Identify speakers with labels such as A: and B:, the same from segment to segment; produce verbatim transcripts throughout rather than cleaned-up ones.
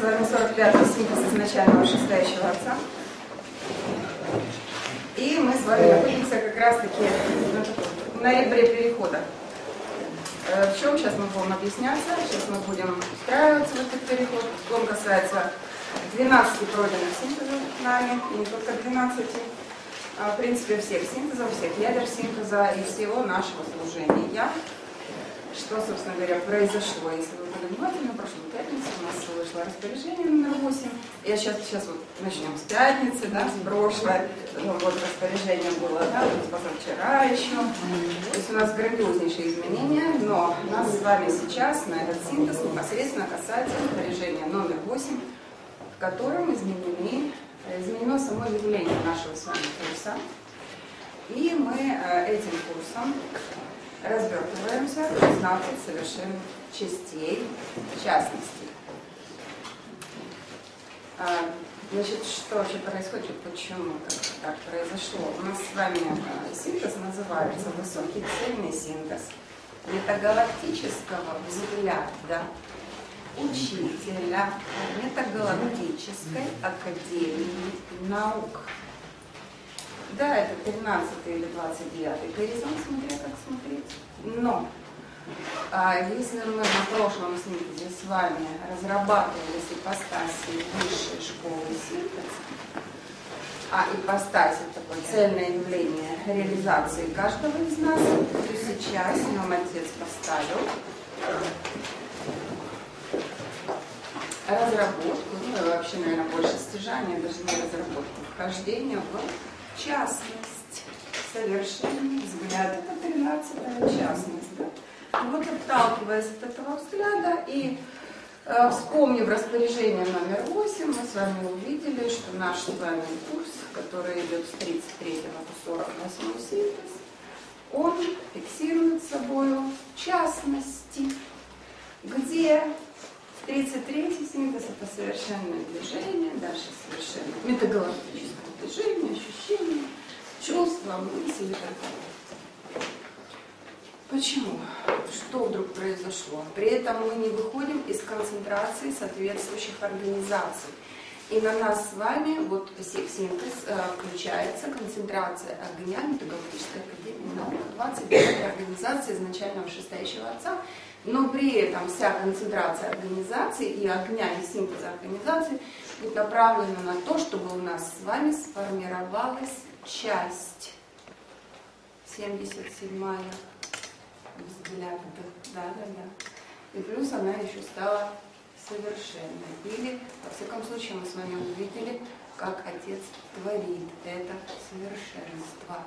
A: вами сорок пятый синтез изначального шестающего отца. И мы с вами находимся как раз-таки в ноябре перехода. В чем сейчас мы будем объясняться? Сейчас мы будем устраиваться в этот переход. Он касается двенадцати пройденных синтезов нами, и не только двенадцати, а в принципе всех синтезов, всех ядер синтеза и всего нашего служения. Что, собственно говоря, произошло, если вы были внимательны, в прошлую пятницу у нас вышло распоряжение номер восемь. Я сейчас, сейчас вот начнем с пятницы, да, с прошлой. Ну, вот распоряжение было, да, вот позавчера еще. То есть у нас грандиознейшие изменения, но нас с вами сейчас на этот синтез непосредственно касается распоряжения номер восемь, в котором изменены, изменено само явление нашего с вами курса. И мы этим курсом развертываемся в шестнадцать совершенных частей, в частности. А, значит, что вообще происходит, почему так, так произошло? У нас с вами синтез называется высокий цельный синтез метагалактического взгляда учителя Метагалактической академии наук. Да, это тринадцатый или двадцать девятый горизонт, смотря как смотреть. Но а, если мы на прошлом синтезе с вами разрабатывали ипостаси высшей школы синтеза, а ипостась — это такое цельное явление реализации каждого из нас, то сейчас нам отец поставил разработку, ну и вообще, наверное, больше стяжания, даже не разработку, вхождение в частность, совершенный взгляд. Это тринадцатая частность. Да? И вот, отталкиваясь от этого взгляда и э, вспомнив распоряжение номер восемь, мы с вами увидели, что наш с вами курс, который идет с тридцать третьего по сорок восьмой синтез, он фиксирует собою частности, где тридцать третий синтез — это совершенное движение, дальше совершенно метагалактическое движение, ощущения, чувства, мысли и так далее. Почему? Что вдруг произошло? При этом мы не выходим из концентрации соответствующих организаций. И на нас с вами, вот всех синтез, включается концентрация огня Метагалактической академии наук, двадцать девятая организация изначального шестающего отца. Но при этом вся концентрация организации и огня, и синтеза организации будет направлена на то, чтобы у нас с вами сформировалась часть. семьдесят седьмая взгляд. Да, да, да. И плюс она еще стала совершенной. Или, во всяком случае, мы с вами увидели, как Отец творит это совершенство.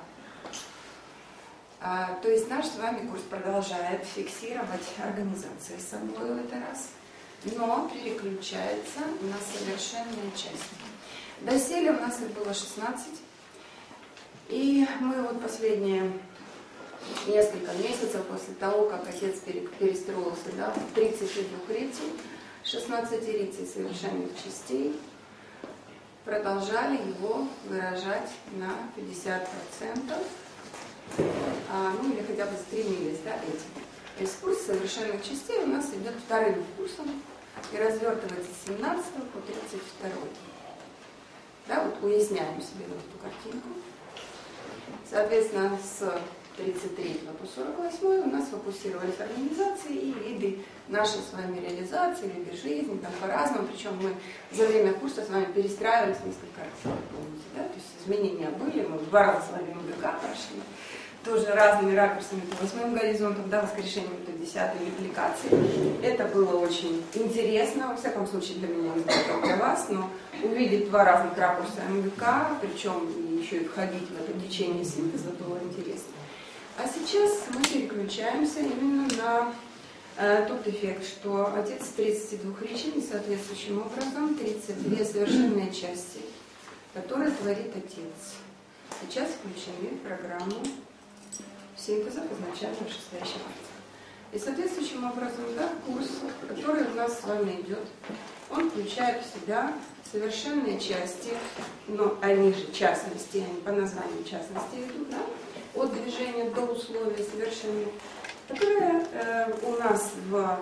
A: А, то есть наш с вами курс продолжает фиксировать организации собой это раз, но переключается на совершенные части. Доселе у нас их было шестнадцать, и мы вот последние несколько месяцев после того, как Отец перестроился, да, в тридцать двухрицей, шестнадцатирицей совершенных частей, продолжали его выражать на пятьдесят процентов. А, ну или хотя бы стремились, да, этим. То есть курс совершенных частей у нас идет вторым курсом и развертывается с семнадцатого по тридцать второй. Да, вот уясняем себе вот эту картинку. Соответственно, с тридцать третьего по сорок восьмой у нас фокусировались организации и виды нашей с вами реализации, виды жизни, там по-разному. Причем мы за время курса с вами перестраивались несколько раз, помните, да? То есть изменения были, мы два раза с вами МГК прошли, тоже разными ракурсами, то восьмым горизонтом, да, воскрешением, то десятой репликации. Это было очень интересно, во всяком случае для меня, не знаю, как для вас, но увидеть два разных ракурса МГК, причем еще и входить в это течение синтеза, было интересно. А сейчас мы переключаемся именно на э, тот эффект, что Отец с тридцати двух речей соответствующим образом тридцать две совершенные части, которые творит Отец. Сейчас включены в программу синтеза изначального шестающего отца. И соответствующим образом, да, курс, который у нас с вами идет, он включает в себя совершенные части, но они же частности, они по названию частности идут, да, от движения до условий совершенных, которые э, у нас в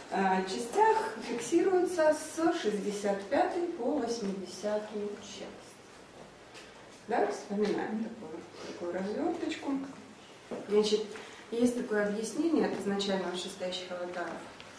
A: частях фиксируется с шестьдесят пятой по восьмидесятую часть. Да, вспоминаем такую, такую разверточку. Значит, есть такое объяснение от изначально вышестоящих аватаров,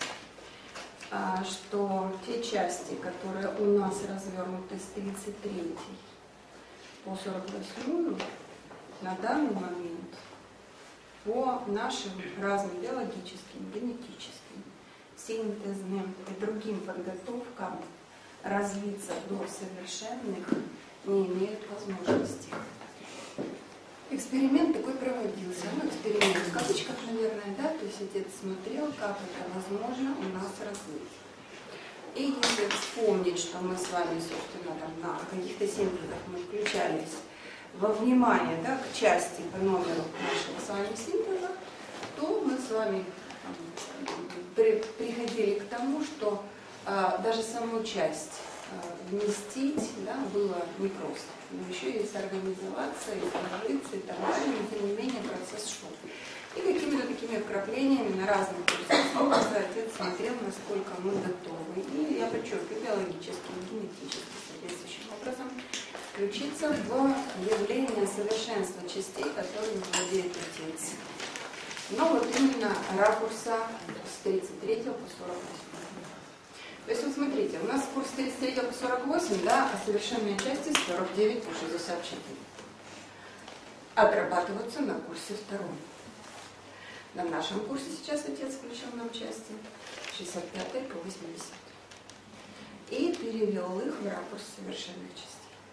A: что те части, которые у нас развернуты с тридцать третьей по сорок восьмую, на данный момент по нашим разным биологическим, генетическим, синтезным и другим подготовкам развиться до совершенных не имеют возможности. Эксперимент такой проводился. Ну, эксперимент в кавычках, наверное, да, то есть отец смотрел, как это возможно у нас развить. И если вспомнить, что мы с вами, собственно, там, на каких-то синтезах мы включались во внимание, да, к части по номеру нашего с вами синтеза, то мы с вами при, приходили к тому, что а, даже саму часть а, вместить, да, было непросто. Но еще и сорганизоваться, и сложиться, и так далее, но тем не менее процесс шел. И какими-то такими вкраплениями на разных курсах отец смотрел, насколько мы готовы. И я подчеркиваю, биологически, генетически, соответствующим образом, включиться в явление совершенства частей, которыми владеет отец. Но вот именно ракурса с тридцать третьего по сорок восьмой. То есть вот смотрите, у нас курс с тридцать третьего по сорок восемь, да, а совершенные части с сорок девять по шестьдесят четыре. Отрабатываются на курсе втором. На нашем курсе сейчас отец включил нам части шестьдесят пятой по восьмидесятой. И перевел их в ракурс совершенных частей.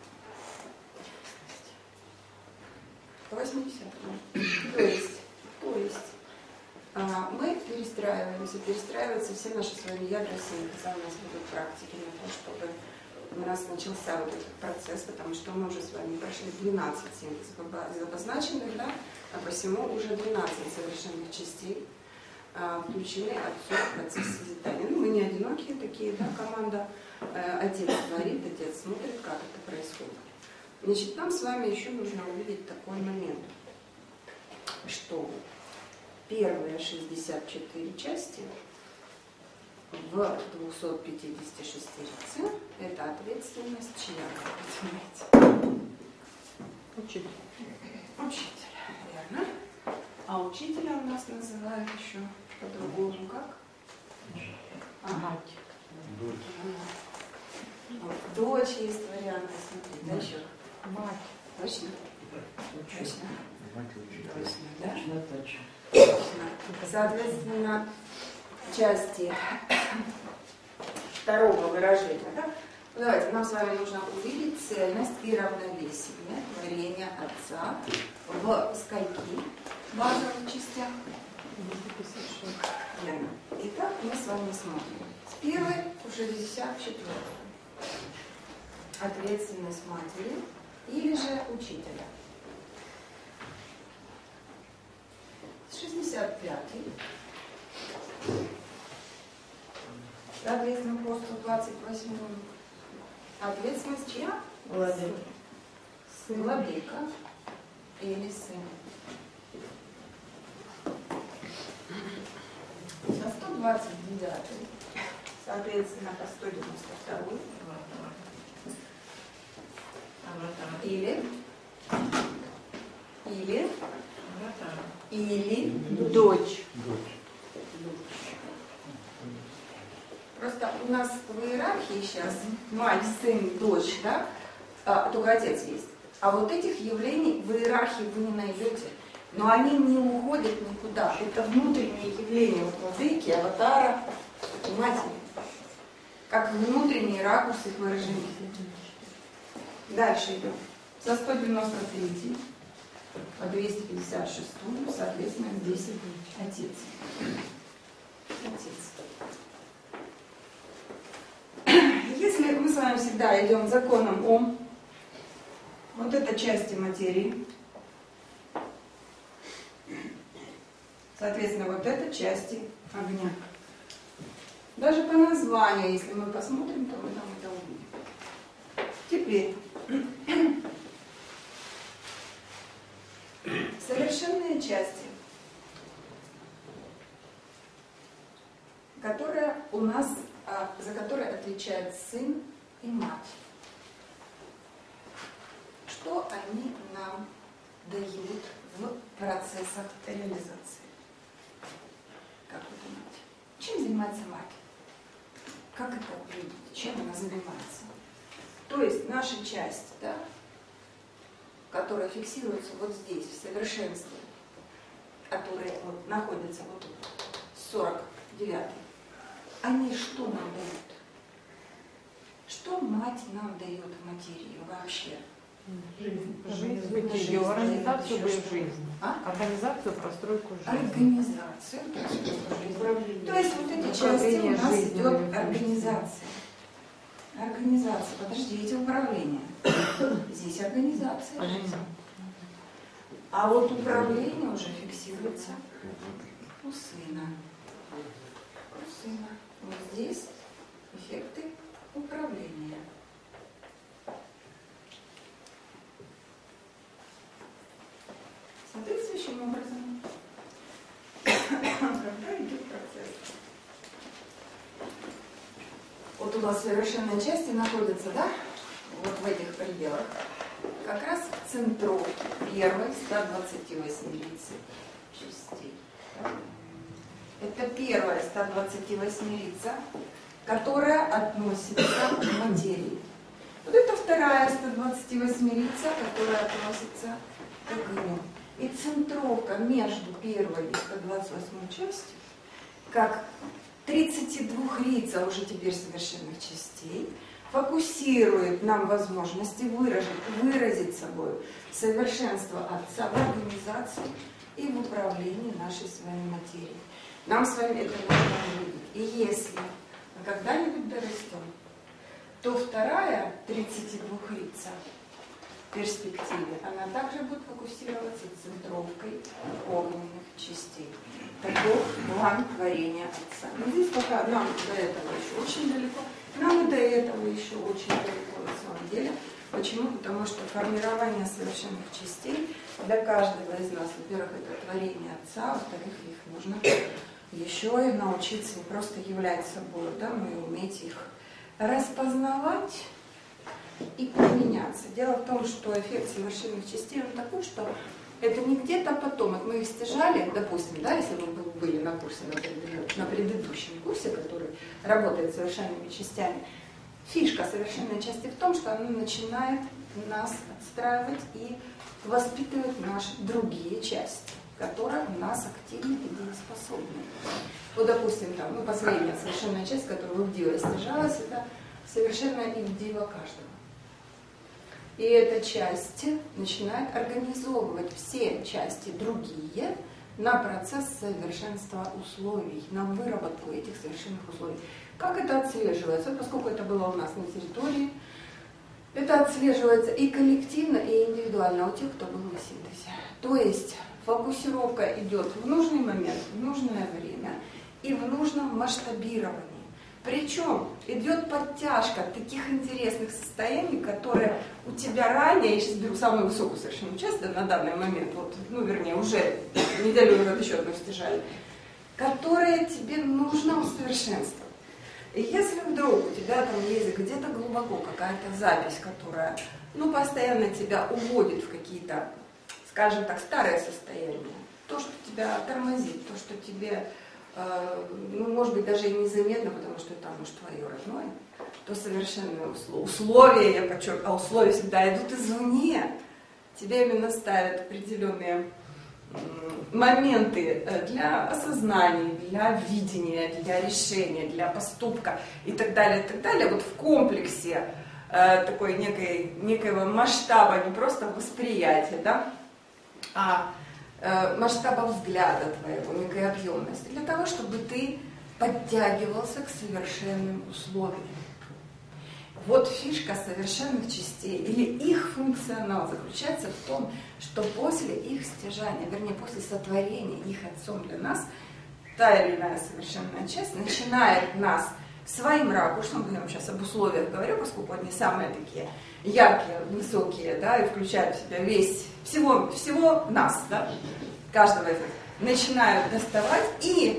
A: По восьмидесятому. То есть, то есть а, мы перестраиваемся, перестраиваются все наши с вами ядра синтеза. У нас будут практики на то, чтобы у нас начался вот этот процесс, потому что мы уже с вами прошли двенадцать синтезов обозначенных, да, а посему уже двенадцать совершенных частей а, включены отцу в процесс созидания. Ну, мы не одинокие такие, да, команда. А, отец творит, отец смотрит, как это происходит. Значит, нам с вами еще нужно увидеть такой момент, что первые шестьдесят четыре части в двухсот пятидесяти шестерице – это ответственность чья? Учитель. Учителя, верно. А учителя у нас называют еще по-другому как? Ага. Дочь есть варианты, смотри, да, еще? Мать. Точно? Точно. Точно, да? Точно, точно. Соответственно, части второго выражения, да? Давайте, нам с вами нужно увидеть цельность и равновесие творения Отца в скольки базовых частях? Верно. Итак, мы с вами смотрим. С первой по шестьдесят четвёртой. Ответственность матери или же учителя. С шестьдесят пятой. Соответственно, по сто двадцать восьмой. Ответственность чья? Владыка. Владыка или сын. Со сто двадцать девятой. Соответственно, по сто девяносто второй. Или, или, или дочь. Просто у нас в иерархии сейчас мать, сын, дочь, да? А, только отец есть. А вот этих явлений в иерархии вы не найдете. Но они не уходят никуда. Это внутренние явления вот владыки, аватара и матери. Как внутренние ракурсы их выражения. Дальше идем. За сто девяносто третий по двести пятьдесят шестой, соответственно, здесь отец. Отец. Если мы с вами всегда идем законом Ом, вот это части материи, соответственно, вот это части огня. Даже по названию, если мы посмотрим, то мы там это увидим. Теперь совершенные части, которые у нас, за который отвечает сын и мать. Что они нам дают в процессах реализации? Как вы думаете? Чем занимается мать? Как это увидеть? Чем она занимается? То есть наша часть, да, которая фиксируется вот здесь, в совершенстве, которые вот находятся вот тут, сорок девятый, они что нам дают? Что мать нам дает в материи вообще?
B: Жизнь. Жизнь. Жизнь. Ее организацию бы жизнь.
A: А?
B: Организацию, простройку жизни.
A: Организацию, простройку жизни. То есть вот эти части у нас идет организация. Организация. Подождите, управление. Здесь организация жизни. А вот управление уже фиксируется у сына. У сына. Вот здесь эффекты управления. Соответствующим образом, когда идет процесс. Вот у нас совершенные части находятся, да, вот в этих пределах, как раз в центру первой ста двадцати восьмирицы частей. Это первая ста двадцативосьмирица, которая относится к материи. Вот это вторая ста двадцативосьмирица, которая относится к огню. И центровка между первой и ста двадцать восьмой частью, как тридцатидвухрица уже теперь совершенных частей, фокусирует нам возможности выразить, выразить собой совершенство Отца в организации и в управлении нашей с вами материей. Нам с вами это нужно увидеть. И если мы когда-нибудь дорастем, то вторая тридцатидвухрица в перспективе, она также будет фокусироваться центровкой огненных частей. Таков план творения Отца. Но здесь пока нам до этого еще очень далеко. Нам и до этого еще очень далеко на самом деле. Почему? Потому что формирование совершенных частей для каждого из нас, во-первых, это творение Отца, во-вторых, их нужно еще и научиться не просто являть собой, да, но и уметь их распознавать и применяться. Дело в том, что эффект совершенных частей он такой, что это не где-то потом. Вот мы их стяжали, допустим, да, если вы были на курсе, на, предыдущем, на предыдущем курсе, который работает с совершенными частями, фишка совершенной части в том, что она начинает нас отстраивать и воспитывать наши другие части, которые у нас активны и дееспособны. Вот, допустим, там, ну, последняя совершенная часть, которая в Ивдива стяжалась, это совершенная Ивдива каждого. И эта часть начинает организовывать все части другие на процесс совершенства условий, на выработку этих совершенных условий. Как это отслеживается? Поскольку это было у нас на территории, это отслеживается и коллективно, и индивидуально у тех, кто был на синтезе. То есть фокусировка идет в нужный момент, в нужное время и в нужном масштабировании. Причем идет подтяжка таких интересных состояний, которые у тебя ранее, я сейчас беру самую высокую совершенно часть да, на данный момент, вот, ну вернее уже неделю назад еще одну стяжали, которые тебе нужно усовершенствовать. И если вдруг у тебя там есть где-то глубоко какая-то запись, которая ну, постоянно тебя уводит в какие-то, скажем так, старые состояния, то, что тебя тормозит, то, что тебе ну, может быть, даже и незаметно, потому что это, может, твое родное, то совершенные условия, я подчеркиваю, а условия всегда идут извне. Тебе именно ставят определенные моменты для осознания, для видения, для решения, для поступка и так далее, и так далее. Вот в комплексе такой некой, некоего масштаба, не просто восприятия, да, а масштаба взгляда твоего, некой объемности, для того, чтобы ты подтягивался к совершенным условиям. Вот фишка совершенных частей или их функционал заключается в том, что после их стяжания, вернее, после сотворения их Отцом для нас, та или иная совершенная часть начинает нас своим ракурсом, я вам сейчас об условиях говорю, поскольку они самые такие яркие, высокие, да, и включают в себя весь, всего, всего нас, да, каждого из нас, начинают доставать и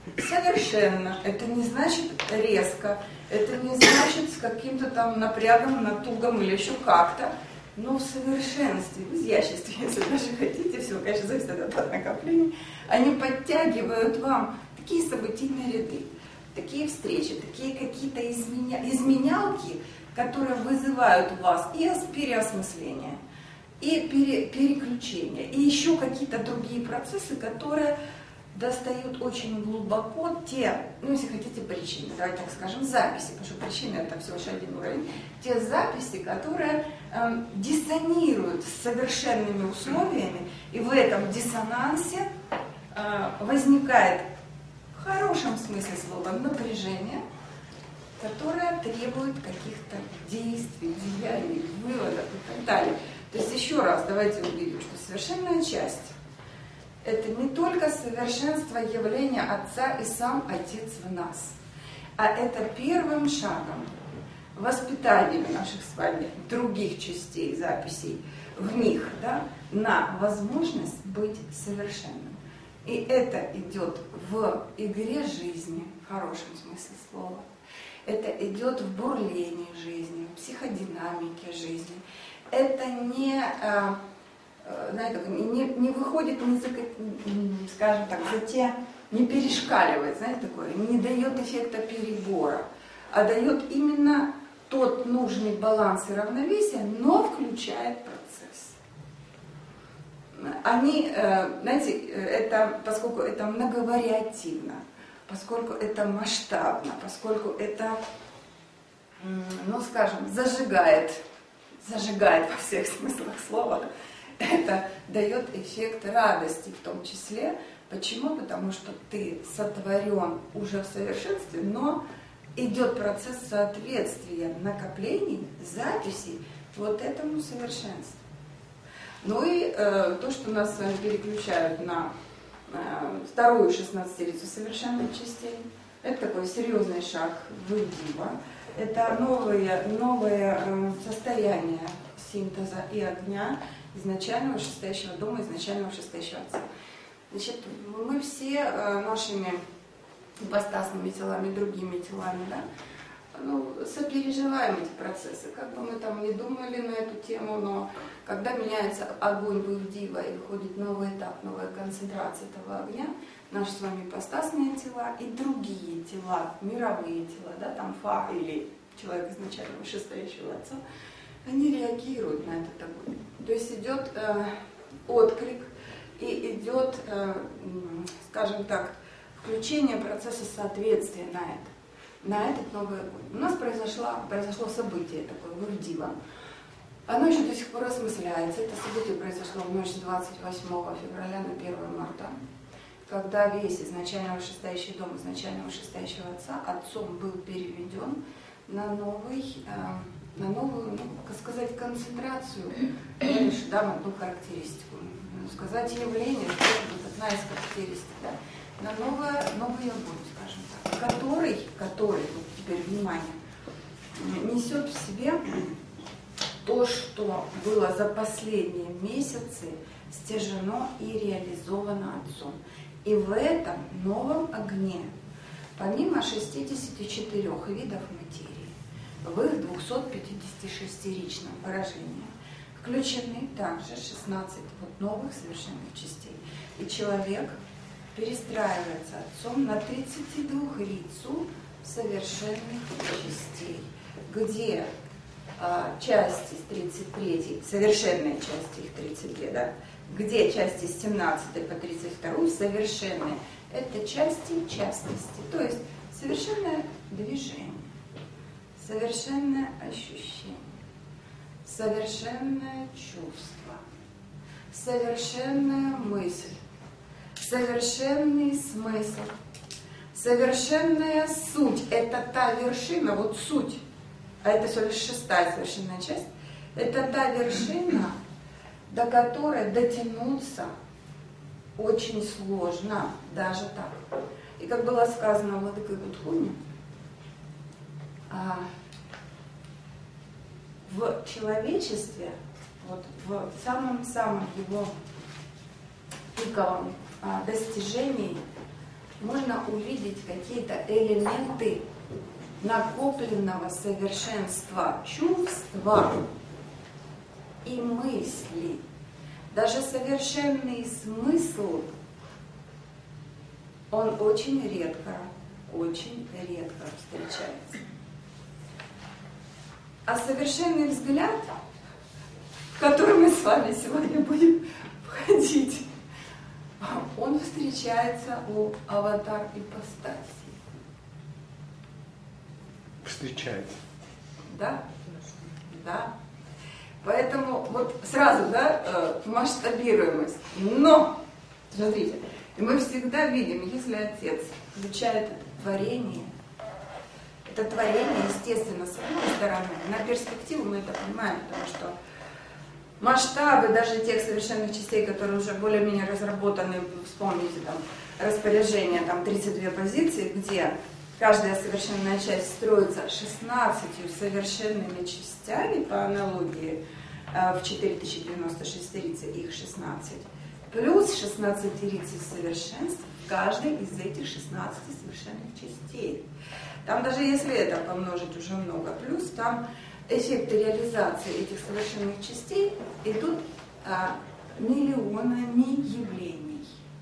A: Совершенно. Это не значит резко, это не значит с каким-то там напрягом, натугом или еще как-то, но в совершенстве, в изяществе, если даже хотите, все, конечно, зависит от накоплений, они подтягивают вам такие событийные ряды, такие встречи, такие какие-то изменя... изменялки, которые вызывают у вас и переосмысление, и пере... переключение, и еще какие-то другие процессы, которые достают очень глубоко те, ну если хотите, причины, давайте так скажем, записи, потому что причины это всего лишь один уровень, те записи, которые э, диссонируют с совершенными условиями, и в этом диссонансе э, возникает в хорошем смысле слова напряжение, которое требует каких-то действий, деяний, выводов и так далее. То есть еще раз давайте увидим, что совершенная часть это не только совершенство явления Отца и сам Отец в нас, а это первым шагом воспитания наших с вами других частей, записей в них, да, на возможность быть совершенным. И это идет в игре жизни, в хорошем смысле слова. Это идет в бурлении жизни, в психодинамике жизни. Это не... знаете, не, не выходит, не за, скажем так, за те, не перешкаливает, знаете, такое, не дает эффекта перебора, а дает именно тот нужный баланс и равновесие, но включает процесс. Они, знаете, это, поскольку это многовариативно, поскольку это масштабно, поскольку это, ну, скажем, зажигает, зажигает во всех смыслах слова, это дает эффект радости в том числе. Почему? Потому что ты сотворен уже в совершенстве, но идет процесс соответствия накоплений, записей вот этому совершенству. Ну и э, то, что нас с вами переключают на э, вторую шестнадцатилицу совершенных частей, это такой серьезный шаг в Дива. Это новые, новые э, состояния синтеза и огня, изначального шестящего дома, изначального шестящего отца. Значит, мы все э, нашими ипостасными телами, другими телами, да, ну, сопереживаем эти процессы. Как бы мы там не думали на эту тему, но когда меняется огонь в их дива и входит новый этап, новая концентрация этого огня, наши с вами ипостасные тела и другие тела, мировые тела, да, там Фа или человек изначального шестящего отца, они реагируют на этот огонь. То есть идет э, отклик и идет, э, скажем так, включение процесса соответствия на это, на этот новый огонь. У нас произошло, произошло событие такое, Вырдива. Оно еще до сих пор осмысляется. Это событие произошло в ночь с двадцать восьмого февраля на первое марта, когда весь изначального шестящий дом, изначального шестящего отца отцом был переведен на новый... Э, на новую, ну, как сказать, концентрацию, лишь, да, на одну характеристику. Ну, сказать явление, это вот одна из характеристик, да, на новое, новый огонь, скажем так, который, который, вот теперь внимание, несет в себе то, что было за последние месяцы стяжено и реализовано Отцом. И в этом новом огне, помимо шестидесяти четырёх видов материи, в их двухсот-пятидесятишестиричном выражении включены также шестнадцать вот новых совершенных частей. И человек перестраивается Отцом на тридцатидвухрицу совершенных частей, где а, части с тридцать третьей, совершенные части, их тридцать две, да, где части с семнадцатой по тридцать вторую совершенные, это части частности, то есть совершенное движение, совершенное ощущение, совершенное чувство, совершенная мысль, совершенный смысл, совершенная суть. Это та вершина, вот суть, а это всего лишь шестая совершенная часть, это та вершина, до которой дотянуться очень сложно, даже так. И как было сказано владыкой Будхуни, в человечестве, вот в самом-самом его пиковом достижении, можно увидеть какие-то элементы накопленного совершенства чувства и мысли. Даже совершенный смысл, он очень редко, очень редко встречается. А совершенный взгляд, в который мы с вами сегодня будем входить, он встречается у аватар-ипостаси.
C: Встречается.
A: Да? Да. Поэтому вот сразу, да, масштабируемость. Но, смотрите, мы всегда видим, если Отец включает это творение, это творение, естественно, с одной стороны, на перспективу мы это понимаем, потому что масштабы даже тех совершенных частей, которые уже более-менее разработаны, вспомните там распоряжение, там тридцать две позиции, где каждая совершенная часть строится шестнадцатью совершенными частями по аналогии в четыре тысячи девяносто шестерицы, их шестнадцать, плюс шестнадцатерицы совершенств в каждой из этих шестнадцати совершенных частей. Там даже если это помножить уже много, плюс там эффекты реализации этих совершенных частей идут а, миллионами явлений.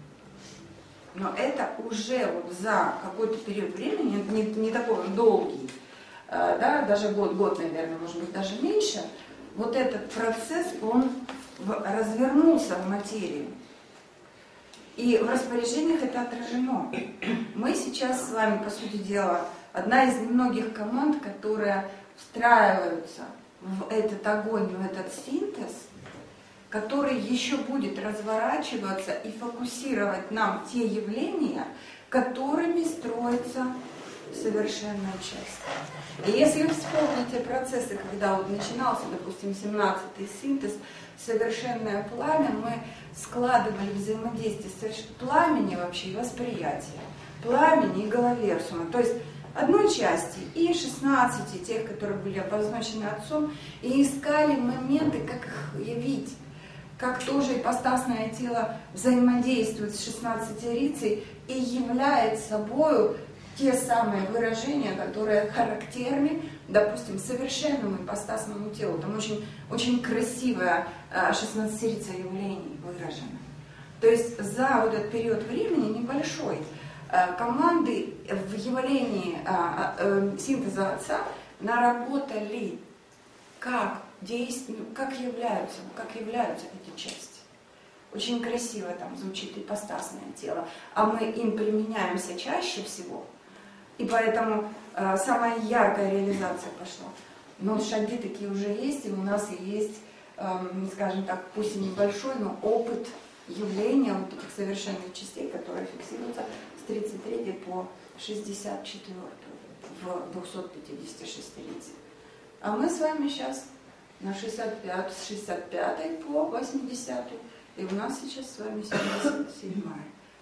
A: Но это уже вот за какой-то период времени, не, не такой долгий, а, да, даже год, год, наверное, может быть, даже меньше, вот этот процесс, он в, развернулся в материю. И в распоряжениях это отражено. Мы сейчас с вами, по сути дела, одна из немногих команд, которая встраиваются в этот огонь, в этот синтез, который еще будет разворачиваться и фокусировать нам те явления, которыми строится совершенная часть. И если вспомните процессы, когда вот начинался, допустим, семнадцатый синтез, совершенное пламя, мы складывали взаимодействие с пламени вообще и восприятие, пламени и головерсума, то есть одной части и шестнадцати, тех, которые были обозначены Отцом, и искали моменты, как их явить, как тоже ипостасное тело взаимодействует с шестнадцатерицей и являет собою те самые выражения, которые характерны, допустим, совершенному ипостасному телу. Там очень, очень красивая шестнадцатерица явлений выражена. То есть за вот этот период времени небольшой команды в явлении синтеза Отца наработали, как действуют, как являются, как являются эти части. Очень красиво там звучит ипостасное тело, а мы им применяемся чаще всего, и поэтому э, самая яркая реализация пошла. Но шаги такие уже есть, и у нас и есть, э, скажем так, пусть и небольшой, но опыт явления вот этих совершенных частей, которые фиксируются с тридцать третьей по шестьдесят четвёртую в двухсот пятидесяти шестерице. А мы с вами сейчас на шестьдесят пятую, с шестьдесят пятой по восьмидесятую, и у нас сейчас с вами семьдесят седьмая.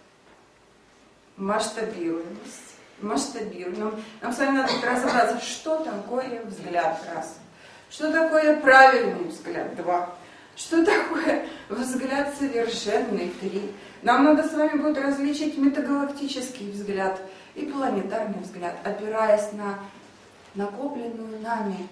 A: Масштабируемость. Масштабируем. Нам, нам с вами надо разобраться, что такое взгляд, раз. Что такое правильный взгляд, два. Что такое взгляд совершенный, три. Нам надо с вами будет различить метагалактический взгляд и планетарный взгляд, опираясь на накопленную нами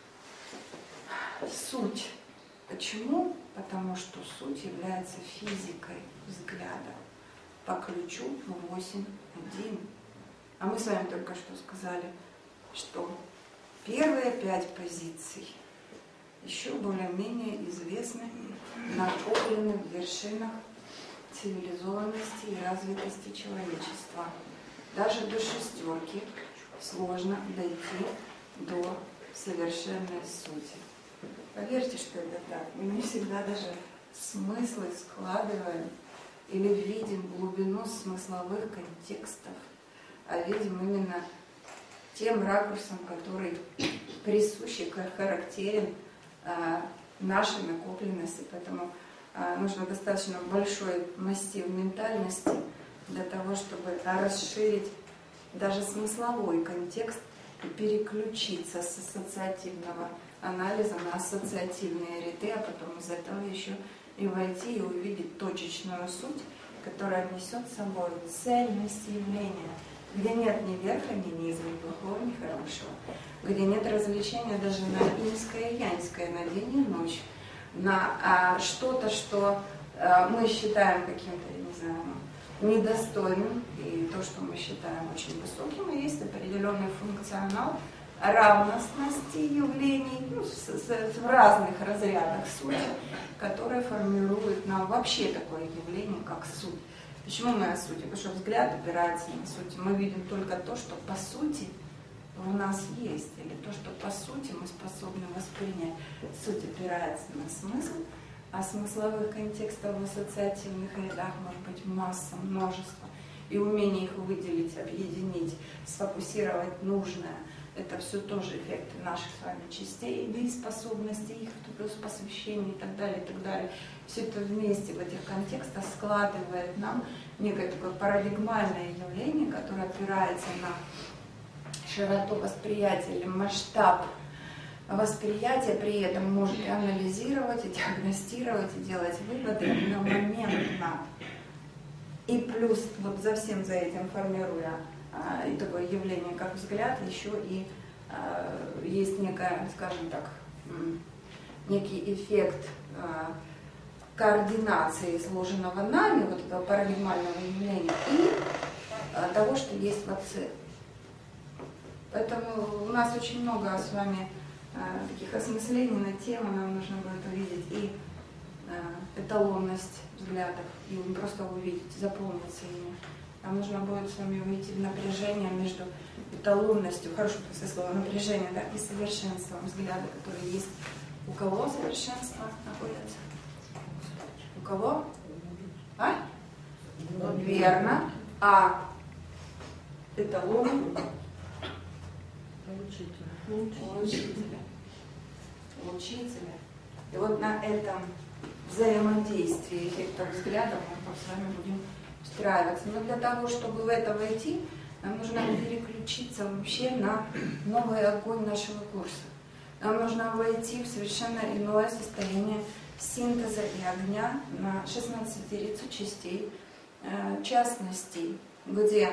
A: суть. Почему? Потому что суть является физикой взгляда по ключу восемь один. А мы с вами только что сказали, что первые пять позиций еще более-менее известны, накоплены в вершинах цивилизованности и развитости человечества. Даже до шестерки сложно дойти до совершенной сути. Поверьте, что это так. Мы не всегда даже смыслы складываем или видим глубину смысловых контекстов, а видим именно тем ракурсом, который присущ, характерен а, нашей накопленности. Поэтому а, нужно достаточно большой массив ментальности для того, чтобы расширить даже смысловой контекст и переключиться с ассоциативного анализа на ассоциативные ряды, а потом из этого еще и войти и увидеть точечную суть, которая несет с собой цельность явления, где нет ни верха, ни низа, ни плохого, ни хорошего, где нет развлечения даже на иньское и яньское, на день и ночь, на а, что-то, что а, мы считаем каким-то, я не знаю, недостойным, и то, что мы считаем очень высоким, и есть определенный функционал равностности явлений, ну, с, с, в разных разрядах сути, которые формируют нам вообще такое явление, как суть. Почему мы о сути? Потому что взгляд опирается на суть. Мы видим только то, что по сути у нас есть, или то, что по сути мы способны воспринять. Суть опирается на смысл, а смысловых контекстов в ассоциативных рядах может быть масса, множество. И умение их выделить, объединить, сфокусировать нужное, это все тоже эффекты наших с вами частей, да и способностей их, плюс посвящение и так далее, и так далее. Все это вместе в этих контекстах складывает нам некое такое парадигмальное явление, которое опирается на широту восприятия или масштаб восприятия, при этом может и анализировать, и диагностировать, и делать выводы одномоментно. И плюс вот за всем за этим формируя а, и такое явление, как взгляд, еще и а, есть некая, скажем так, некий эффект а, координации изложенного нами, вот этого парадигмального явления, и а, того, что есть в отце. Поэтому у нас очень много с вами а, таких осмыслений на тему, нам нужно будет увидеть и а, эталонность взглядов, и не просто увидеть, заполниться ими. Нам нужно будет с вами увидеть напряжение между эталонностью, хорошее слово, напряжение, да, и совершенством взгляда, которые есть. У кого совершенство находится? У кого? А? Верно. А эталон? У учителя. У учителя. И вот на этом взаимодействии эффектов взгляда мы с вами будем встраиваться. Но для того, чтобы в это войти, нам нужно переключиться вообще на новый огонь нашего курса. Нам нужно войти в совершенно иное состояние синтеза и огня на шестнадцатерицу частей, э, частностей, где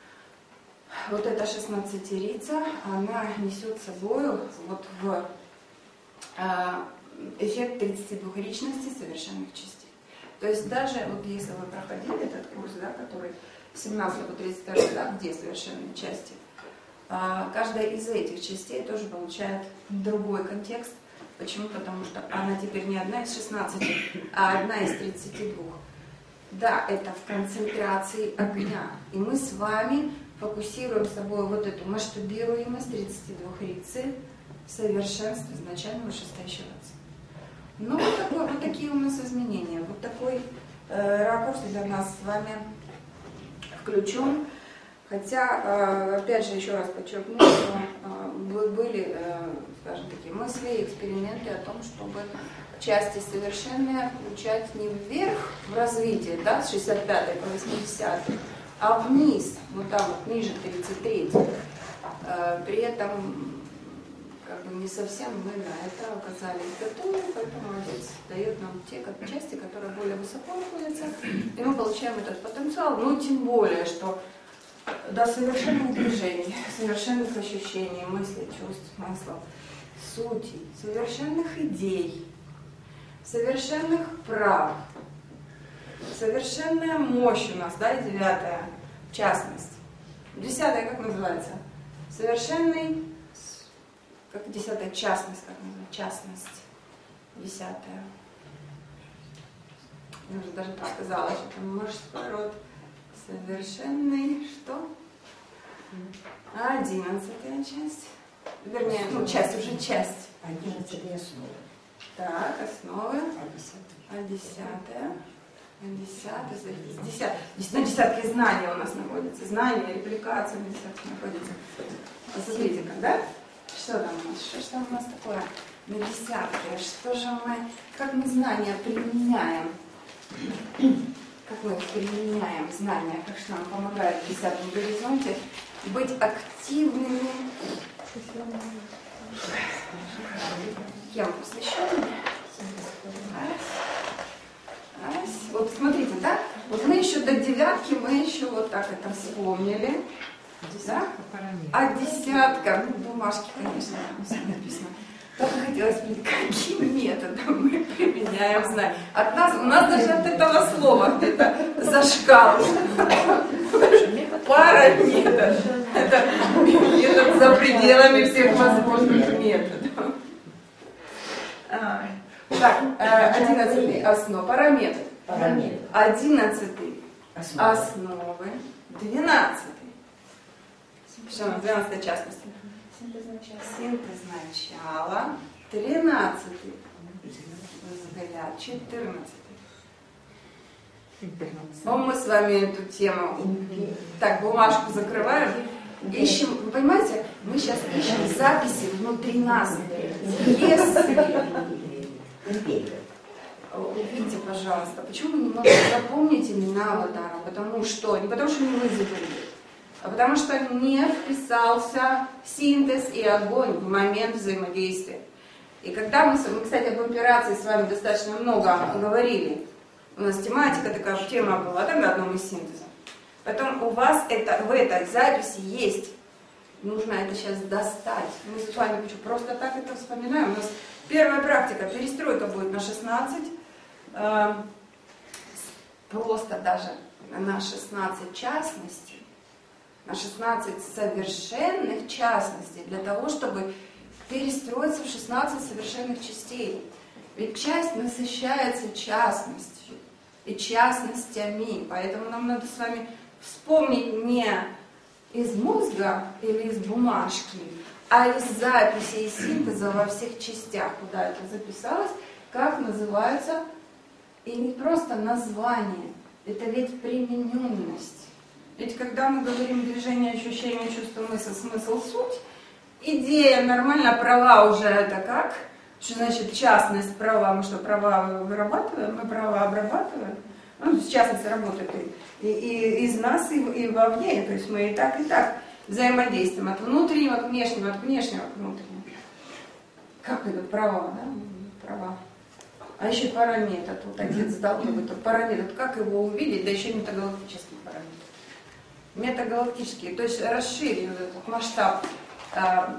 A: вот эта шестнадцатерица, она несет с собой вот в э, эффект тридцати двух личностей совершенных частей. То есть даже вот если вы проходили этот курс, да, который с семнадцатого по тридцать второй, да, где совершенные части, каждая из этих частей тоже получает другой контекст. Почему? Потому что она теперь не одна из шестнадцати, а одна из тридцати двух. Да, это в концентрации огня. И мы с вами фокусируем с собой вот эту масштабируемость тридцати двух рицы в совершенстве изначально вышестоящего отца. Ну, вот, такой, вот такие у нас изменения. Вот такой э, ракурс для нас с вами включен. Хотя, опять же, еще раз подчеркну, что были, скажем, такие мысли, эксперименты о том, чтобы части совершенные включать не вверх в развитие, да, с шестьдесят пятой по восьмидесятую, а вниз, вот там вот ниже тридцать третьей. При этом как бы не совсем мы на это оказались готовы, поэтому Отец дает нам те части, которые более высоко находятся, и мы получаем этот потенциал, ну тем более, что до совершенных движений, совершенных ощущений, мыслей, чувств, смыслов, сути, совершенных идей, совершенных прав, совершенная мощь у нас, да, и девятая, в частности. Десятая как называется? Совершенный, как десятая, частность, как называется, частность. Десятая. Я уже даже подсказала, что там мужской род. Совершенный, что? Одиннадцатая часть. Вернее, ну, часть, уже часть.
B: Одиннадцатая основа.
A: Так, основы.
B: А
A: десятая. Десятая. Десятая. На десятке знания у нас находится. Знания, репликация на десятке находится. Посмотрите, когда? Что там у нас? Что, что у нас такое на десятке? Что же мы, как мы знания применяем? Как мы применяем знания, как что нам помогает в десятом горизонте быть активными, кем посвященными. Вот смотрите, да? Вот мы еще до девятки, мы еще вот так это вспомнили. Да? А десятка, ну, бумажки, конечно, там все написано. Только хотелось спросить, каким методом мы применяем знания. От нас, у нас даже от этого слова где-то зашкал. Параметод. Это метод за пределами всех возможных методов. Так, одиннадцатый основ, параметр. Одиннадцатый основы. Двенадцатый. Что у нас двенадцатая частность? Синтез начала. Тринадцатый. Взгляд. Четырнадцатый. Ну, мы с вами эту тему. Так, бумажку закрываем. Ищем, вы понимаете, мы сейчас ищем записи внутри нас. Если... Увидите, пожалуйста, почему мы не можем запомнить имена аватара? Потому что, не потому что не вызубрили, а потому что не вписался синтез и огонь в момент взаимодействия. И когда мы, мы, кстати, об имперации с вами достаточно много говорили, у нас тематика такая тема была, там на одном из синтезов. Потом у вас это, в этой записи есть, нужно это сейчас достать. Мы с вами просто так это вспоминаем. У нас первая практика, перестройка будет на шестнадцать, э, просто даже на шестнадцать частностей, на шестнадцать совершенных частностей, для того, чтобы перестроиться в шестнадцать совершенных частей. Ведь часть насыщается частностью и частностями, поэтому нам надо с вами вспомнить не из мозга или из бумажки, а из записи и синтеза во всех частях, куда это записалось, как называется, и не просто название, это ведь примененность. Ведь когда мы говорим движение, ощущение, чувство, мысль, смысл, суть, идея нормально, права уже это как? Что значит частность, права? Мы что, права вырабатываем, мы права обрабатываем? Ну, в частности, работает и, и из нас, и, и вовне, то есть мы и так, и так взаимодействуем от внутреннего к внешнему, от внешнего к внутреннему. Как идут права, да? Права. А еще параметр, вот отец дал какой-то параметр, как его увидеть, да еще метагалактический параметр. Метагалактический, то есть расширить вот этот масштаб э,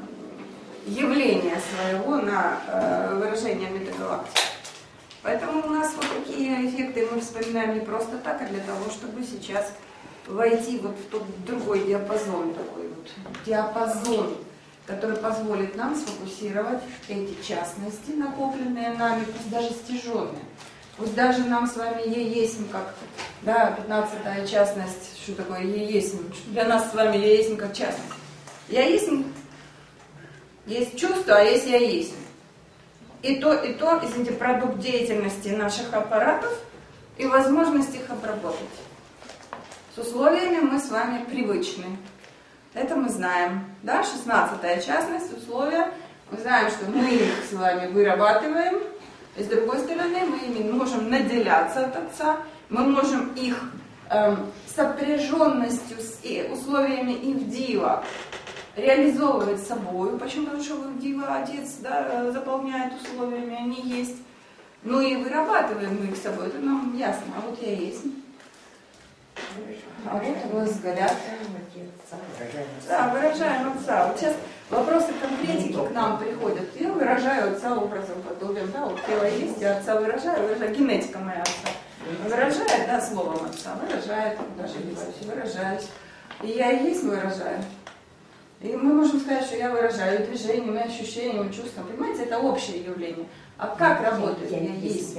A: явления своего на э, выражение метагалактики. Поэтому у нас вот такие эффекты мы вспоминаем не просто так, а для того, чтобы сейчас войти вот в тот другой диапазон, такой вот диапазон, который позволит нам сфокусировать эти частности, накопленные нами, пусть даже стяженные. Пусть даже нам с вами е-есмь, как, да, пятнадцатая частность, что такое е-есмь, для нас с вами е-есмь как частность. Я-есмь, есть чувство, а есть я-есмь. И то, и то, извините, продукт деятельности наших аппаратов и возможность их обработать. С условиями мы с вами привычны. Это мы знаем. Да? шестнадцатая частность, условия. Мы знаем, что мы их с вами вырабатываем. И с другой стороны, мы ими можем наделяться от Отца. Мы можем их эм, сопряженностью с и условиями Ивдива реализовывать собой. Почему? Потому что Ивдива Отец, да, заполняет условиями, они есть. Ну и вырабатываем мы их собой. Это нам ясно. А вот я есть. А вот его взгляд. Да, выражаем Отца. Вот сейчас вопросы конкретики к нам приходят. Я выражаю Отца образом, подобием. Да, вот тело есть, я Отца выражаю, выражаю. Генетика моя Отца. Выражает, да, словом Отца. Выражает, даже деваюсь, выражаюсь. И я и есть выражаю. И мы можем сказать, что я выражаю движениями, ощущениями, чувствами. Понимаете, это общее явление. А как работает я есть?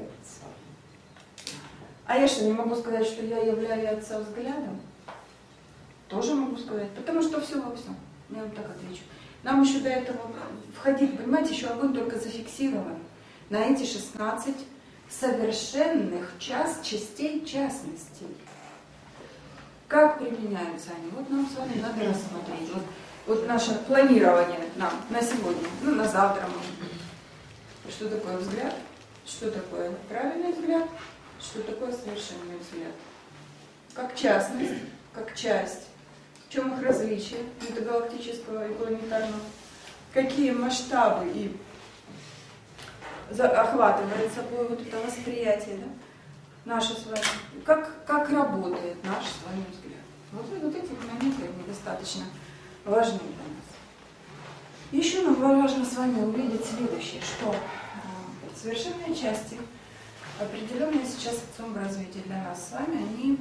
A: А я что, не могу сказать, что я являю Отца взглядом? Тоже могу сказать, потому что все во всем. Я вам так отвечу. Нам еще до этого входить, понимаете, еще огонь только зафиксирован на эти шестнадцать совершенных час, частей частностей. Как применяются они? Вот нам с вами надо рассмотреть. Вот, вот наше планирование нам на сегодня, ну на завтра, может быть. Что такое взгляд? Что такое правильный взгляд? Что такое совершенный взгляд? Как частность, как часть. В чем их различие метагалактического и планетарного? Какие масштабы и охватывает собой вот это восприятие, да? наши с вами, как, как работает наш с вами взгляд. Вот, вот эти моменты они достаточно важны для нас. Еще нам важно с вами увидеть следующее, что э, совершенные части, определенные сейчас отцом развития для нас с вами, они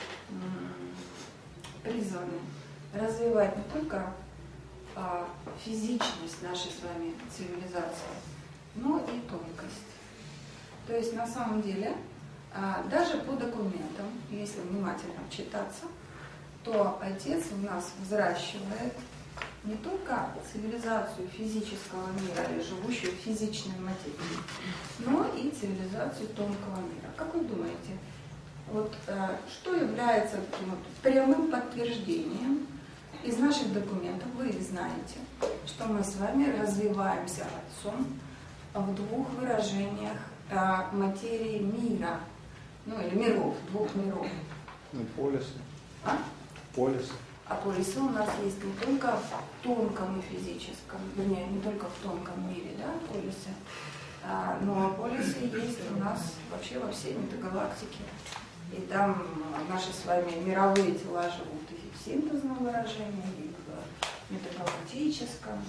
A: э, призваны развивать не только э, физичность нашей с вами цивилизации, но и тонкость. То есть на самом деле, э, даже по документам, если внимательно читаться, то Отец у нас взращивает не только цивилизацию физического мира, или живущую в физичной материи, но и цивилизацию тонкого мира. Как вы думаете, вот, э, что является таким вот прямым подтверждением из наших документов? Вы знаете, что мы с вами развиваемся Отцом в двух выражениях э, материи мира, ну или миров, двух миров.
C: Ну, полюсы.
A: А?
C: Полюсы.
A: А полюсы у нас есть не только в тонком и физическом, вернее, не только в тонком мире, да, полюсы, а, но полюсы есть у нас вообще во всей метагалактике. И там наши с вами мировые тела живут и в синтезном выражении, и в метагалактическом.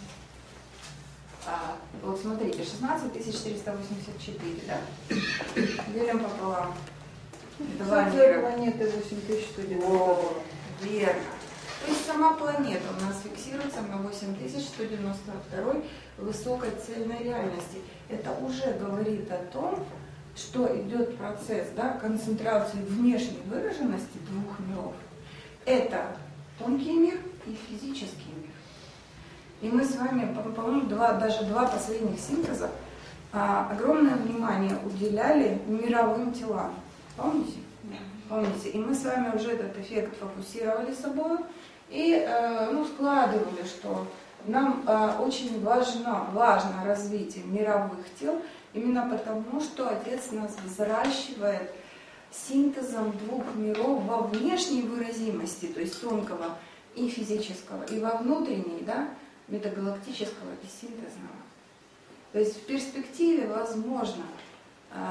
A: А, вот смотрите, шестнадцать тысяч четыреста восемьдесят четыре, да? Делим пополам. Два мира.
B: Планеты восемь тысяч сто девяносто.
A: Верно. То есть сама планета у нас фиксируется на восемь тысяч сто девяносто два высокой цельной реальности. Это уже говорит о том, что идет процесс, да, концентрации внешней выраженности двух миров. Это тонкий мир и физический мир. И мы с вами, по-моему, два, даже два последних синтеза а, огромное внимание уделяли мировым телам. Помните? Помните? И мы с вами уже этот эффект фокусировали с собой и э, ну, складывали, что нам э, очень важно, важно развитие мировых тел, именно потому, что Отец нас взращивает синтезом двух миров во внешней выразимости, то есть тонкого и физического, и во внутренней, да, метагалактического и синтезного. То есть в перспективе возможно э,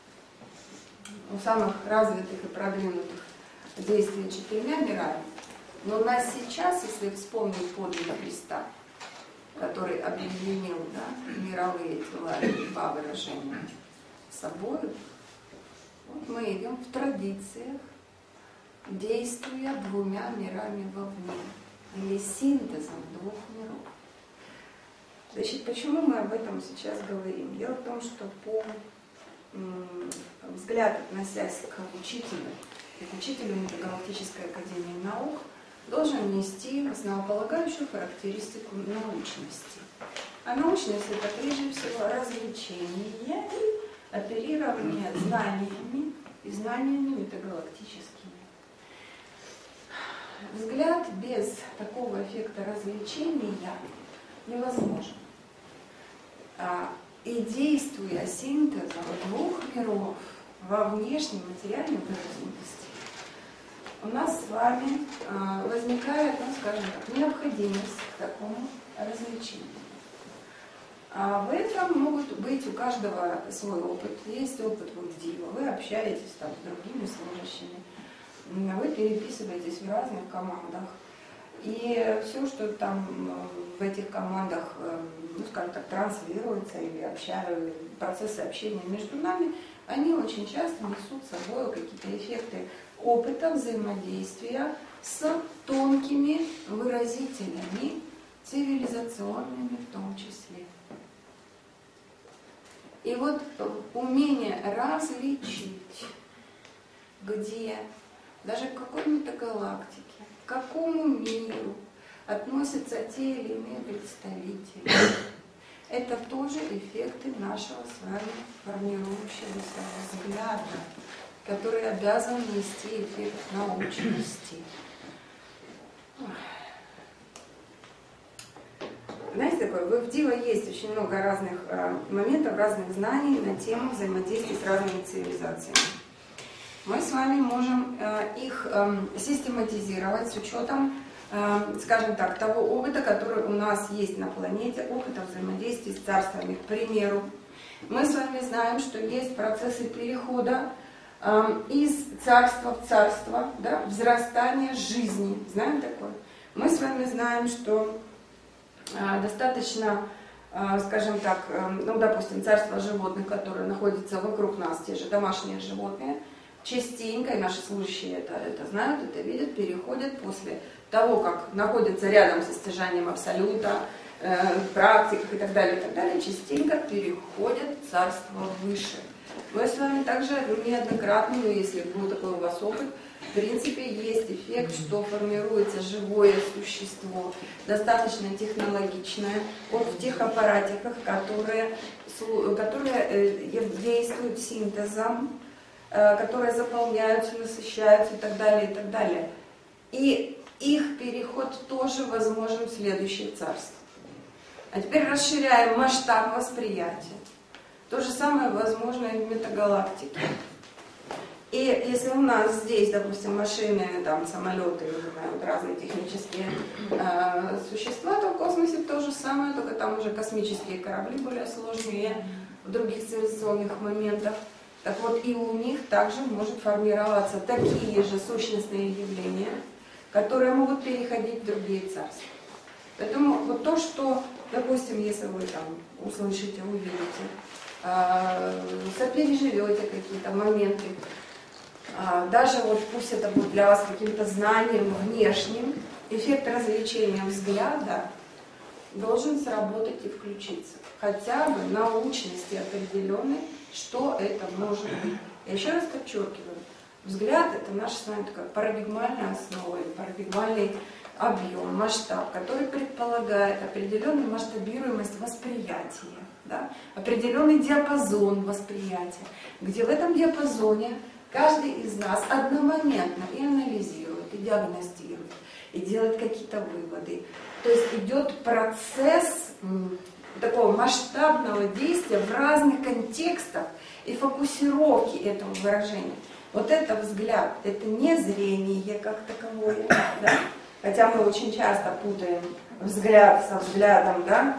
A: у самых развитых и продвинутых действий четырьмя мирами. Но у нас сейчас, если вспомнить подвиг Христа, который объединил, да, мировые тела и два выражения собой, вот мы идем в традициях, действуя двумя мирами вовне, или синтезом двух миров. Значит, почему мы об этом сейчас говорим? Дело в том, что по взгляд, относясь к учителю, к учителю Метагалактической академии наук, должен нести основополагающую характеристику научности. А научность — это прежде всего развлечение и оперирование знаниями и знаниями метагалактическими. Взгляд без такого эффекта развлечения невозможен. И действуя синтезом двух миров во внешней материальной выразимости, у нас с вами э, возникает, ну, скажем так, необходимость к такому развлечению. А в этом могут быть у каждого свой опыт. Есть опыт Вундива, вы общаетесь там с другими служащими, вы переписываетесь в разных командах. И все, что там в этих командах, ну, скажем так, транслируется или общаются, процессы общения между нами, они очень часто несут с собой какие-то эффекты опыта взаимодействия с тонкими выразителями, цивилизационными в том числе. И вот умение различить, где, даже к какой метагалактике, к какому миру относятся те или иные представители, это тоже эффекты нашего с вами формирующегося взгляда, который обязан нести эффект научности. Знаете, такое, в Дива есть очень много разных э, моментов, разных знаний на тему взаимодействия с разными цивилизациями. Мы с вами можем э, их э, систематизировать с учетом, э, скажем так, того опыта, который у нас есть на планете, опыта взаимодействия с царствами. К примеру, мы с вами знаем, что есть процессы перехода эм, из царства в царство, да, взрастание жизни. Знаем такое? Мы с вами знаем, что э, достаточно, э, скажем так, э, ну, допустим, царство животных, которые находятся вокруг нас, те же домашние животные, частенько, и наши служащие это, это знают, это видят, переходят после того, как находятся рядом со стяжанием абсолюта, э, практиках и так далее, и так далее, частенько переходят в царство выше. Мы с вами также неоднократно, ну, если был такой у вас опыт, в принципе, есть эффект, что формируется живое существо, достаточно технологичное, вот в тех аппаратиках, которые, которые действуют синтезом, которые заполняются, насыщаются и так далее, и так далее. И их переход тоже возможен в следующее царство. А теперь расширяем масштаб восприятия. То же самое возможно и в метагалактике. И если у нас здесь, допустим, машины, там, самолеты, вот разные технические э, существа, то в космосе то же самое, только там уже космические корабли более сложные в других цивилизационных моментах. Так вот, и у них также может формироваться такие же сущностные явления, которые могут переходить в другие царства. Поэтому вот то, что, допустим, если вы там услышите, увидите, сопереживете какие-то моменты, даже вот пусть это будет для вас каким-то знанием внешним, эффект развлечения взгляда должен сработать и включиться. Хотя бы научности определенной, что это может быть. Я еще раз подчеркиваю, взгляд — это наша с вами такая парадигмальная основа, парадигмальный объем, масштаб, который предполагает определенную масштабируемость восприятия, да? Определенный диапазон восприятия, где в этом диапазоне каждый из нас одномоментно и анализирует, и диагностирует, и делает какие-то выводы. То есть идет процесс такого масштабного действия в разных контекстах и фокусировки этого выражения. Вот это взгляд, это не зрение как таковое, да? Хотя мы очень часто путаем взгляд со взглядом, да?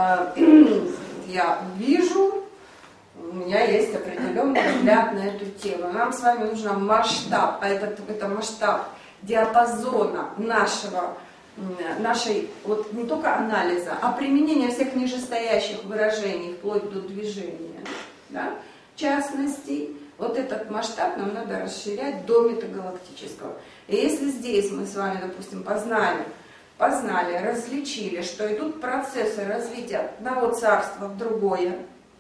A: Я вижу, у меня есть определенный взгляд на эту тему. Нам с вами нужен масштаб, а это, это масштаб диапазона нашего, нашей, вот не только анализа, а применения всех нижестоящих выражений вплоть до движения, да? Частностей. Вот этот масштаб нам надо расширять до метагалактического. И если здесь мы с вами, допустим, познали, познали, различили, что идут процессы развития одного царства в другое,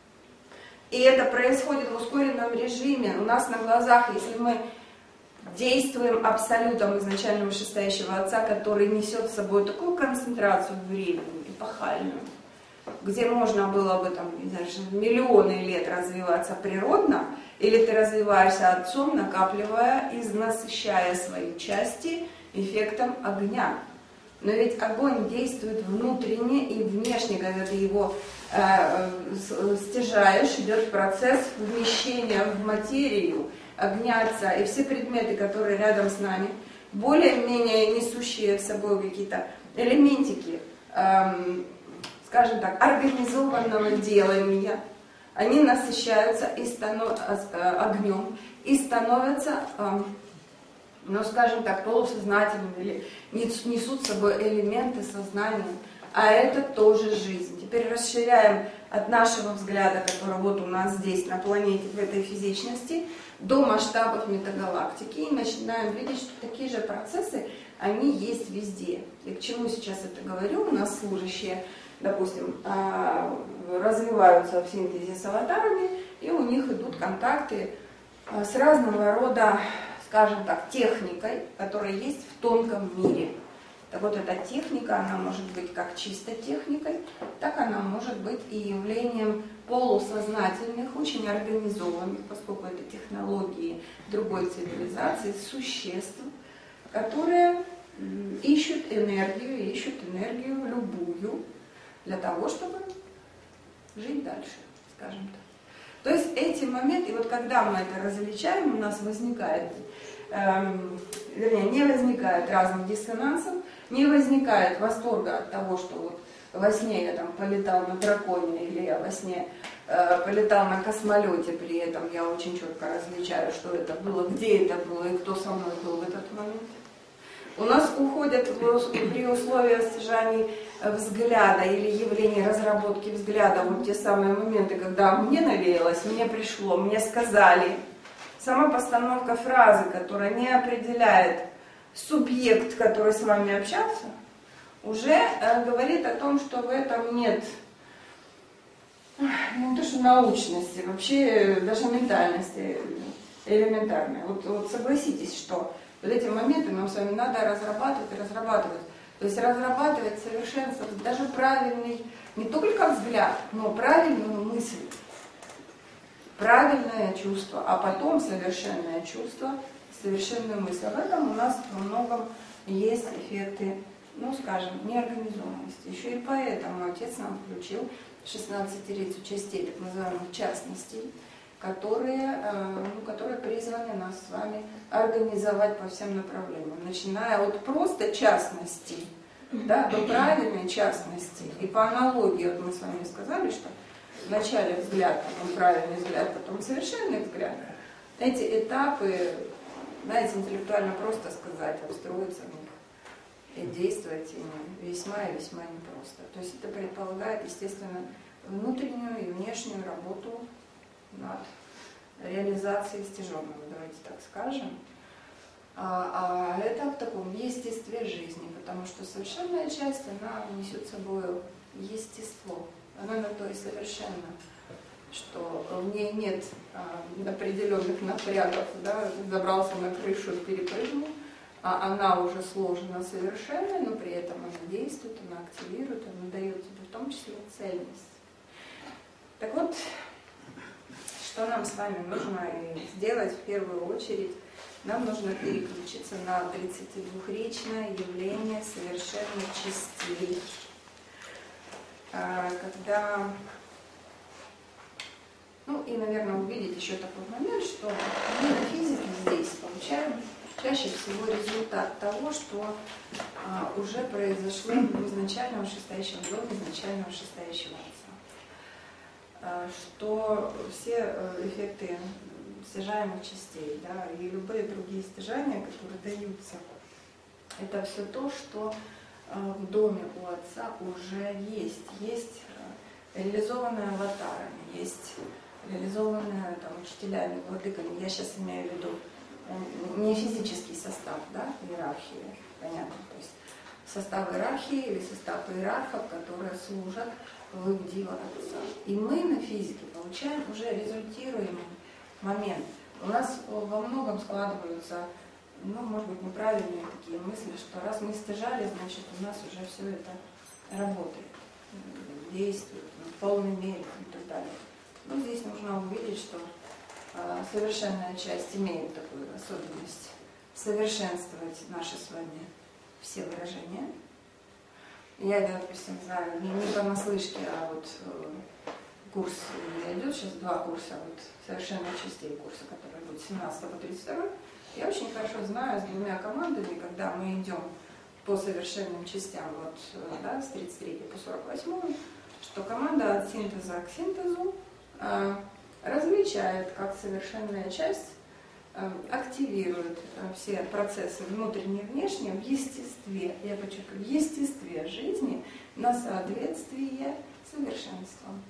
A: и это происходит в ускоренном режиме, у нас на глазах, если мы действуем абсолютом изначально вышестоящего Отца, который несет с собой такую концентрацию времени, эпохальную, где можно было бы там, не знаю, миллионы лет развиваться природно, или ты развиваешься Отцом, накапливая и насыщая свои части эффектом огня. Но ведь огонь действует внутренне и внешне, когда ты его э, стяжаешь, идет процесс вмещения в материю огня Отца. И все предметы, которые рядом с нами, более-менее несущие в собой какие-то элементики, э, скажем так, организованного делания, они насыщаются и станов... огнем и становятся, ну, скажем так, полусознательными или несут с собой элементы сознания, а это тоже жизнь. Теперь расширяем от нашего взгляда, который вот у нас здесь на планете, в этой физичности, до масштабов метагалактики и начинаем видеть, что такие же процессы, они есть везде. И к чему сейчас это говорю? У нас служащие, допустим, развиваются в синтезе с аватарами, и у них идут контакты с разного рода, скажем так, техникой, которая есть в тонком мире. Так вот, эта техника, она может быть как чисто техникой, так она может быть и явлением полусознательных, очень организованных, поскольку это технологии другой цивилизации, существ, которые ищут энергию, ищут энергию любую, для того, чтобы жить дальше, скажем так. То есть эти моменты, и вот когда мы это различаем, у нас возникает, эм, вернее, не возникает разных диссонансов, не возникает восторга от того, что вот во сне я там полетал на драконе, или я во сне полетал на космолете, при этом я очень четко различаю, что это было, где это было и кто со мной был в этот момент. У нас уходят при условии стяжаний взгляда или явления разработки взгляда вот те самые моменты, когда мне навеялось, мне пришло, мне сказали. Сама постановка фразы, которая не определяет субъект, который с вами общался, уже э, говорит о том, что в этом нет не то что научности, вообще даже ментальности элементарной. Вот, вот согласитесь, что вот эти моменты нам с вами надо разрабатывать и разрабатывать. То есть разрабатывать, совершенствовать даже правильный, не только взгляд, но правильную мысль, правильное чувство, а потом совершенное чувство, совершенную мысль. В этом у нас во многом есть эффекты, ну скажем, неорганизованности. Еще и поэтому Отец нам включил шестнадцать частей, так называемых частностей, которые, ну, которые призваны нас с вами организовать по всем направлениям, начиная от просто частностей, да, до правильной частности. И по аналогии, вот мы с вами сказали, что вначале взгляд, потом правильный взгляд, потом совершенный взгляд. Эти этапы, знаете, интеллектуально просто сказать, обстроиться в них и действовать ими весьма и весьма непросто. То есть это предполагает, естественно, внутреннюю и внешнюю работу над реализацией стяженного, давайте так скажем. А, а это в таком естестве жизни, потому что совершенная часть, она несет с собой естество. Она на то и совершенна, что в ней нет а, определенных напрягов, да, забрался на крышу, перепрыгнул, а она уже сложена совершенно, но при этом она действует, она активирует, она дает тебе в том числе цельность. Так вот, что нам с вами нужно сделать в первую очередь? Нам нужно переключиться на тридцатидвухречное явление совершенных частей. Когда, ну и, наверное, увидеть еще такой момент, что мы на физике здесь получаем чаще всего результат того, что а, уже произошло в изначальном шестающем доме, изначального шестающего отца. А, что все эффекты стяжаемых частей, да, и любые другие стяжания, которые даются, это все то, что а, в доме у отца уже есть. Есть реализованное аватарами, есть реализованное там, учителями, владыками. Я сейчас имею в виду не физический состав, да, иерархии, понятно, то есть состав иерархии или состав иерархов, которые служат в удила отца. И мы на физике получаем уже результируемый момент. У нас во многом складываются, ну, может быть, неправильные такие мысли, что раз мы стяжали, значит, у нас уже все это работает, действует в полной мере и так далее. Но здесь нужно увидеть, что совершенная часть имеет такую особенность совершенствовать наши с вами все выражения. Я это, допустим, знаю не, не понаслышке, а вот э, курс у меня идет сейчас два курса вот, совершенных частей курса, который будет с семнадцатого по тридцать второй. Я очень хорошо знаю с двумя командами, когда мы идем по совершенным частям вот, да, с тридцать третьего по сорок восьмой, что команда от синтеза к синтезу э, различает, как совершенная часть э, активирует э, все процессы внутренние и внешние в естестве, я подчеркиваю, в естестве жизни на соответствие совершенствам.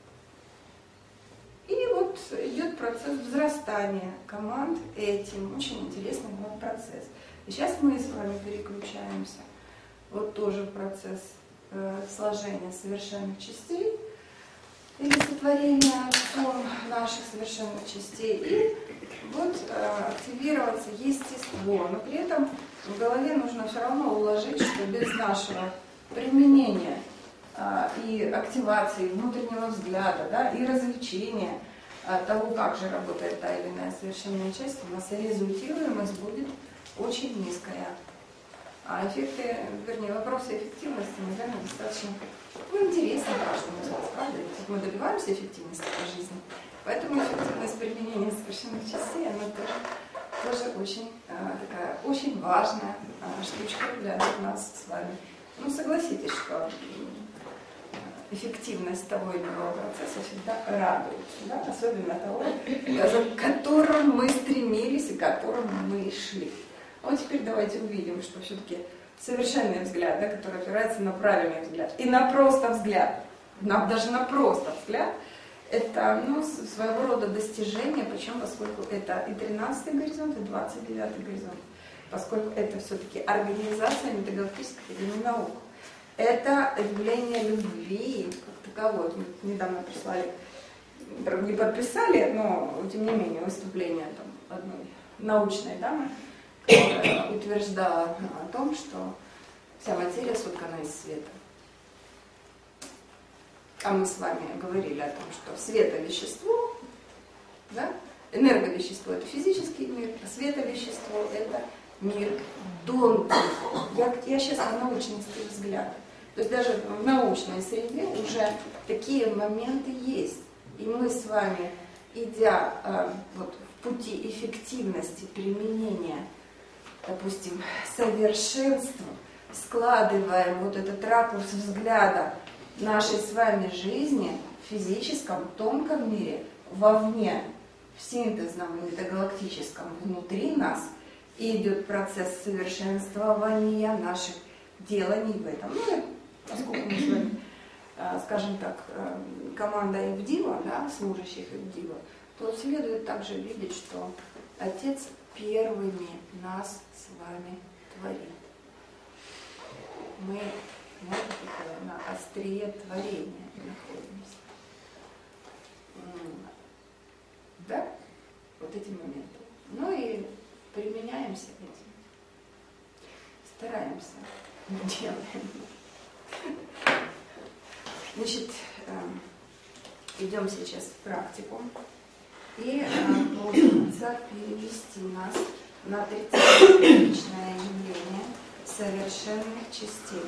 A: И вот идет процесс взрастания команд этим, очень интересный вот процесс. И сейчас мы с вами переключаемся вот тоже в процесс э, сложения совершенных частей, или сотворения форм наших совершенных частей, и вот э, активироваться естество. Но при этом в голове нужно все равно уложить, что без нашего применения э, и активации внутреннего взгляда, да, и развлечения э, того, как же работает та или иная совершенная часть, у нас результируемость будет очень низкая. А эффекты, вернее, вопросы эффективности, наверное, достаточно ну, интересны каждому из нас, правда? Мы добиваемся эффективности по жизни, поэтому эффективность применения совершенных частей, она тоже, тоже очень, а, такая, очень важная а, штучка для нас с вами. Ну, согласитесь, что эффективность того или иного процесса всегда радует, да? Особенно того, к которому мы стремились и к которому мы шли. А вот теперь давайте увидим, что все-таки совершенный взгляд, да, который опирается на правильный взгляд, и на просто взгляд, на, даже на просто взгляд, это ну, своего рода достижение, почему, поскольку это и тринадцатый горизонт, и двадцать девятый горизонт, поскольку это все-таки организация метагалактической академии наук. Это явление любви как таковой. Мы недавно прислали, не подписали, но тем не менее выступление там, одной научной дамы, которая утверждала о том, что вся материя соткана из света. А мы с вами говорили о том, что световещество, да, энерговещество — это физический мир, а световещество — это мир тонкий. Я, я сейчас о научности взгляда. То есть даже в научной среде уже такие моменты есть. И мы с вами, идя э, вот, в пути эффективности применения, допустим, совершенства, складываем вот этот ракурс взгляда нашей с вами жизни в физическом, тонком мире, вовне, в синтезном, метагалактическом, внутри нас, и идет процесс совершенствования наших деланий в этом. Ну, и поскольку мы с вами, скажем так, команда Ивдива, да, служащих Ивдива, то следует также видеть, что Отец первыми нас с вами творит. Мы на острие творения находимся. Да? Вот эти моменты. Ну и применяемся этим. Стараемся. Делаем. Значит, идем сейчас в практику. И пытаться перевести нас на тридцатиличное явление совершенных частей.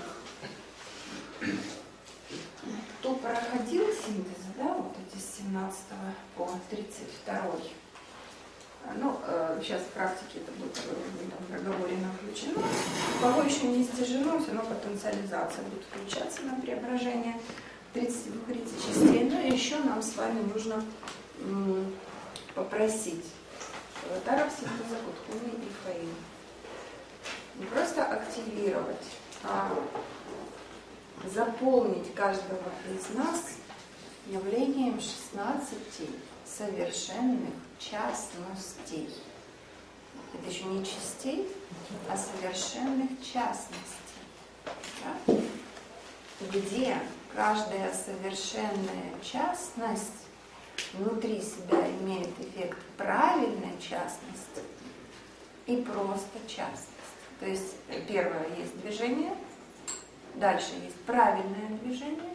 A: Кто проходил синтезы, да, вот эти с семнадцатого по тридцать второй, ну, сейчас в практике это будет в проговорено включено, у кого еще не истяжено, все равно потенциализация будет включаться на преображение тридцати двух частей. Ну и еще нам с вами нужно м, попросить Таров синтеза Кутхуни и Фаин не просто активировать, а заполнить каждого из нас явлением шестнадцати совершенных частностей. Это еще не частей, а совершенных частностей. Да? Где каждая совершенная частность внутри себя имеет эффект правильной частности и просто частности. То есть первое есть движение, дальше есть правильное движение,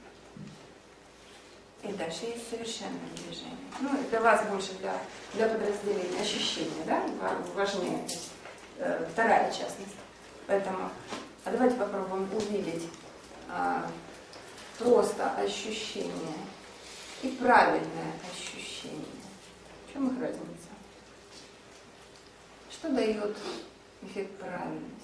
A: и дальше есть совершенное движение. Ну, для вас больше для, для подразделения ощущения, да, важнее. Э, вторая частность. Поэтому а давайте попробуем увидеть а, просто ощущение и правильное ощущение. В чем их разница? Что дает эффект правильности?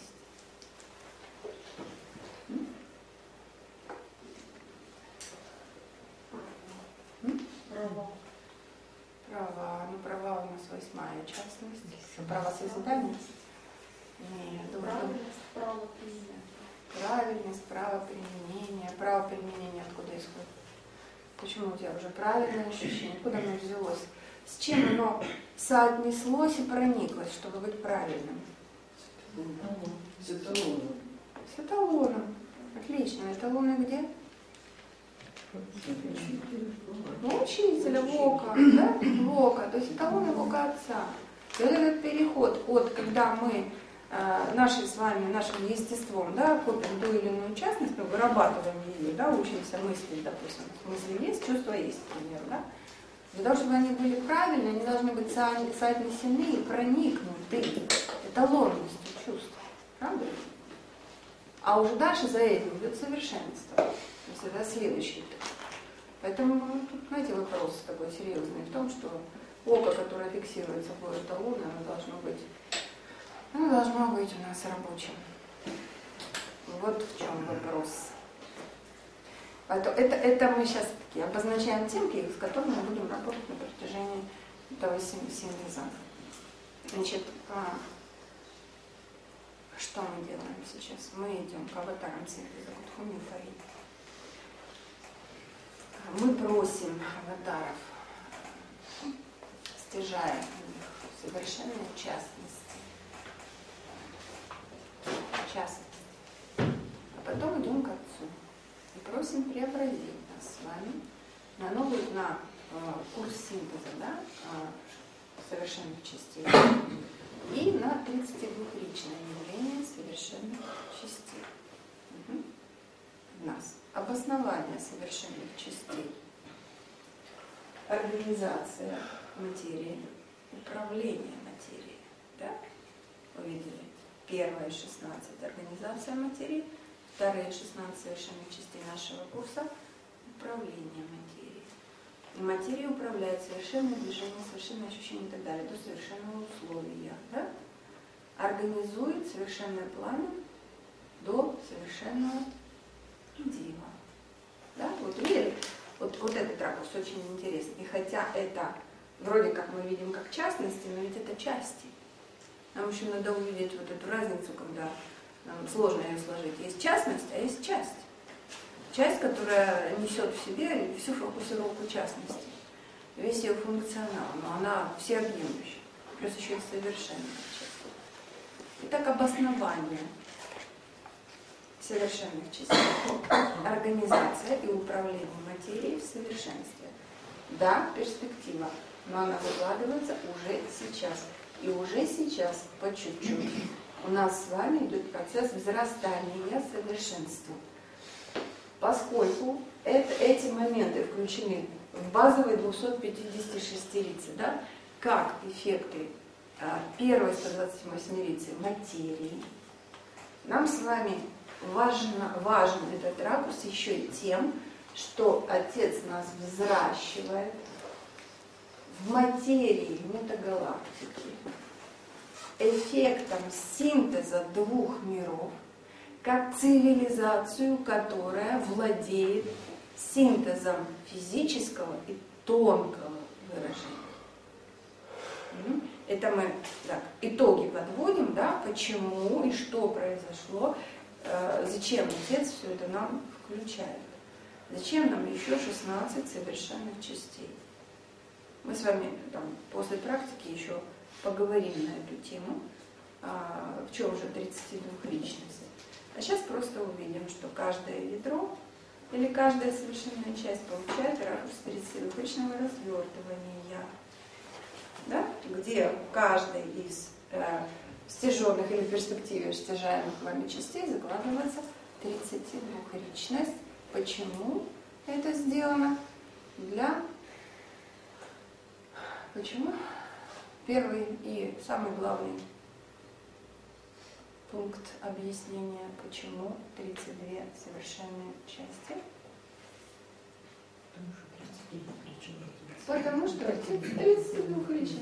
B: Права.
A: Права. Ну, права у нас восьмая частность. Право созидания? Нет.
B: Правильность, право применения.
A: Правильность, право применения. Право применения откуда исходит? Почему у тебя уже правильное ощущение? Куда оно взялось? С чем оно соотнеслось и прониклось, чтобы быть правильным?
D: С эталоном.
A: С эталоном. Отлично. Эталоны где? Ну, учителя, Вока, да? Вока. То есть эталоны Вока Отца. И вот этот переход от, когда мы э, нашим с вами, нашим естеством, да, копим ту или иную частность, мы вырабатываем ее, да, учимся мыслить, допустим. Мысли есть, чувства есть, к примеру, да? Для того, чтобы они были правильны, они должны быть со- соотнесены и проникнуты эталонностью чувств. Правда? А уже дальше за этим идет совершенство. То есть это следующий этап. Поэтому ну, тут, знаете, вопрос такой серьезный в том, что око, которое фиксирует собой эталон, оно должно быть, оно должно быть у нас рабочим. Вот в чем вопрос. Это, это, это мы сейчас такие обозначаем темки, с которыми мы будем работать на протяжении этого синтеза. Значит, а, что мы делаем сейчас? Мы идем к аватарам синтеза Кутху-Мифари. Мы просим аватаров, стяжая у них совершенную частность. Частность. А потом идем к Отцу и просим преобразить нас с вами на новый, на э, курс синтеза, да, э, совершенных частей и на тридцатидвухличное явление совершенных частей. Угу. Нас. Обоснование совершенных частей. Организация материи, управление материей. Да? Увидели? Первая шестнадцать организация материи, вторые шестнадцать совершенных частей нашего курса управление материей. И материя управляет совершенное движение, совершенное ощущение и так далее, до совершенного условия. Да? Организует совершенное пламя до совершенного дива. Да? Вот видели? Вот, вот этот ракурс очень интересный. И хотя это вроде как мы видим как частности, но ведь это части. Нам еще надо увидеть вот эту разницу, когда нам сложно ее сложить. Есть частность, а есть часть. Часть, которая несет в себе всю фокусировку частности, весь ее функционал, но она всеобъемлющая, плюс еще и совершенная часть. Итак, обоснование совершенных частей. Организация и управление материей в совершенстве. Да, перспектива, но она выкладывается уже сейчас. И уже сейчас, по чуть-чуть, у нас с вами идет процесс взрастания совершенства. Поскольку это, эти моменты включены в базовые двухсот пятидесятишестирицы, да, как эффекты а, первой сто двадцать восьмирицы материи, нам с вами важно, важен этот ракурс еще и тем, что Отец нас взращивает в материи метагалактики эффектом синтеза двух миров, как цивилизацию, которая владеет синтезом физического и тонкого выражения. Это мы так, итоги подводим, да, почему и что произошло, э, зачем Отец все это нам включает. Зачем нам еще шестнадцать совершенных частей? Мы с вами там, после практики еще поговорим на эту тему, а, в чем же тридцатидвухличность. А сейчас просто увидим, что каждое ядро или каждая совершенная часть получает ракурс тридцатидвухличного развертывания, да? Где каждый из э, стяженных или в перспективе стяжаемых вами частей закладывается тридцатидвухличность. Почему это сделано? Для... Почему? Первый и самый главный пункт объяснения, почему тридцать две совершенные части. Потому что тридцатидвухличный.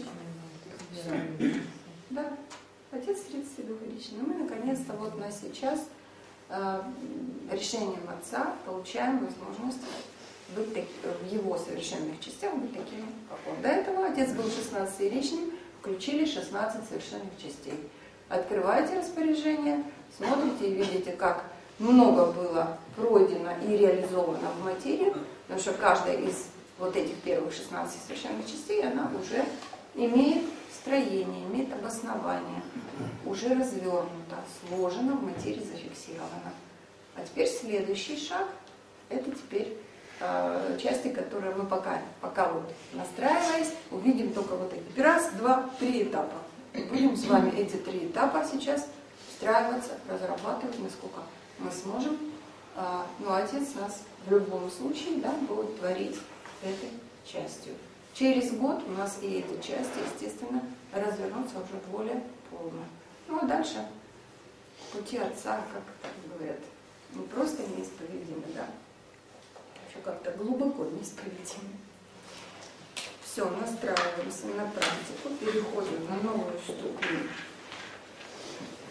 A: Да, Отец тридцатидвухличный. Мы наконец-то вот на сейчас э, решением Отца получаем возможность быть так, в его совершенных частях быть таким, как он. До этого Отец был шестнадцатиличным, включили шестнадцать совершенных частей. Открываете распоряжение, смотрите и видите, как много было пройдено и реализовано в материи, потому что каждая из вот этих первых шестнадцати совершенных частей, она уже имеет строение, имеет обоснование, уже развернута, сложена в материи, зафиксирована. А теперь следующий шаг, это теперь э, части, которые мы пока, пока вот настраиваясь, увидим только вот эти. Раз, два, три этапа. И будем с вами эти три этапа сейчас встраиваться, разрабатывать, насколько мы сможем. Э, ну, Отец нас в любом случае, да, будет творить этой частью. Через год у нас и эти части, естественно, развернутся уже более полно. Ну а дальше пути Отца, как так говорят, не просто неисповедимы, да, еще как-то глубоко неисповедимы. Все, настраиваемся на практику, переходим на новую ступень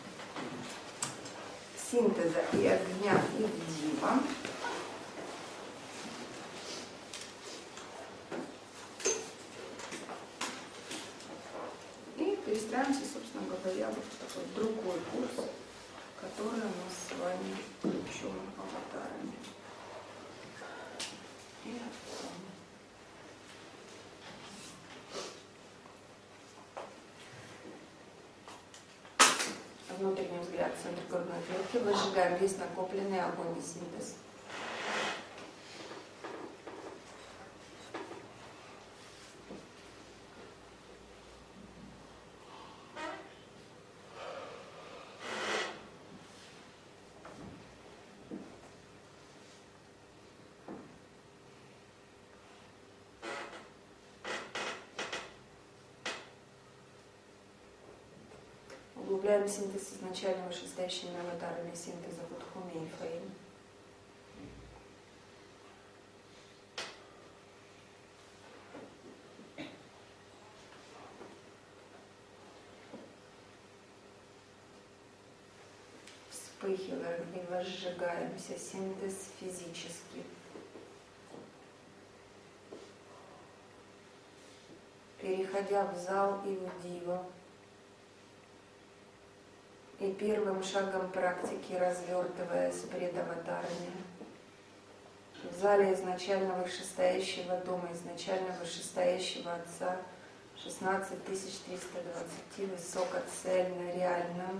A: синтеза и огня и дива. центр грудной клетки, выжигаем весь накопленный огонь и синтез. Углубляем синтез изначально вышестоящими аватарами синтеза Будхуми и Фейм. Вспыхиваем и возжигаемся синтез физический. Переходя в зал и в дива. И первым шагом практики, развертываясь пред аватарами, в зале изначально вышестоящего дома, изначально вышестоящего Отца, шестнадцать тысяч триста двадцать, высокоцельно, реально,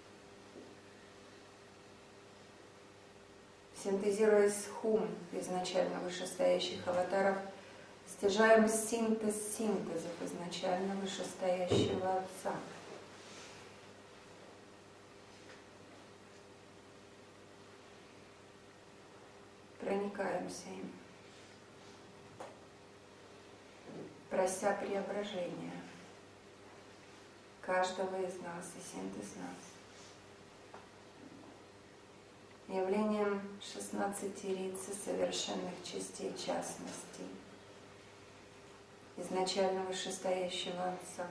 A: синтезируясь хум изначально вышестоящих аватаров, стяжаем синтез синтезов изначально вышестоящего Отца. Проникаемся им, прося преображения каждого из нас и синтез нас. Явлением шестнадцати рицы совершенных частей частностей, изначально вышестоящего Отца.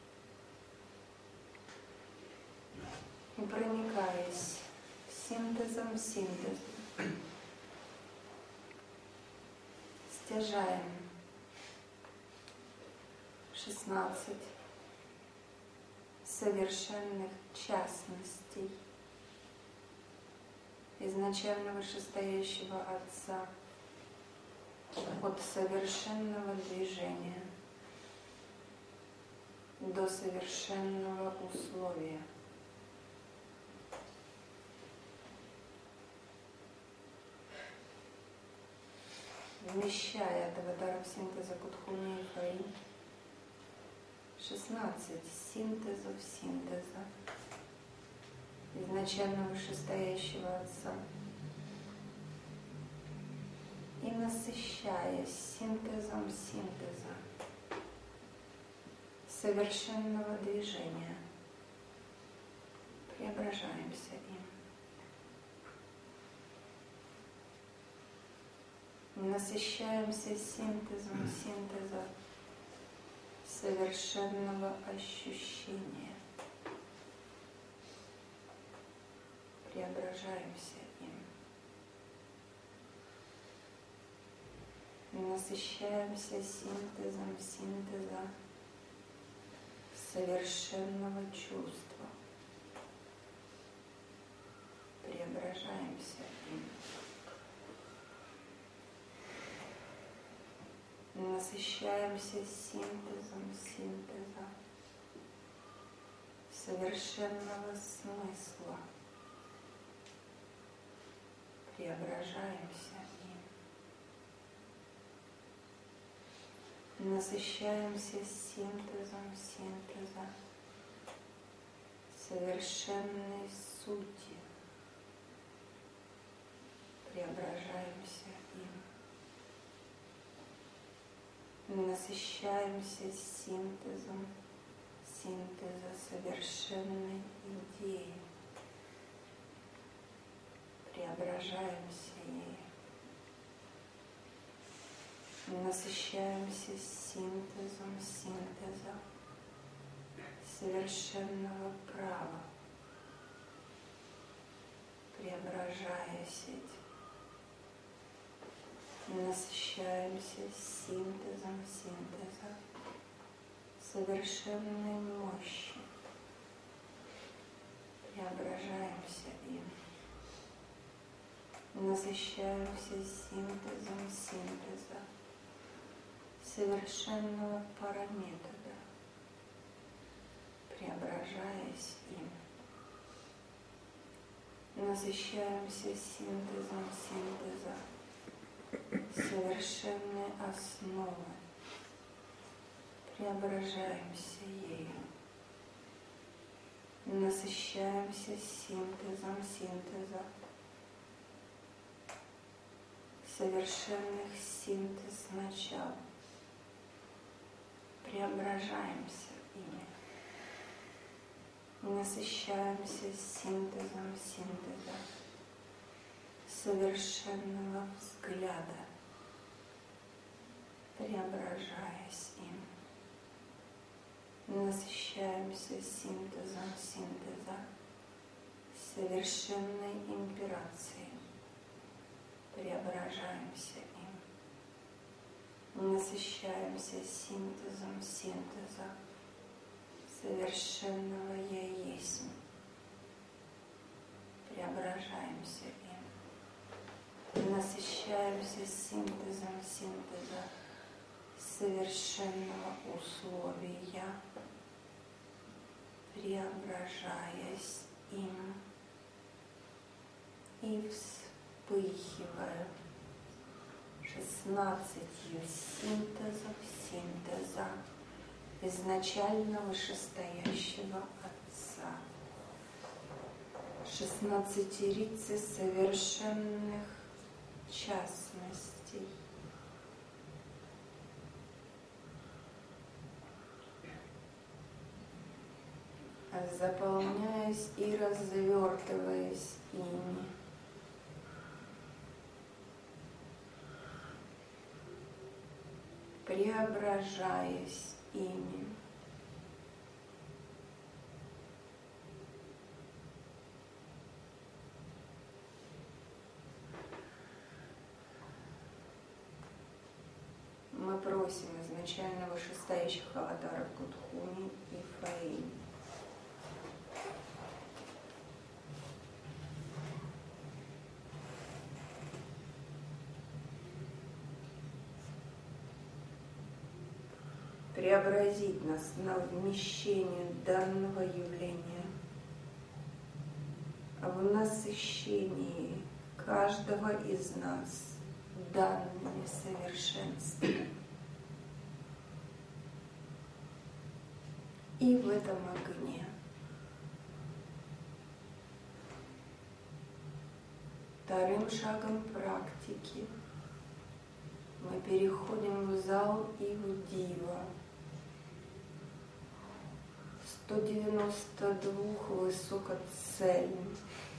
A: И проникаясь синтезом синтезом, стяжаем шестнадцать совершенных частностей изначально вышестоящего Отца от совершенного движения до совершенного условия. Вмещая от аватаров синтеза Будхуми и Фейм шестнадцать синтезов синтеза изначально вышестоящего Отца и насыщаясь синтезом синтеза совершенного движения, преображаемся им. Насыщаемся синтезом синтеза совершенного ощущения. Преображаемся им. Насыщаемся синтезом синтеза совершенного чувства. Преображаемся им. Насыщаемся синтезом синтеза совершенного смысла. Преображаемся им. Насыщаемся синтезом синтеза совершенной сути. Преображаемся им. Насыщаемся синтезом синтеза совершенной идеи. Преображаемся ей. Насыщаемся синтезом синтеза совершенного права. Преображая сеть. Насыщаемся синтезом синтеза совершенной мощи. Преображаемся им. Насыщаемся синтезом синтеза совершенного параметода. Преображаясь им. Насыщаемся синтезом синтеза совершенной основы. Преображаемся ею. Насыщаемся синтезом синтеза совершенных синтез начал. Преображаемся ими. Насыщаемся синтезом синтеза совершенного взгляда, преображаясь им. Насыщаемся синтезом синтеза совершенной имперации, преображаемся им. Насыщаемся синтезом синтеза совершенного Я есть, преображаемся им. Насыщаемся синтезом синтеза совершенного условия, преображаясь им и вспыхивая шестнадцатью синтезов синтеза изначально вышестоящего Отца, шестнадцатерицы совершенных частностей, заполняясь и развертываясь ими, преображаясь ими. Мы просим изначально вышестоящих аватаров Кутхуни и Фаи преобразить нас на вмещение данного явления, в насыщении каждого из нас данными совершенствами. И в этом огне вторым шагом практики мы переходим в зал и в дива, сто девяносто два высокоцельных,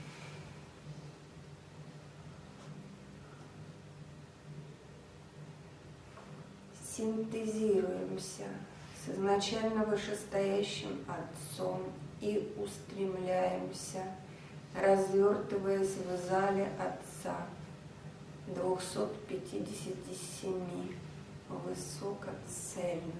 A: синтезируемся с изначально вышестоящим Отцом и устремляемся, развертываясь в зале Отца двухсот пятидесяти семи высокоцельным.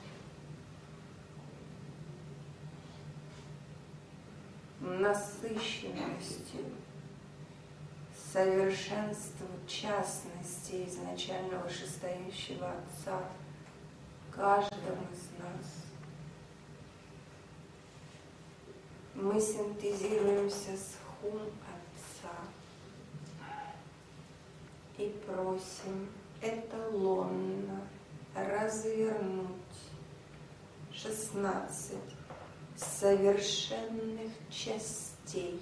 A: Насыщенностью, совершенством частности изначально вышестоящего Отца каждому из нас. Мы синтезируемся с Хум Отца и просим эталонно развернуть шестнадцать совершенных частей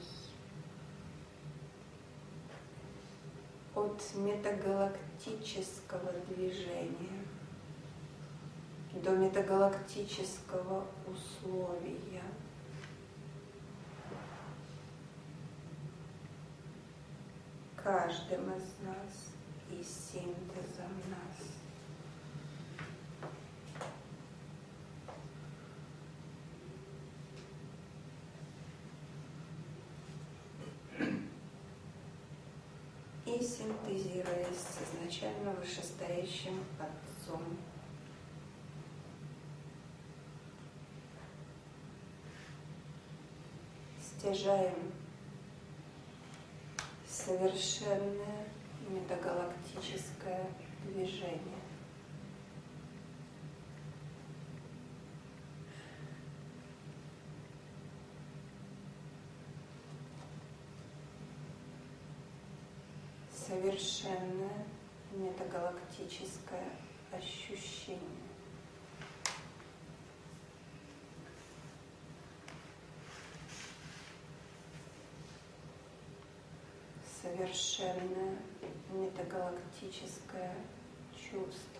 A: от метагалактического движения до метагалактического условия. Каждым из нас и синтезом нас. И синтезируясь с изначально вышестоящим Отцом, стяжаем совершенное метагалактическое движение. совершенное метагалактическое ощущение. Совершенное метагалактическое чувство.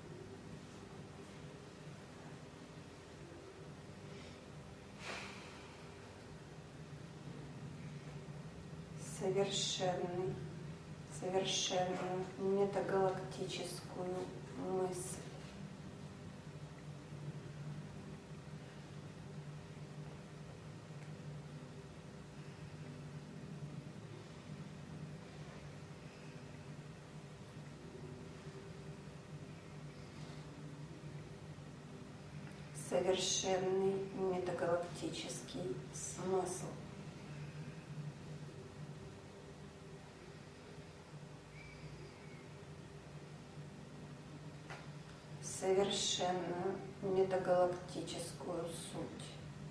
A: Совершенный, совершенную метагалактическую мысль. Совершенный метагалактический смысл. Совершенную метагалактическую суть.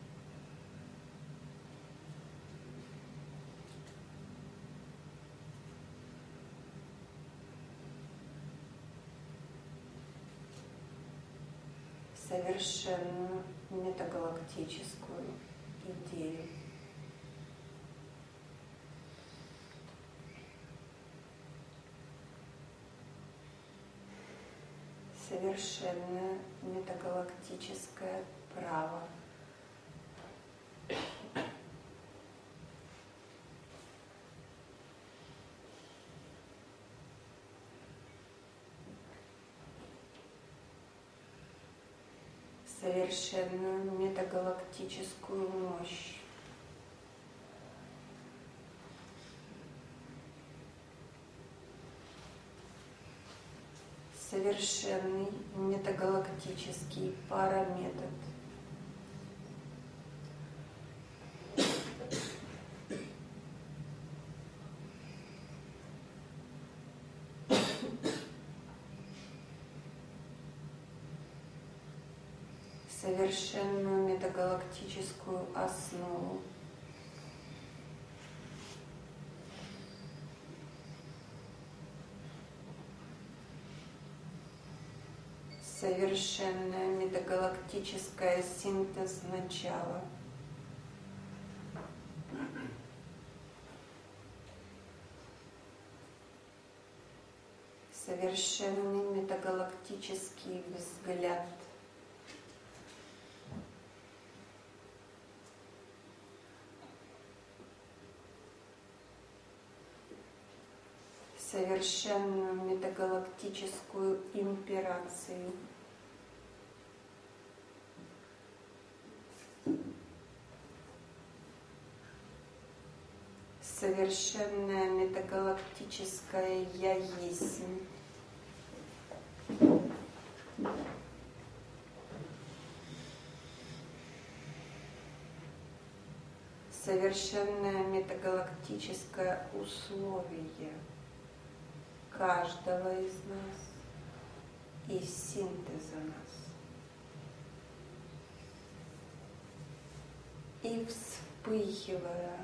A: Совершенную метагалактическую идею. Совершенное метагалактическое право. Совершенную метагалактическую мощь. Совершенный метагалактический параметод. Совершенную метагалактическую основу. Совершенная метагалактическая синтез начала. Совершенный метагалактический взгляд. Совершенную метагалактическую имперацию. Совершенная метагалактическая Я есть. Совершенное метагалактическое условие каждого из нас и синтеза нас. И вспыхивая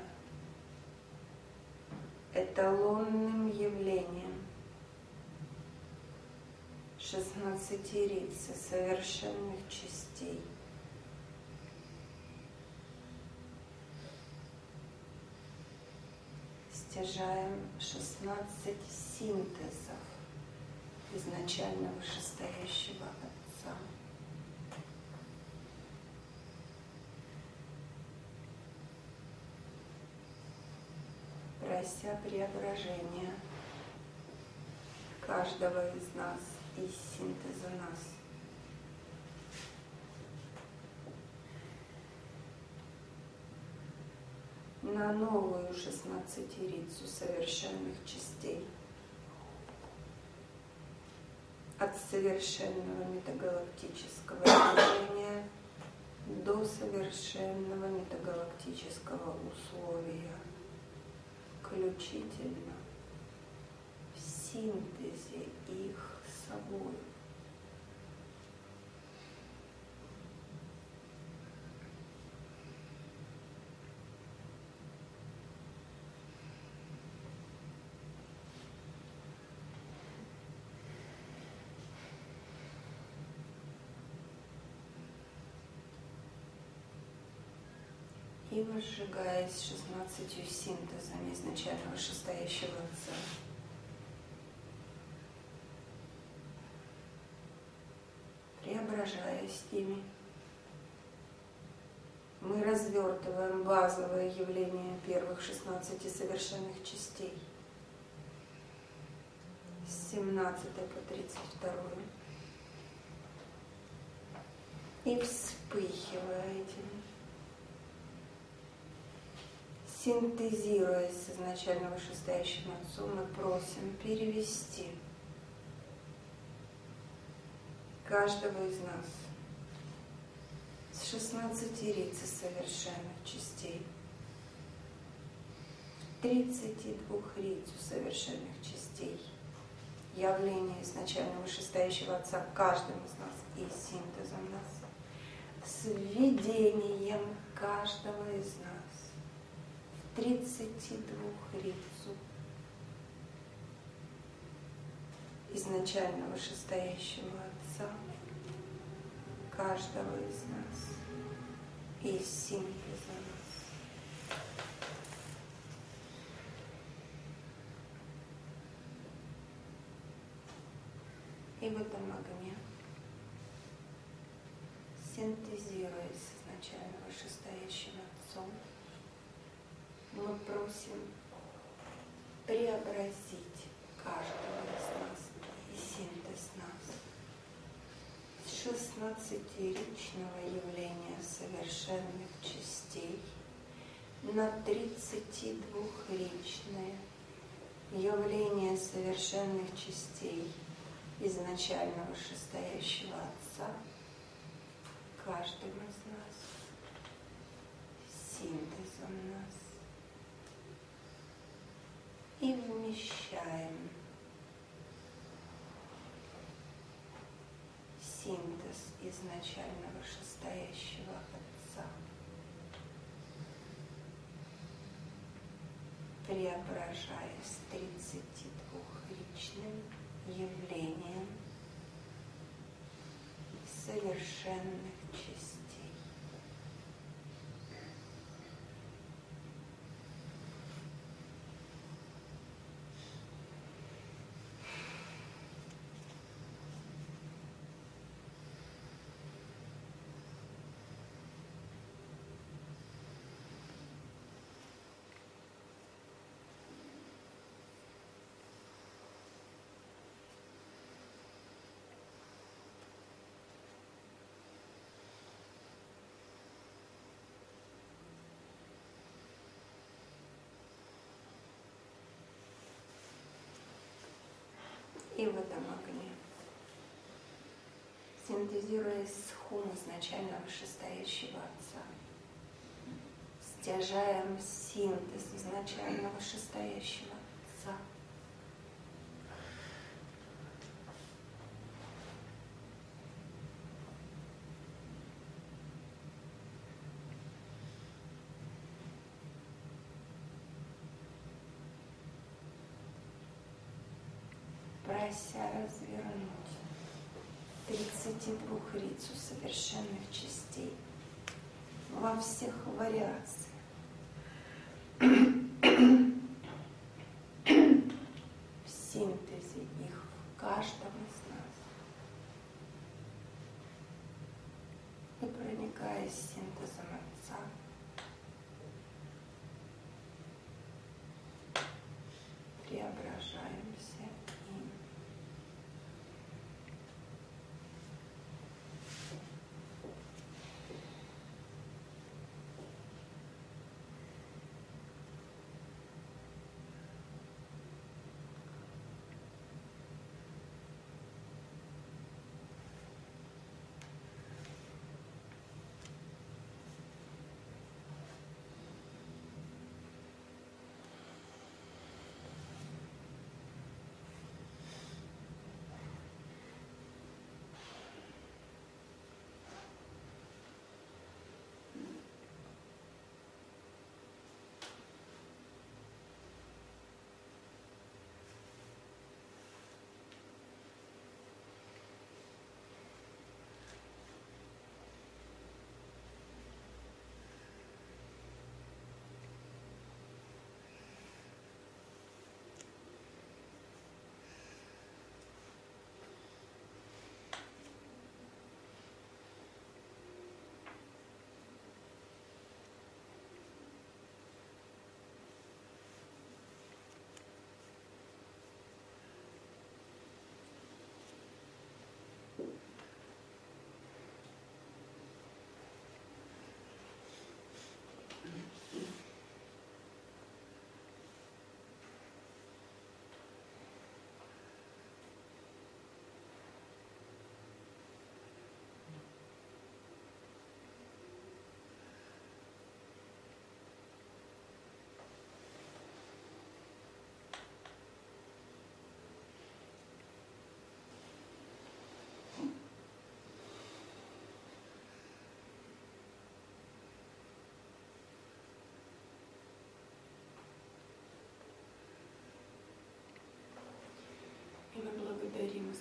A: эталонным явлением шестнадцатирицы совершенных частей, стяжаем шестнадцать синтезов изначально вышестоящего Отца. Прося преображения каждого из нас и синтеза нас. На новую шестнадцатирицу совершенных частей. От совершенного метагалактического движения до совершенного метагалактического условия, включительно в синтезе их с собой. и возжигаясь шестнадцатью синтезами изначально вышестоящего Отца. Преображаясь ими, мы развертываем базовое явление первых шестнадцати совершенных частей с семнадцатой по тридцать вторую и вспыхивая этими, синтезируясь с изначально вышестоящим Отцом, мы просим перевести каждого из нас с шестнадцати рицы совершенных частей в тридцати двух рицу совершенных частей явление изначально вышестоящего Отца каждым из нас и синтезом нас, с введением каждого из нас в тридцати двух рицу изначально вышестоящего Отца каждого из нас и синтеза нас. И в этом огне, синтезируясь с изначально вышестоящим Отцом, мы просим преобразить каждого из нас и синтез нас с шестнадцатиричного явления совершенных частей на тридцатидвухричное явление совершенных частей изначально вышестоящего Отца каждым из нас, синтезом нас, и вмещаем синтез изначально вышестоящего Отца, преображаясь тридцатидвухричным явлением совершенных частей. И в этом огне, синтезируясь с хум изначально вышестоящего Отца, стяжаем синтез изначально вышестоящего Отца, прося развернуть тридцатидвухрицу совершенных частей во всех вариациях, в синтезе их в каждом из нас, и проникая синтезом Отца, преображаемся им.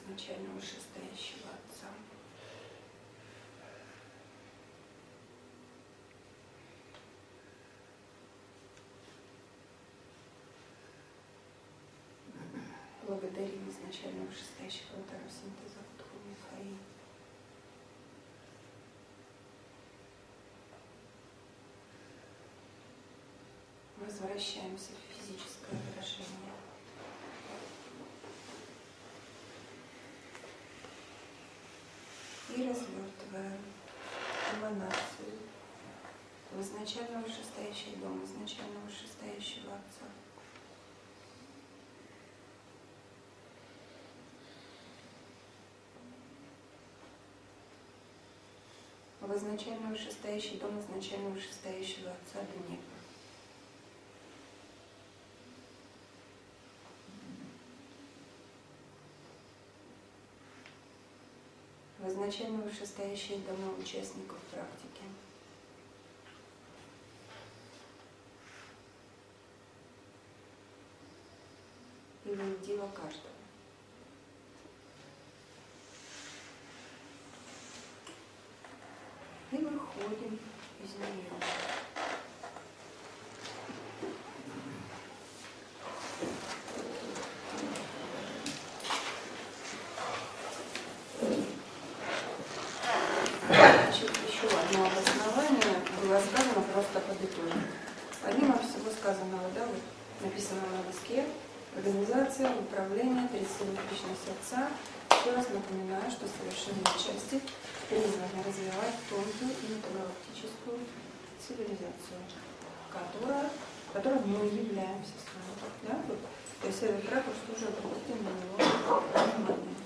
A: изначально вышестоящего Отца. Благодарим изначально вышестоящего Ватара синтеза Вдху Михаил. Возвращаемся в физическое выражение. И развертываем эманацию в изначально вышестоящий дом, изначально вышестоящего Отца. В изначально вышестоящий дом, изначально вышестоящего Отца Днепр. В изначально вышестоящие дома участников практики. И в дело каждого. И выходим из нее. Еще одно обоснование было сказано, просто подытожим. Помимо всего сказанного, да, вот написано на доске, организация, управление, тридцать личность Отца. Еще раз напоминаю, что совершенные части призваны развивать тонкую интергалактическую цивилизацию, которая, которой мы являемся с вами. Да? Вот. То есть этот ракурс тоже обратите на него внимание.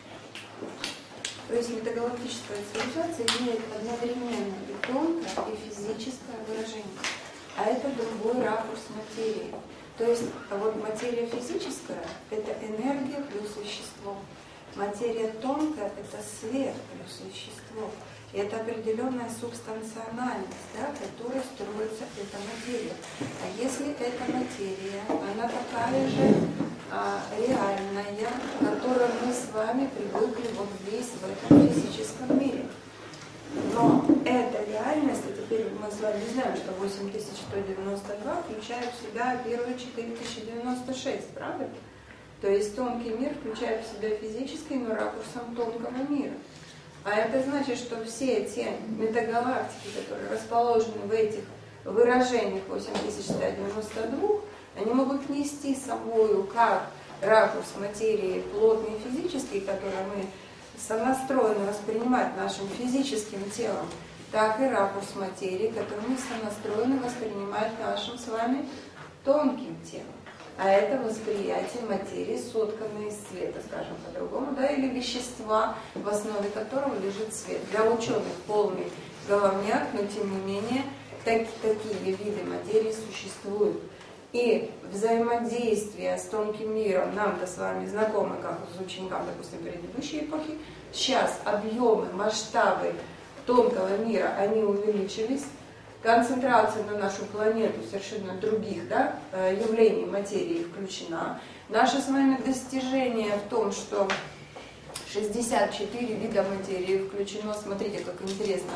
A: То есть метагалактическая цивилизация имеет одновременно и тонкое, и физическое выражение. А это другой ракурс материи. То есть вот материя физическая – это энергия плюс вещество. Материя тонкая – это свет плюс вещество. И это определенная субстанциональность, да, которой строится эта материя. А если эта материя, она такая же а, реальная, к которой мы с вами привыкли вот здесь, в этом физическом мире. Но эта реальность, и теперь мы с вами знаем, что восемь тысяч сто девяносто два включает в себя первые четыре тысячи девяносто шесть, правда? То есть тонкий мир включает в себя физический, но ракурсом тонкого мира. А это значит, что все те метагалактики, которые расположены в этих выражениях восемь тысяч сто девяносто два, они могут нести с собой как ракурс материи плотный и физический, который мы сонастроены воспринимать нашим физическим телом, так и ракурс материи, который мы сонастроены воспринимать нашим с вами тонким телом. А это восприятие материи, сотканной из света, скажем по-другому, да, или вещества, в основе которого лежит свет. Для ученых полный головняк, но тем не менее так, такие виды материи существуют. И взаимодействие с тонким миром нам-то с вами знакомы, как с ученикам, допустим, предыдущей эпохи. Сейчас объемы, масштабы тонкого мира, они увеличились. Концентрация на нашу планету совершенно других, да, явлений материи включена. Наше с вами достижение в том, что шестьдесят четыре вида материи включено. Смотрите, как интересно,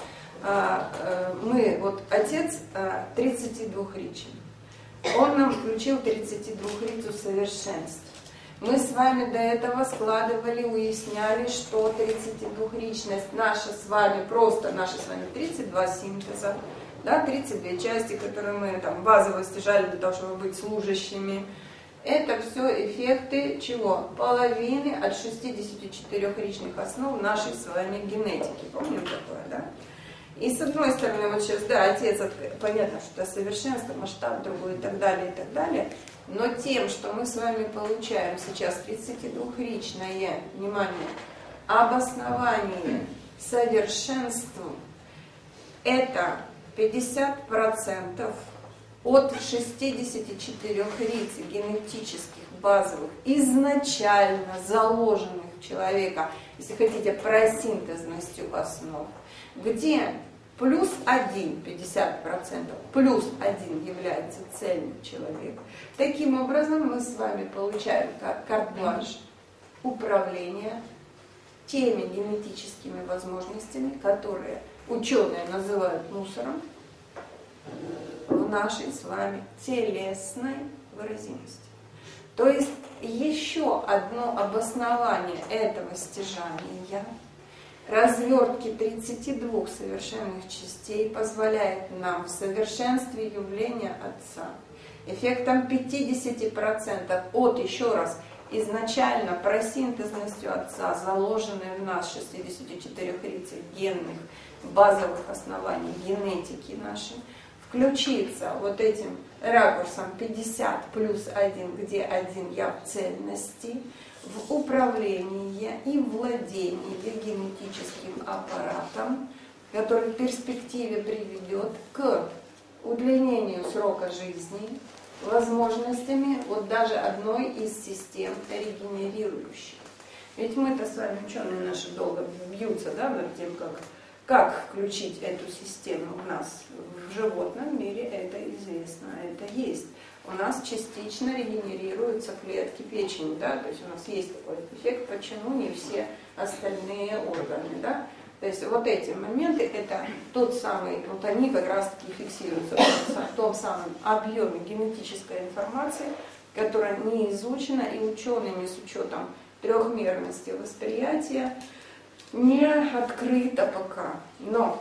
A: да? Мы, вот Отец тридцатидвухричен. Он нам включил тридцатидвухрицу совершенств. Мы с вами до этого складывали, уясняли, что тридцатидвухричность наша с вами, просто наша с вами тридцать два синтеза, да, тридцать две части, которые мы там базово стяжали для того, чтобы быть служащими. Это все эффекты чего? Половины от шестидесяти четырёх ричных основ нашей с вами генетики. Помним такое, да? И с одной стороны, вот сейчас, да, Отец, понятно, что это совершенство, масштаб другой и так далее, и так далее. Но тем, что мы с вами получаем сейчас тридцатидвухричное, внимание, обоснование совершенству, это пятьдесят процентов от шестидесяти четырёх риц генетических, базовых, изначально заложенных в человека, если хотите, просинтезностью основ, где плюс один, пятьдесят процентов, плюс один является цельным человеком. Таким образом мы с вами получаем карт-бланш управления теми генетическими возможностями, которые ученые называют мусором, в нашей с вами телесной выразимости. То есть еще одно обоснование этого стяжания развертки тридцати двух совершенных частей позволяет нам в совершенстве явления Отца эффектом пятьдесят процентов от, еще раз, изначально просинтезностью Отца, заложенной в нас шестьдесят четыре тридцать генных базовых оснований генетики нашей, включиться вот этим ракурсом пятьдесят плюс один, где один я в цельности, в управление и владение генетическим аппаратом, который в перспективе приведет к удлинению срока жизни, возможностями вот даже одной из систем регенерирующих. Ведь мы-то с вами, ученые наши, долго бьются, да, над тем, как, как включить эту систему в нас. В животном мире это известно, это есть. У нас частично регенерируются клетки печени, да, то есть у нас есть такой эффект, почему не все остальные органы, да. То есть вот эти моменты, это тот самый, вот они как раз таки фиксируются в том самом объеме генетической информации, которая не изучена и учеными с учетом трехмерности восприятия не открыта пока. Но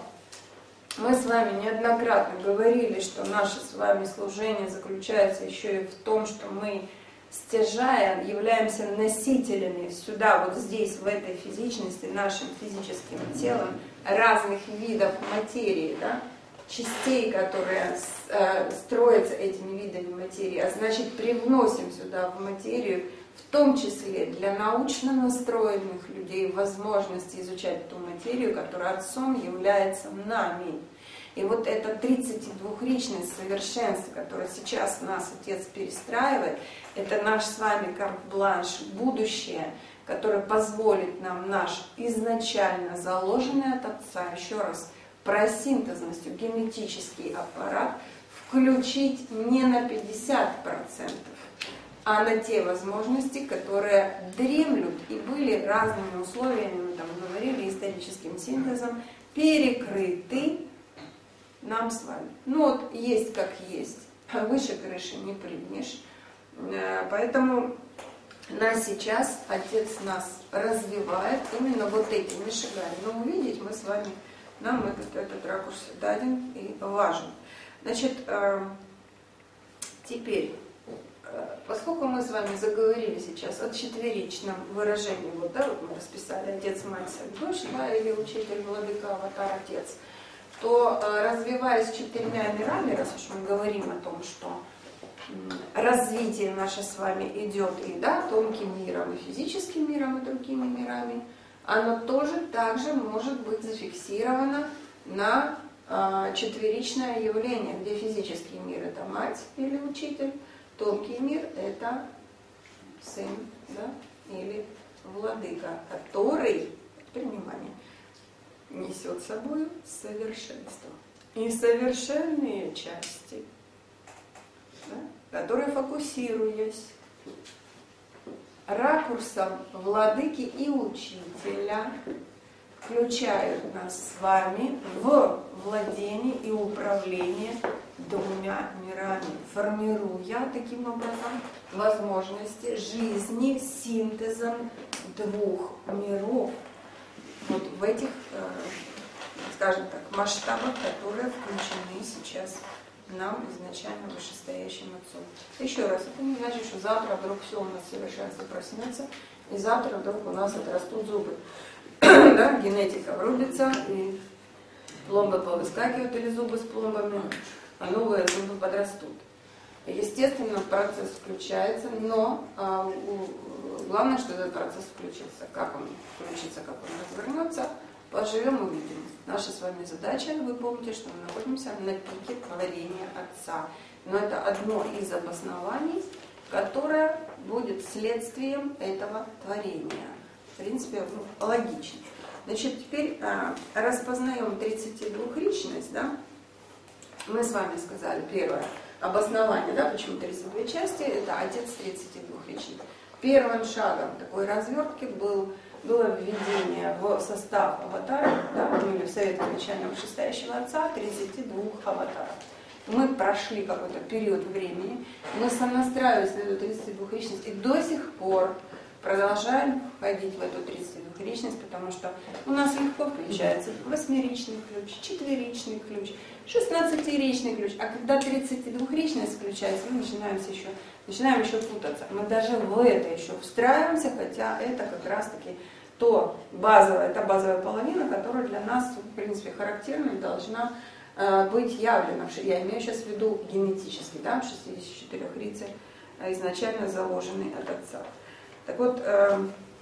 A: мы с вами неоднократно говорили, что наше с вами служение заключается еще и в том, что мы, стяжая, являемся носителями сюда, вот здесь, в этой физичности, нашим физическим телом, разных видов материи, да, частей, которые э, строятся этими видами материи, а значит привносим сюда в материю, в том числе для научно настроенных людей, возможности изучать ту материю, которая Отцом является нами. И вот эта тридцатидвухличность совершенства, которая сейчас нас Отец перестраивает, это наш с вами карт-бланш, будущее, которое позволит нам наш изначально заложенный от Отца, еще раз, просинтезностью генетический аппарат включить не на пятьдесят процентов, а на те возможности, которые дремлют и были разными условиями, мы там говорили, историческим синтезом, перекрыты нам с вами. Ну вот есть как есть, выше крыши не прыгнешь. Поэтому нас сейчас Отец нас развивает именно вот этими шагами. Но увидеть мы с вами, нам этот, этот ракурс даден и важен. Значит, теперь, поскольку мы с вами заговорили сейчас о четверичном выражении, вот, да, вот мы расписали Отец, Мать, Сын, Дочь, да, или Учитель, Владыка, Аватар, Отец, то, развиваясь четырьмя мирами, раз уж мы говорим о том, что развитие наше с вами идет и, да, тонким миром, и физическим миром, и другими мирами, оно тоже также может быть зафиксировано на э, четверичное явление, где физический мир — это Мать или Учитель, тонкий мир — это Сын, да, или Владыка, который, внимание, несет с собой совершенство и совершенные части, да, которые, фокусируясь ракурсом Владыки и Учителя, включают нас с вами в владение и управление двумя мирами, формируя таким образом возможности жизни синтезом двух миров. Вот в этих, скажем так, масштабах, которые включены сейчас нам изначально вышестоящим Отцом. Еще раз, это не значит, что завтра вдруг все у нас совершенство проснется, и завтра вдруг у нас отрастут зубы. Да, генетика врубится, и пломбы повыскакивают, или зубы с пломбами, а новые зубы подрастут. Естественно, процесс включается, но а, у, главное, что этот процесс включится. Как он включится, как он развернется, поживем, увидим. Наша с вами задача, вы помните, что мы находимся на пике творения Отца. Но это одно из обоснований, которое будет следствием этого творения. В принципе, ну, логично. Значит, теперь а, распознаем тридцатидвухличность, да? Мы с вами сказали первое обоснование, да, почему тридцать две части, это Отец тридцатидвухличный. первым шагом такой развертки был, было введение в состав аватаров, да, ну, или в совет венчания вышестоящего отца тридцати двух аватаров. Мы прошли какой-то период времени, мы сонастраивались на эту тридцать двух личность и до сих пор продолжаем входить в эту тридцать двух личность, потому что у нас легко включается восьмеричный ключ, четверичный ключ, шестнадцатиричный ключ, а когда тридцать двух личность включается, мы начинаем еще, начинаем еще путаться. Мы даже в это еще встраиваемся, хотя это как раз-таки то базовое, та базовая половина, которая для нас, в принципе, характерна и должна э, быть явлена. Я имею сейчас в виду генетически, да, в шестидесяти четырёх рицарь изначально заложенный от отца. Так вот, э,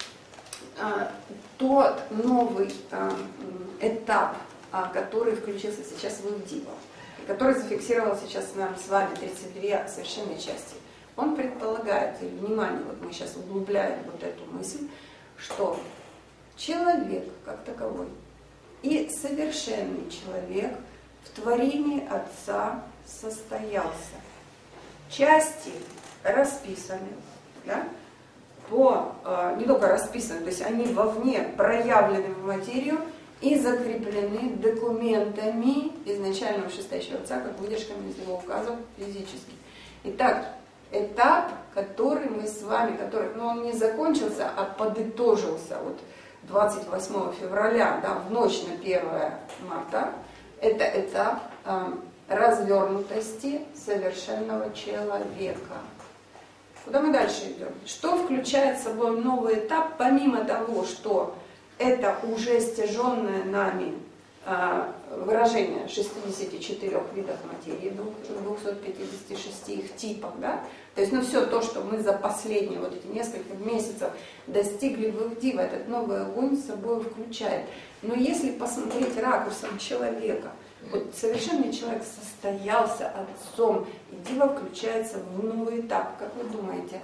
A: э, тот новый э, этап, э, который включился сейчас в Ивдива, который зафиксировал сейчас нам с вами тридцать две совершенные части, он предполагает, и внимание, вот мы сейчас углубляем вот эту мысль, что человек как таковой и совершенный человек в творении Отца состоялся. Части расписаны, да? По, э, не только расписаны, то есть они вовне проявлены в материю и закреплены документами изначального вышестоящего Отца, как выдержками из его указов физически. Итак, этап, который мы с вами, который, ну, он не закончился, а подытожился вот двадцать восьмого февраля, да, в ночь на первое марта, это этап э, развернутости совершенного человека. Куда мы дальше идем? Что включает в собой новый этап, помимо того, что это уже стяженное нами э, выражение шестидесяти четырёх видов материи, двухсот пятидесяти шести их типов, да? То есть, ну, все то, что мы за последние вот эти несколько месяцев достигли в Ивдива, этот новый огонь с собой включает. Но если посмотреть ракурсом человека, вот совершенный человек состоялся отцом, и Дива включается в новый этап. Как вы думаете,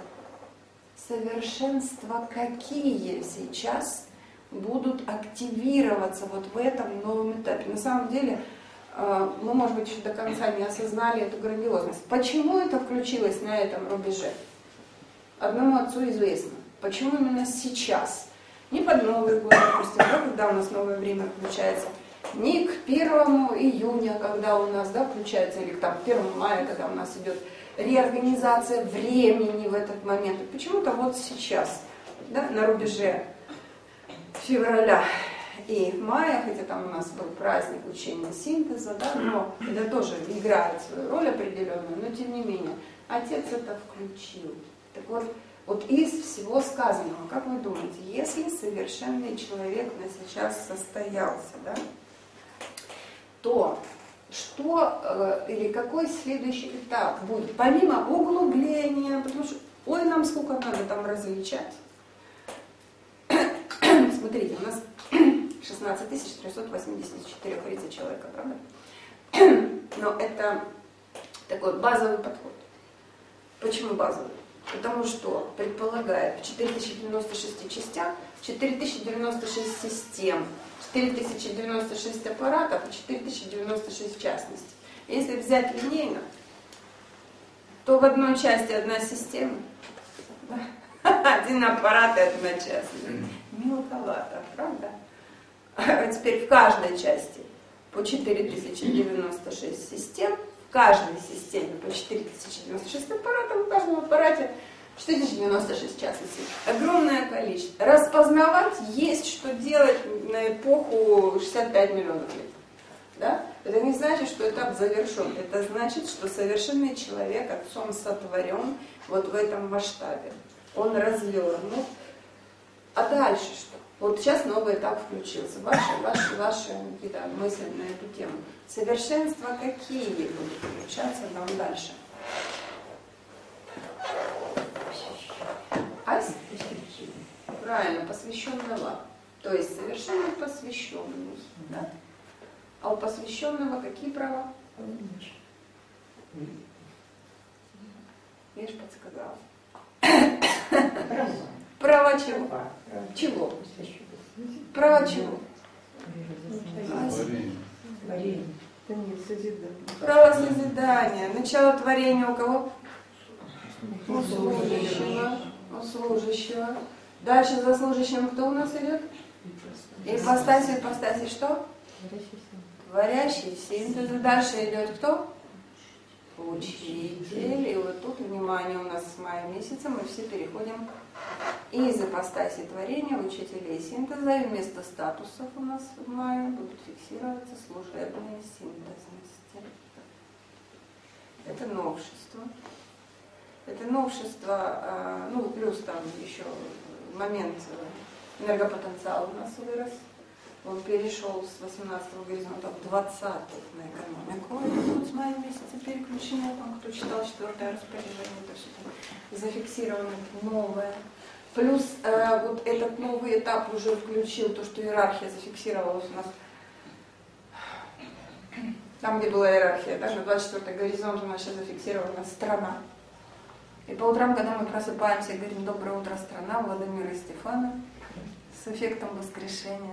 A: совершенства какие сейчас будут активироваться вот в этом новом этапе? На самом деле, мы, может быть, еще до конца не осознали эту грандиозность. Почему это включилось на этом рубеже? Одному отцу известно. Почему именно сейчас? Не под Новый год, допустим, да, когда у нас новое время включается, не к первому июня, когда у нас, да, включается, или там, к первому мая, когда у нас идет реорганизация времени в этот момент. Почему-то вот сейчас, да, на рубеже февраля и мая, хотя там у нас был праздник учения синтеза, да, но это тоже играет свою роль определенную, но тем не менее, Отец это включил. Так вот, вот из всего сказанного, как вы думаете, если совершенный человек на сейчас состоялся, да, то что э, или какой следующий этап будет, помимо углубления, потому что, ой, нам сколько надо там различать. Смотрите, у нас шестнадцать тысяч триста восемьдесят четыре рицаря человека, правда? Но это такой базовый подход. Почему базовый? Потому что предполагает в четыре тысячи девяносто шести частях четыре тысячи девяносто шесть систем, четыре тысячи девяносто шесть аппаратов и четыре тысячи девяносто шесть частностей. Если взять линейно, то в одной части одна система, один аппарат и одна частность. Мелковато, правда? А теперь в каждой части по четыре тысячи девяносто шесть систем, в каждой системе по четыре тысячи девяносто шесть аппаратов, в каждом аппарате четыре тысячи девяносто шесть частностей. Огромное количество. Распознавать есть что делать на эпоху шестьдесят пять миллионов лет. Да? Это не значит, что этап завершен. Это значит, что совершенный человек Отцом сотворен вот в этом масштабе. Он развернут. А дальше что? Вот сейчас новый этап включился. Ваши, ваши, ваши какие-то мысли на эту тему. Совершенства какие будут включаться там дальше? А? Правильно, посвященного. То есть совершенно посвященный. Да? А у посвященного какие права? Видишь, подсказала. Права чего? Чего? Права чего?
D: Творение.
A: Право созидания. Начало творения у кого? У служащего. У у служащего. Дальше за служащим кто у нас идет? Ипостась, ипостась и что? Творящий синтез. Дальше идет кто? Учитель. И вот тут, внимание, у нас с мая месяца мы все переходим из ипостаси творения в учителей синтеза. И вместо статусов у нас в мае будут фиксироваться служебные синтезности. Это новшество. Это новшество, ну плюс там еще момент энергопотенциала у нас вырос. Он перешел с восемнадцатого горизонта в двадцатый на экономику. И тут с мая месяца переключение, там, кто читал четвертое распоряжение, то все зафиксировано новое. Плюс э, вот этот новый этап уже включил то, что иерархия зафиксировалась у нас. Там, где была иерархия, да, на двадцать четвёртый горизонт у нас сейчас зафиксирована страна. И по утрам, когда мы просыпаемся и говорим «Доброе утро, страна», Владимира и Стефана, с эффектом воскрешения,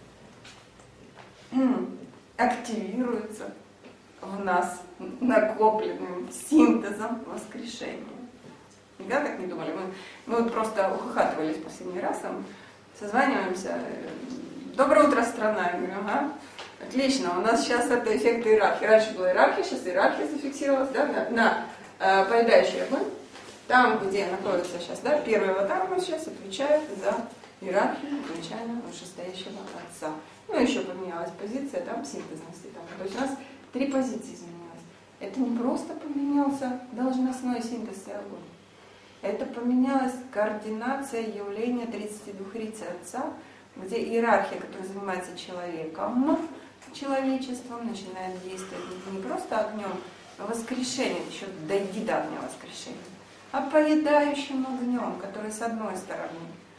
A: активируется в нас накопленным синтезом воскрешения. Никогда так не думали. Мы, мы вот просто ухахатывались последний раз, там, созваниваемся. «Доброе утро, страна». Я говорю, ага, отлично, у нас сейчас это эффект иерархии. Раньше была иерархия, сейчас иерархия зафиксировалась, да, на, на э, поедающий огонь. Там, где находится сейчас, да, первый аватар у нас сейчас отвечает за иерархию изначально вышестоящего отца. Ну, еще поменялась позиция, там, синтезности. Там. То есть у нас три позиции изменилось. Это не просто поменялся должностной синтез и огонь. Это поменялась координация явления тридцати двух рицей отца, где иерархия, которая занимается человеком, человечеством, начинает действовать не просто огнем, а воскрешением, еще дойди до огня воскрешения, а поедающим огнем, который с одной стороны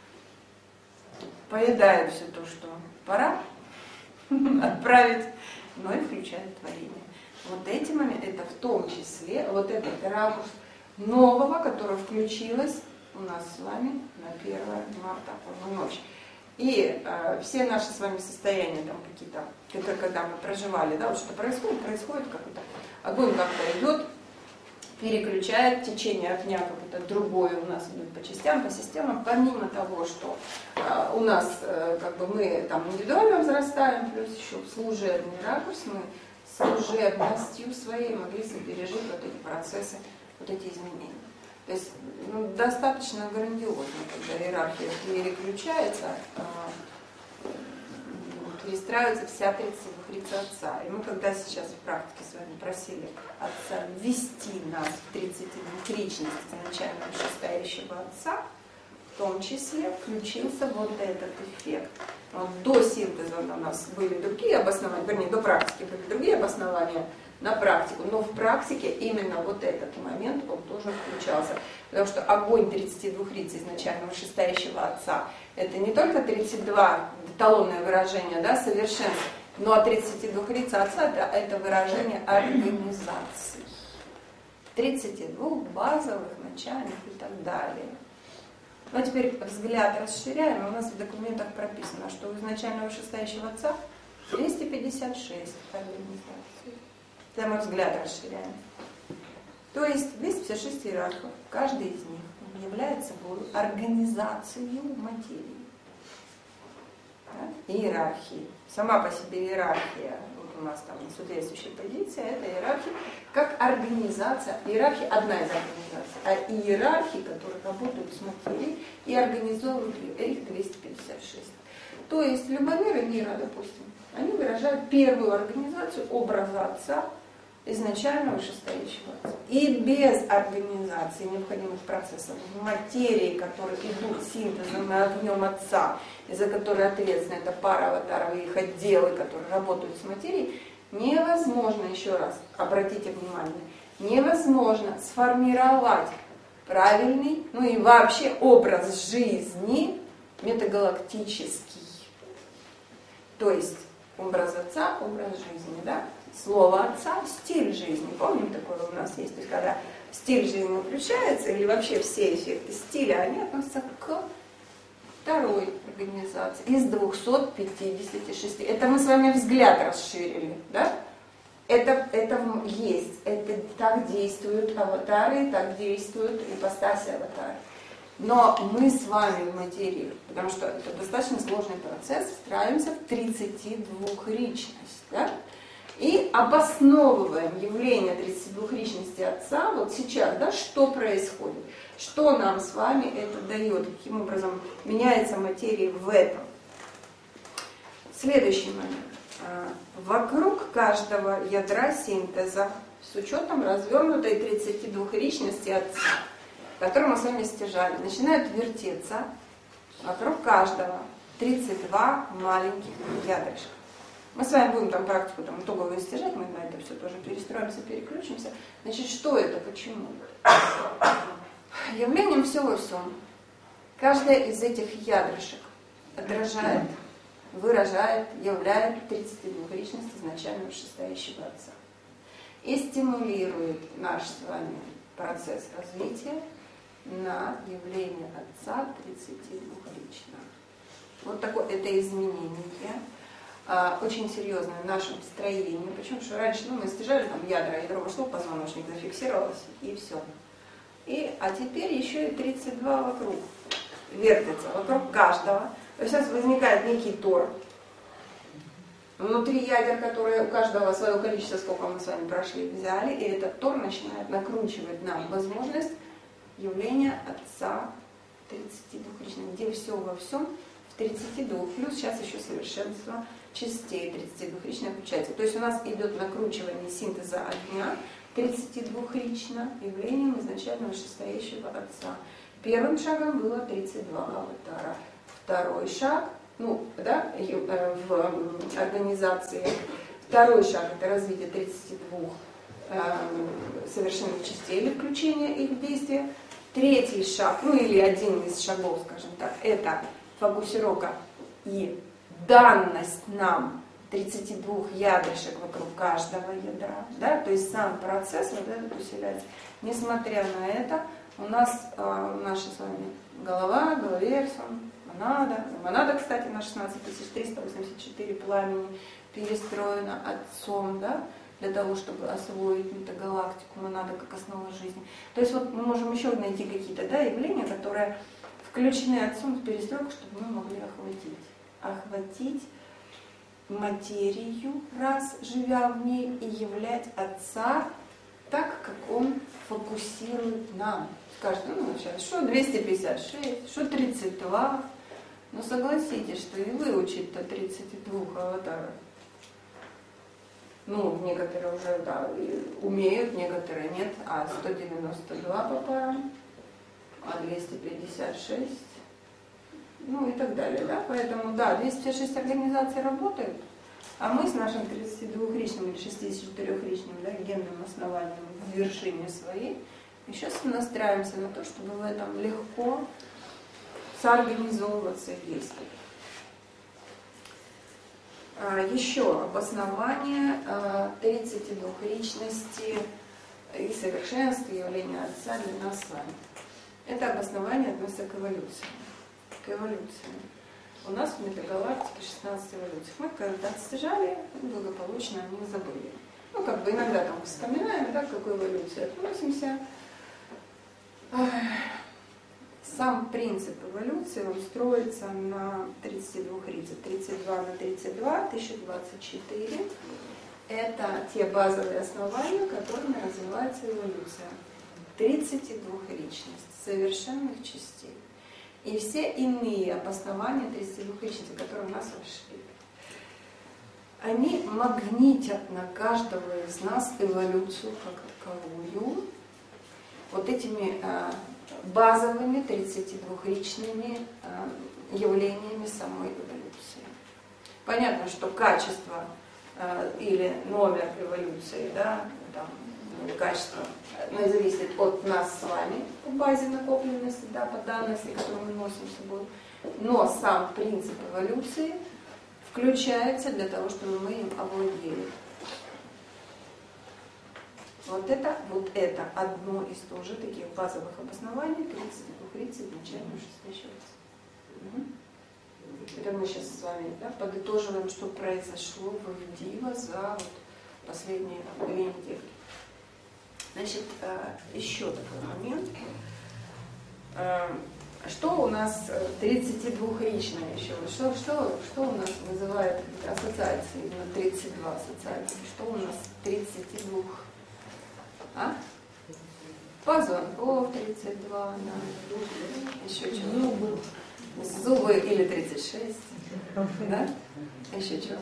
A: поедает все то, что пора отправить, но и включает творение. Вот эти моменты, это в том числе, вот этот ракурс нового, которое включилось у нас с вами на первое марта, полную ночь. И э, все наши с вами состояния, там какие-то, это когда мы проживали, да, вот что происходит, происходит какой-то огонь как-то идет, переключает течение огня, какое-то другое у нас идет по частям, по системам, помимо того, что э, у нас э, как бы мы там индивидуально взрастаем, плюс еще служебный ракурс, мы служебностью своей могли сопережить вот эти процессы, вот эти изменения. То есть ну, достаточно грандиозно, когда иерархия переключается, э, перестраивается вся тридцать двух рица отца. И мы когда сейчас в практике с вами просили отца ввести нас в тридцать двух личность изначально вышестоящего отца, в том числе включился вот этот эффект. Вот до синтеза у нас были другие обоснования, вернее, до практики были другие обоснования на практику, но в практике именно вот этот момент он тоже включался. Потому что огонь тридцати двух риц изначально вышестоящего отца — это не только тридцать два эталонное выражение, да, совершенства, но от тридцати двух риц отца это, это выражение организации. тридцати двух базовых, начальных и так далее. Ну а теперь взгляд расширяем. У нас в документах прописано, что у изначально вышестоящего отца двести пятьдесят шесть организаций. Это мы взгляд расширяем. То есть двести пятьдесят шесть иерархов, каждый из них является собой организацией материи. Да? Иерархии. Сама по себе иерархия, вот у нас там соответствующая позиция, это иерархия как организация. Иерархия одна из организаций, а иерархии, которые работают с материей и организовывают их двести пятьдесят шесть. То есть Любомир и Нира, допустим, они выражают первую организацию образа отца, изначально вышестоящего отца. И без организации необходимых процессов в материи, которые идут синтезом и огнем отца, и за которые ответственна эта пара аватаров и их отделы, которые работают с материей, невозможно, еще раз, обратите внимание, невозможно сформировать правильный, ну и вообще образ жизни метагалактический. То есть образ отца, образ жизни, да? Слово отца, стиль жизни. Помним, такое у нас есть? То есть, когда стиль жизни включается, или вообще все эффекты стиля, они относятся к второй организации из двухсот пятидесяти шести. Это мы с вами взгляд расширили, да? Это, это есть, это так действуют аватары, так действуют ипостаси аватары. Но мы с вами в материи, потому что это достаточно сложный процесс, встраиваемся в тридцатидвухричность. Да? И обосновываем явление тридцатидвухричности Отца вот сейчас, да, что происходит, что нам с вами это дает, каким образом меняется материя в этом. Следующий момент. Вокруг каждого ядра синтеза с учетом развернутой тридцатидвухричности Отца, которую мы с вами стяжали, начинают вертеться вокруг каждого тридцать два маленьких ядрышка. Мы с вами будем там практику там, итоговую стяжать, мы на это все тоже перестроимся, переключимся. Значит, что это, почему? Явлением все во всем. Каждая из этих ядрышек отражает, выражает, являет тридцатидвухричность изначально вышестоящего Отца. И стимулирует наш с вами процесс развития на явление Отца тридцатидвухричного. Вот такое это изменение, а, очень серьезное в нашем строении. Почему? Потому что раньше ну, мы стяжали там ядра, ядро вошло, позвоночник зафиксировалось и все. И, а теперь еще и тридцать два вокруг вертятся, вокруг каждого. То есть сейчас возникает некий тор. Внутри ядер, которые у каждого свое количество, сколько мы с вами прошли, взяли, и этот тор начинает накручивать нам возможность явления Отца тридцатидвухричного, где все во всем в тридцати двух, плюс сейчас еще совершенство частей тридцатидвухричной включается. То есть у нас идет накручивание синтеза огня тридцатидвухрично явлением изначально вышестоящего Отца. Первым шагом было тридцать два аватара. Второй шаг, ну, да, в организации, второй шаг это развитие тридцати двух э, совершенных частей или включение их в действие. Третий шаг, ну или один из шагов, скажем так, это фокусировка и данность нам тридцати двух ядрышек вокруг каждого ядра, да, то есть сам процесс вот этот усиляется. Несмотря на это, у нас э, наша с вами голова, головерсум, монада, монада, кстати, на шестнадцать тысяч триста восемьдесят четыре пламени перестроена Отцом, да, для того, чтобы освоить метагалактику, монада как основа жизни. То есть вот мы можем еще найти какие-то да, явления, которые включены Отцом в перестройку, чтобы мы могли охватить. Охватить материю, раз живя в ней, и являть Отца так, как Он фокусирует нам. Скажет, ну сейчас, что двести пятьдесят шесть, что тридцать два. Но согласитесь, что и выучить-то тридцать два аватара. Ну, некоторые уже да, умеют, некоторые нет, а сто девяносто два по парам, а двести пятьдесят шесть, ну и так далее, да, поэтому, да, двести пятьдесят шесть организаций работают, а мы с нашим тридцатидвухричным или шестидесятичетырёхричным, да, генным основанием в вершине своей, еще настраиваемся на то, чтобы в этом легко соорганизовываться и действовать. Еще обоснование тридцатидвухричности и совершенства явления Отца для нас с вами. Это обоснование относится к эволюции. К эволюции. У нас в метагалактике шестнадцать эволюций. Мы когда-то стяжали, благополучно о них забыли. Ну, как бы иногда там вспоминаем, да, к какой эволюции относимся. Сам принцип эволюции, он строится на тридцати двух рицах. тридцать два на тридцать два, тысяча двадцать четыре. Это те базовые основания, которыми развивается эволюция. тридцатидвухричность совершенных частей. И все иные обоснования тридцатидвухричности, которые у нас вошли, они магнитят на каждого из нас эволюцию как таковую вот этими базовыми тридцатидвухричными э, явлениями самой эволюции. Понятно, что качество э, или номер эволюции, да, там, или качество ну, зависит от нас с вами по базе накопленности, да, по данности, которую мы носим с собой. Но сам принцип эволюции включается для того, чтобы мы им овладели. Вот это, вот это одно из тоже таких базовых обоснований тридцатидвухричности изначально шестнадцать. Угу. Это мы сейчас с вами да, подытоживаем, что произошло в Дива за вот последние две недели. Значит, еще такой момент. что у нас тридцатидвухричное еще? Что, что, что у нас вызывает ассоциации на тридцать два ассоциации? Что у нас тридцать два? А? Позвонков тридцать два, да. Еще чего? Зубы. Зубы или тридцать шесть. Да? Еще чего?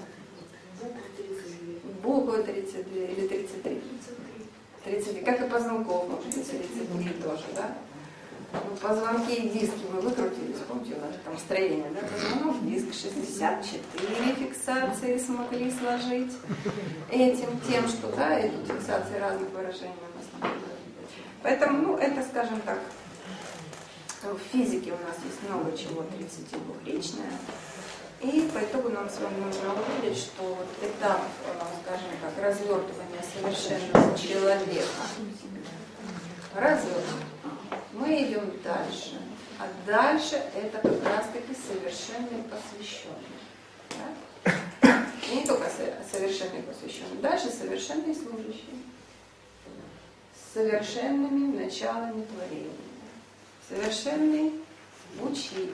A: Буквы тридцать два или тридцать три. тридцать три. Как и позвонков, может быть, тридцать три тоже, да? Ну, позвонки и диски мы выкрутились, помните, у нас там строение, да? Позвонок, диск шестьдесят четыре фиксации смогли сложить этим, тем, что, да, эти фиксации разных выражений у нас находят. Поэтому, ну, это, скажем так, в физике у нас есть много чего тридцатидвухричное. И по итогу нам с вами нужно увидеть, что вот этап, скажем так, развертывания совершенного человека, развертывания, мы идем дальше. А дальше это как раз-таки совершенный посвященный. Да? И не только совершенный посвященный, дальше совершенный служащий. С совершенными началами творения. Совершенный учитель.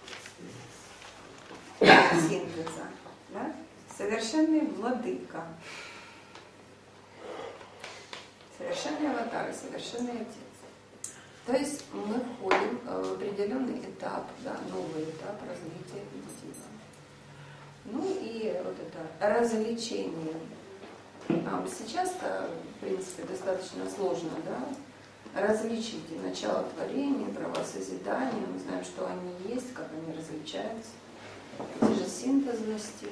A: Синтеза, да? Совершенный владыка, совершенный аватар и совершенный отец. То есть мы входим в определенный этап, да, новый этап развития дива. Ну и вот это развлечение. А сейчас-то, в принципе, достаточно сложно, да, различить и начало творения, правосозидания. Мы знаем, что они есть, как они различаются. Те же синтезности,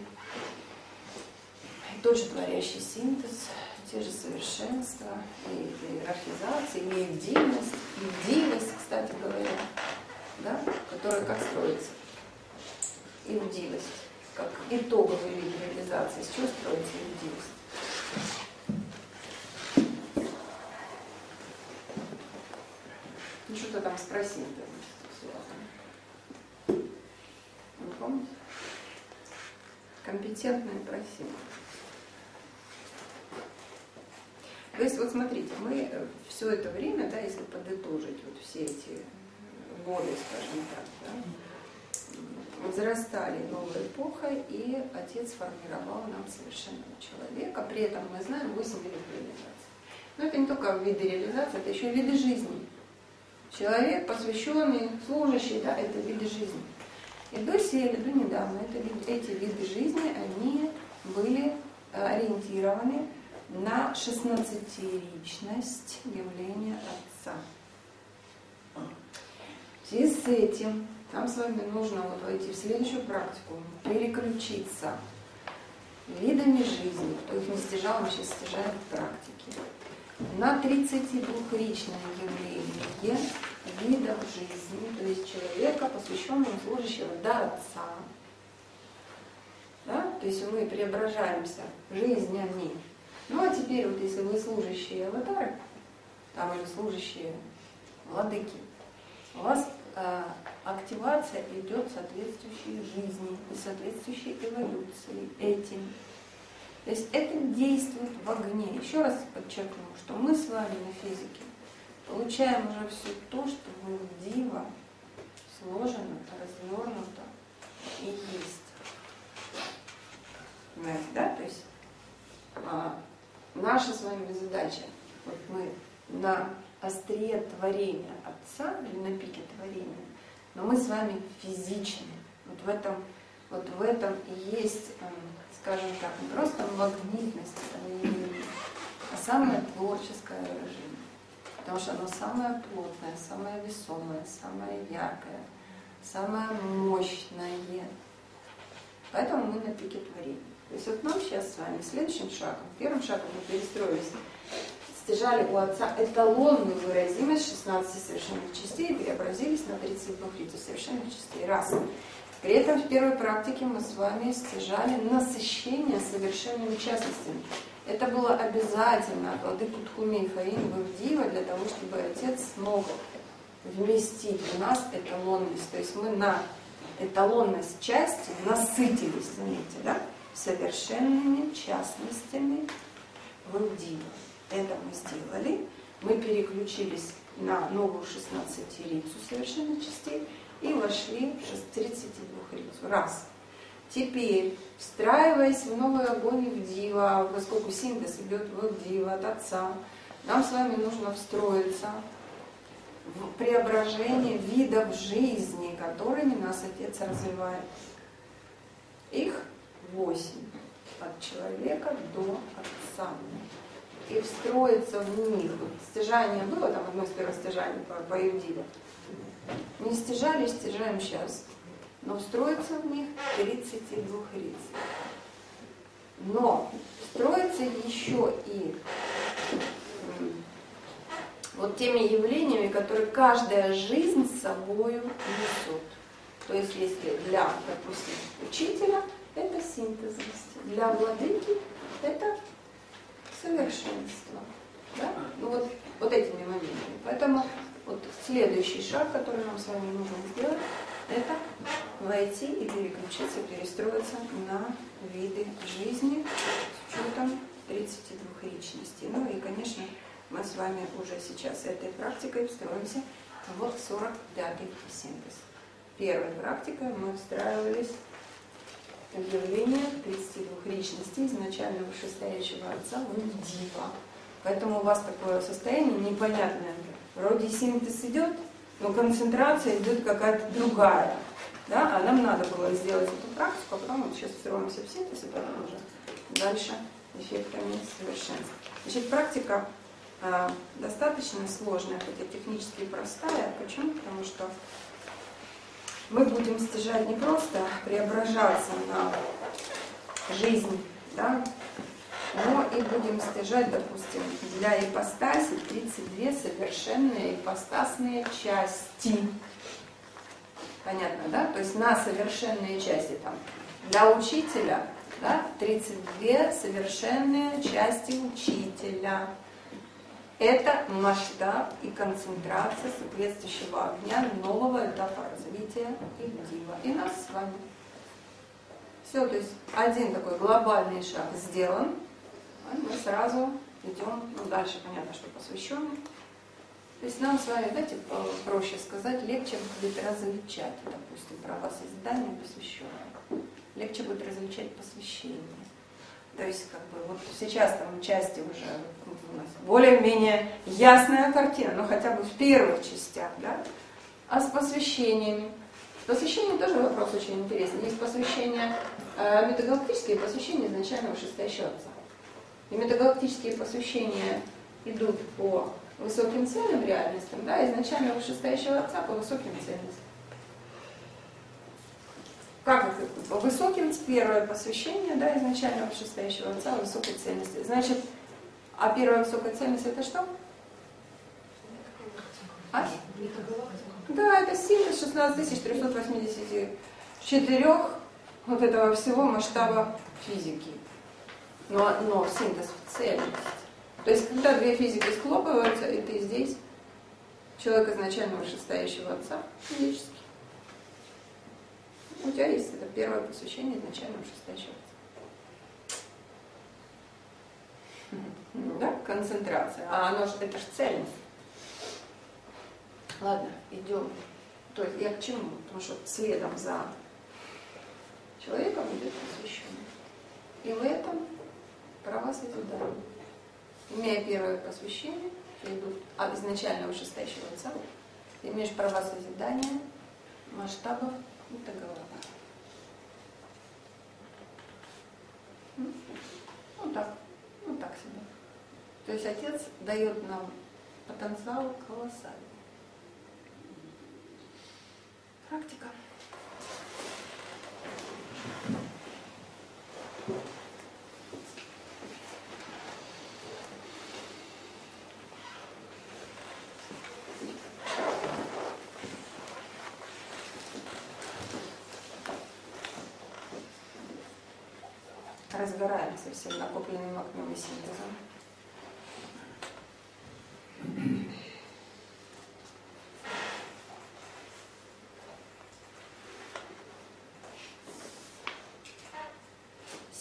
A: тот же творящий синтез, те же совершенства, и иерархизация, и единость, единость, кстати говоря, да, которая как строится? Иудивость, как итоговый вид реализации. С чего строится иудивость? Ну что-то там спросил-то. Вы помните? Компетентное просили. То есть, вот смотрите, мы все это время, да, если подытожить вот все эти годы, скажем так, да, возрастали новой эпохой, и Отец формировал нам совершенного человека. При этом мы знаем восемь видов реализации. Но это не только виды реализации, это еще и виды жизни. Человек, посвященный, служащий, да, это виды жизни. И до сели, до недавно это, эти виды жизни, они были ориентированы на шестнадцатиричность явления Отца. В связи с этим нам с вами нужно вот войти в следующую практику, переключиться видами жизни, кто их не стяжал, мы сейчас стяжаем в практике, на тридцатидвухричное явление видов жизни, то есть человека, посвященного, служащего до Отца. Да? То есть мы преображаемся жизнями. Ну а теперь вот если вы служащие аватары, там или служащие владыки, у вас э, активация идет соответствующей жизни и соответствующей эволюции этим. То есть это действует в огне. Еще раз подчеркну, что мы с вами на физике получаем уже все то, что в дива сложено, развернуто и есть. Понимаете, да? То есть а, наша с вами задача, вот мы на острие творения Отца или на пике творения, но мы с вами физичны. Вот в этом, вот в этом и есть, скажем так, не просто магнитность, а самое творческое выражение. Потому что оно самое плотное, самое весомое, самое яркое, самое мощное. Поэтому мы на пике творения. То есть вот нам сейчас с вами следующим шагом, первым шагом мы перестроились, стяжали у Отца эталонную выразимость шестнадцати совершенных частей и преобразились на тридцать два совершенных частей. Раз. При этом в первой практике мы с вами стяжали насыщение совершенными частностями. Это было обязательно от Владыки Тхуми и Фаин Бавдива для того, чтобы Отец смог вместить в нас эталонность. То есть мы на эталонность части насытились, заметьте, да, совершенными частностями Бавдива. Это мы сделали. мы переключились на новую шестнадцатирицу совершенных частей и вошли в тридцатидвухрицу. Раз. Теперь, встраиваясь в новый огонь в дива, поскольку синтез идет в дива от Отца, нам с вами нужно встроиться в преображение видов жизни, которыми нас Отец развивает. Их восемь. От человека до Отца. И встроиться в них. Вот стяжание было, там одно из первых стяжаний по, по Иудиле. Не стяжали, стяжаем сейчас. Но встроиться в них тридцатидвухрицы. Но встроиться еще и вот теми явлениями, которые каждая жизнь с собой несет. То есть, если для, допустим, учителя это синтезность, для владыки это совершенство. Да? Ну вот, вот этими моментами. Поэтому вот следующий шаг, который нам с вами нужно сделать, это войти и переключиться, перестроиться на виды жизни с учетом тридцатидвухричности. Ну и, конечно, мы с вами уже сейчас этой практикой встроимся в сорок пятый синтез. Первой практикой мы встраивались в явление тридцатидвухричности изначально вышестоящего Отца в дива. Поэтому у вас такое состояние непонятное. Вроде синтез идет, но концентрация идет какая-то другая. Да? А нам надо было сделать эту практику, а потом вот сейчас встроимся в синтез и потом уже дальше эффектами совершенства. Значит, практика э, достаточно сложная, хотя технически простая. Почему? Потому что мы будем стяжать не просто преображаться на жизнь, да, но и будем стяжать, допустим, для ипостаси тридцать две совершенные ипостасные части. Понятно, да? То есть на совершенные части там для учителя, да, тридцать две совершенные части учителя. Это масштаб и концентрация соответствующего огня нового этапа развития дива. И нас с вами. Все, то есть один такой глобальный шаг сделан. Мы сразу идем, ну дальше понятно, что посвященный. То есть нам с вами, давайте проще сказать, легче будет различать, допустим, права созидания посвященного. Легче будет различать посвящение. То есть, как бы, вот сейчас там части уже у нас более-менее ясная картина, но хотя бы в первых частях, да? А с посвящениями? С посвящением тоже вопрос очень интересный. Есть посвящение э, метагалактические, посвящения изначально вышестоящего Отца. И метагалактические посвящения идут по высоким цельным реальностям, да, изначально вышестоящего Отца по высоким цельностям. Как это? По высоким, первое посвящение, да, изначально вышестоящего Отца высокой цельности. Значит, а первая высокая цельность это что? А? Да, это синтез шестнадцать тысяч триста восемьдесят четыре вот этого всего масштаба физики. Но, но синтез в цельность. То есть, когда две физики схлопываются, и ты здесь, человек изначально вышестоящего Отца физически, у тебя есть это первое посвящение изначально вышестоящего Отца. Да, концентрация. А оно же, это же цельность. Ладно, идем. То есть я к чему? Потому что следом за человеком идет посвященный. И в этом права созидания. Имея первое посвящение, идут от изначально вышестоящего Отца, ты имеешь права созидания масштабов и договора. Ну так, ну так себе. То есть Отец дает нам потенциал колоссальный. Практика. Разгораемся всем накопленным огнем и синтезом.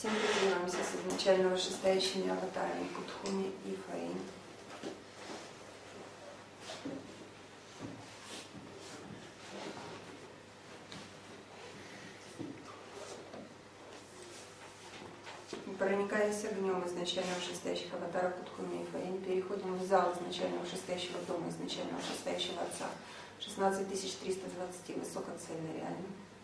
A: Синтезируемся с изначально вышестоящими аватарами Кутхуми и Фаин. проникаясь огнем изначально вышестоящих аватаров Кутхуми и Фаин, переходим в зал изначально вышестоящего дома, изначально вышестоящего Отца, шестнадцать тысяч триста двадцать, высокоцельно реально.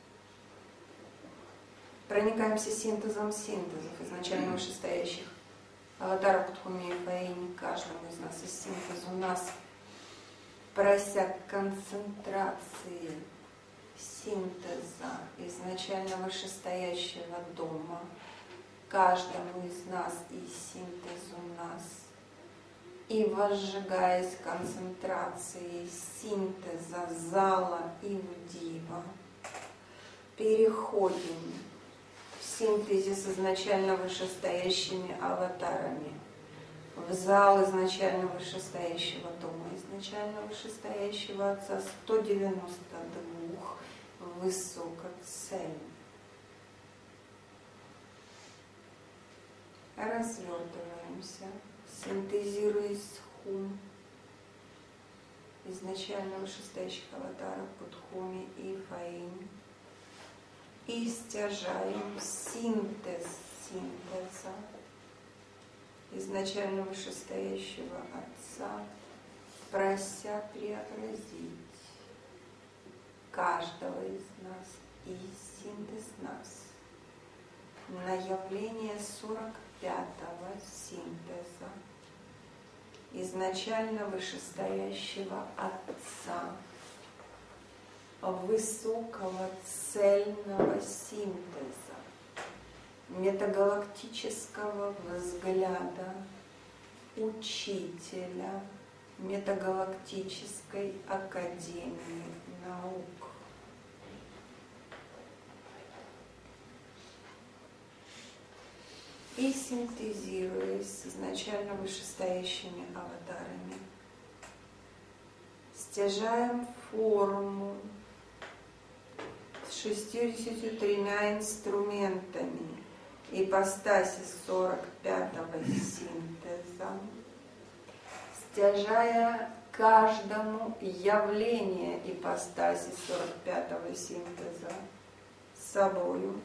A: Проникаемся синтезом синтезов изначально вышестоящих аватаров Кутхуми и Фаин, каждому из нас из синтеза у нас, прося концентрации синтеза изначально вышестоящего дома, каждому из нас и синтез у нас, и возжигаясь концентрацией синтеза зала Ивдива, переходим в синтезе с изначально вышестоящими аватарами в зал изначально вышестоящего дома, изначально вышестоящего Отца сто девяносто два высокоцельных. Развертываемся, синтезируясь хум изначально вышестоящих аватаров Кутхуми и Фаин, и стяжаем синтез синтеза изначально вышестоящего Отца, прося преобразить каждого из нас и синтез нас на явление сорок пятого синтеза изначально вышестоящего Отца, высокого цельного синтеза, метагалактического взгляда учителя Метагалактической академии наук. И синтезируясь с изначально вышестоящими аватарами, стяжаем форму с шестьюдесятью тремя инструментами ипостаси сорок пятого синтеза, стяжая каждому явление ипостаси сорок пятого синтеза собою,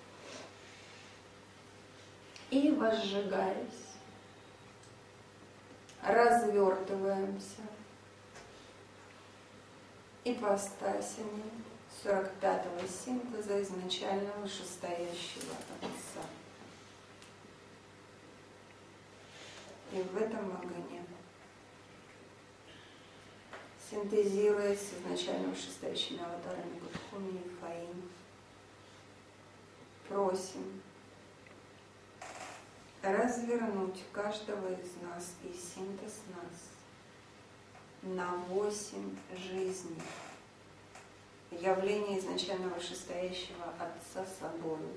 A: и возжигаясь, развертываемся ипостасями сорок пятого синтеза изначально вышестоящего Отца. И в этом огне, синтезируясь с изначально вышестоящими аватарами Кутхуми и Фаин, просим развернуть каждого из нас и синтез нас на восемь жизней, явление изначально вышестоящего Отца собою,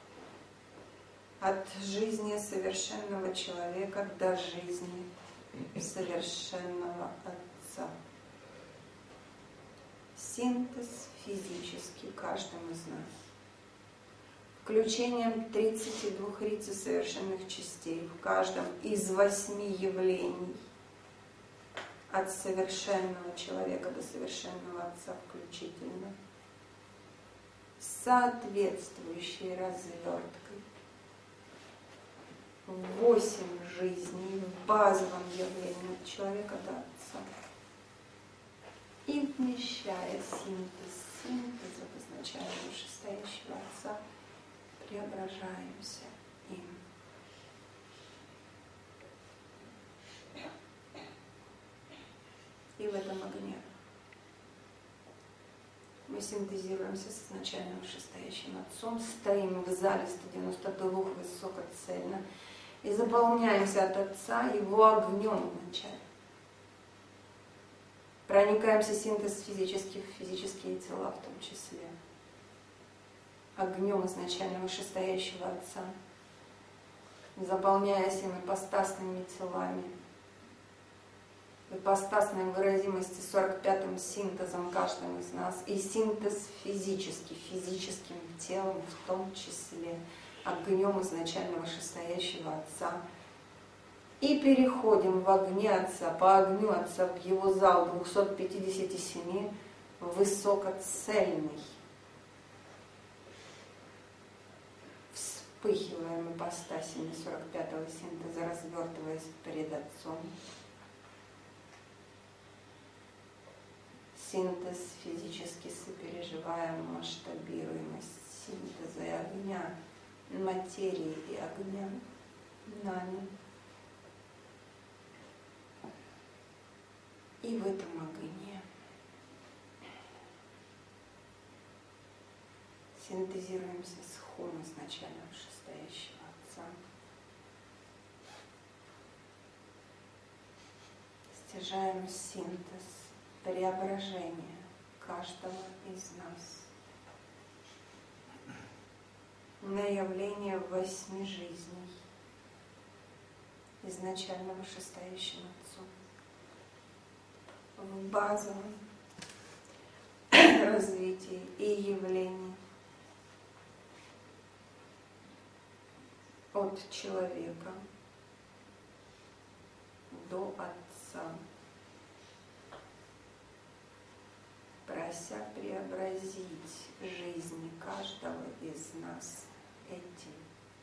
A: от жизни совершенного человека до жизни совершенного Отца. Синтез физический каждым из нас, включением тридцати двух рици совершенных частей в каждом из восьми явлений, от совершенного человека до совершенного Отца включительно, с соответствующей разверткой восемь жизней в базовом явлении от человека до Отца, и вмещая синтез синтеза в изначально вышестоящего Отца, преображаемся им. И в этом огне мы синтезируемся с изначально вышестоящим Отцом, стоим в зале сто девяносто два высокоцельно и заполняемся от Отца Его огнем вначале. Проникаемся синтез физических, физические тела в том числе, огнем изначально вышестоящего Отца, заполняясь им ипостасными телами, ипостасной выразимости сорок пятым синтезом каждым из нас, и синтез физический, физическим телом в том числе, огнем изначально вышестоящего Отца. И переходим в огне Отца, по огню Отца в Его зал двухсот пятидесяти семи высокоцельный, Вспыхиваем ипостасями сорок пятого синтеза, развертываясь перед Отцом. Синтез физически сопереживаем масштабируемость синтеза и огня, материи и огня нами. И в этом огне синтезируемся с хом изначально вышестоящего Отца. Стяжаем синтез, преображение каждого из нас на явление восьми жизней изначально вышестоящим Отцом в базовом развитии и явлении от человека до Отца, прося преобразить жизни каждого из нас этим.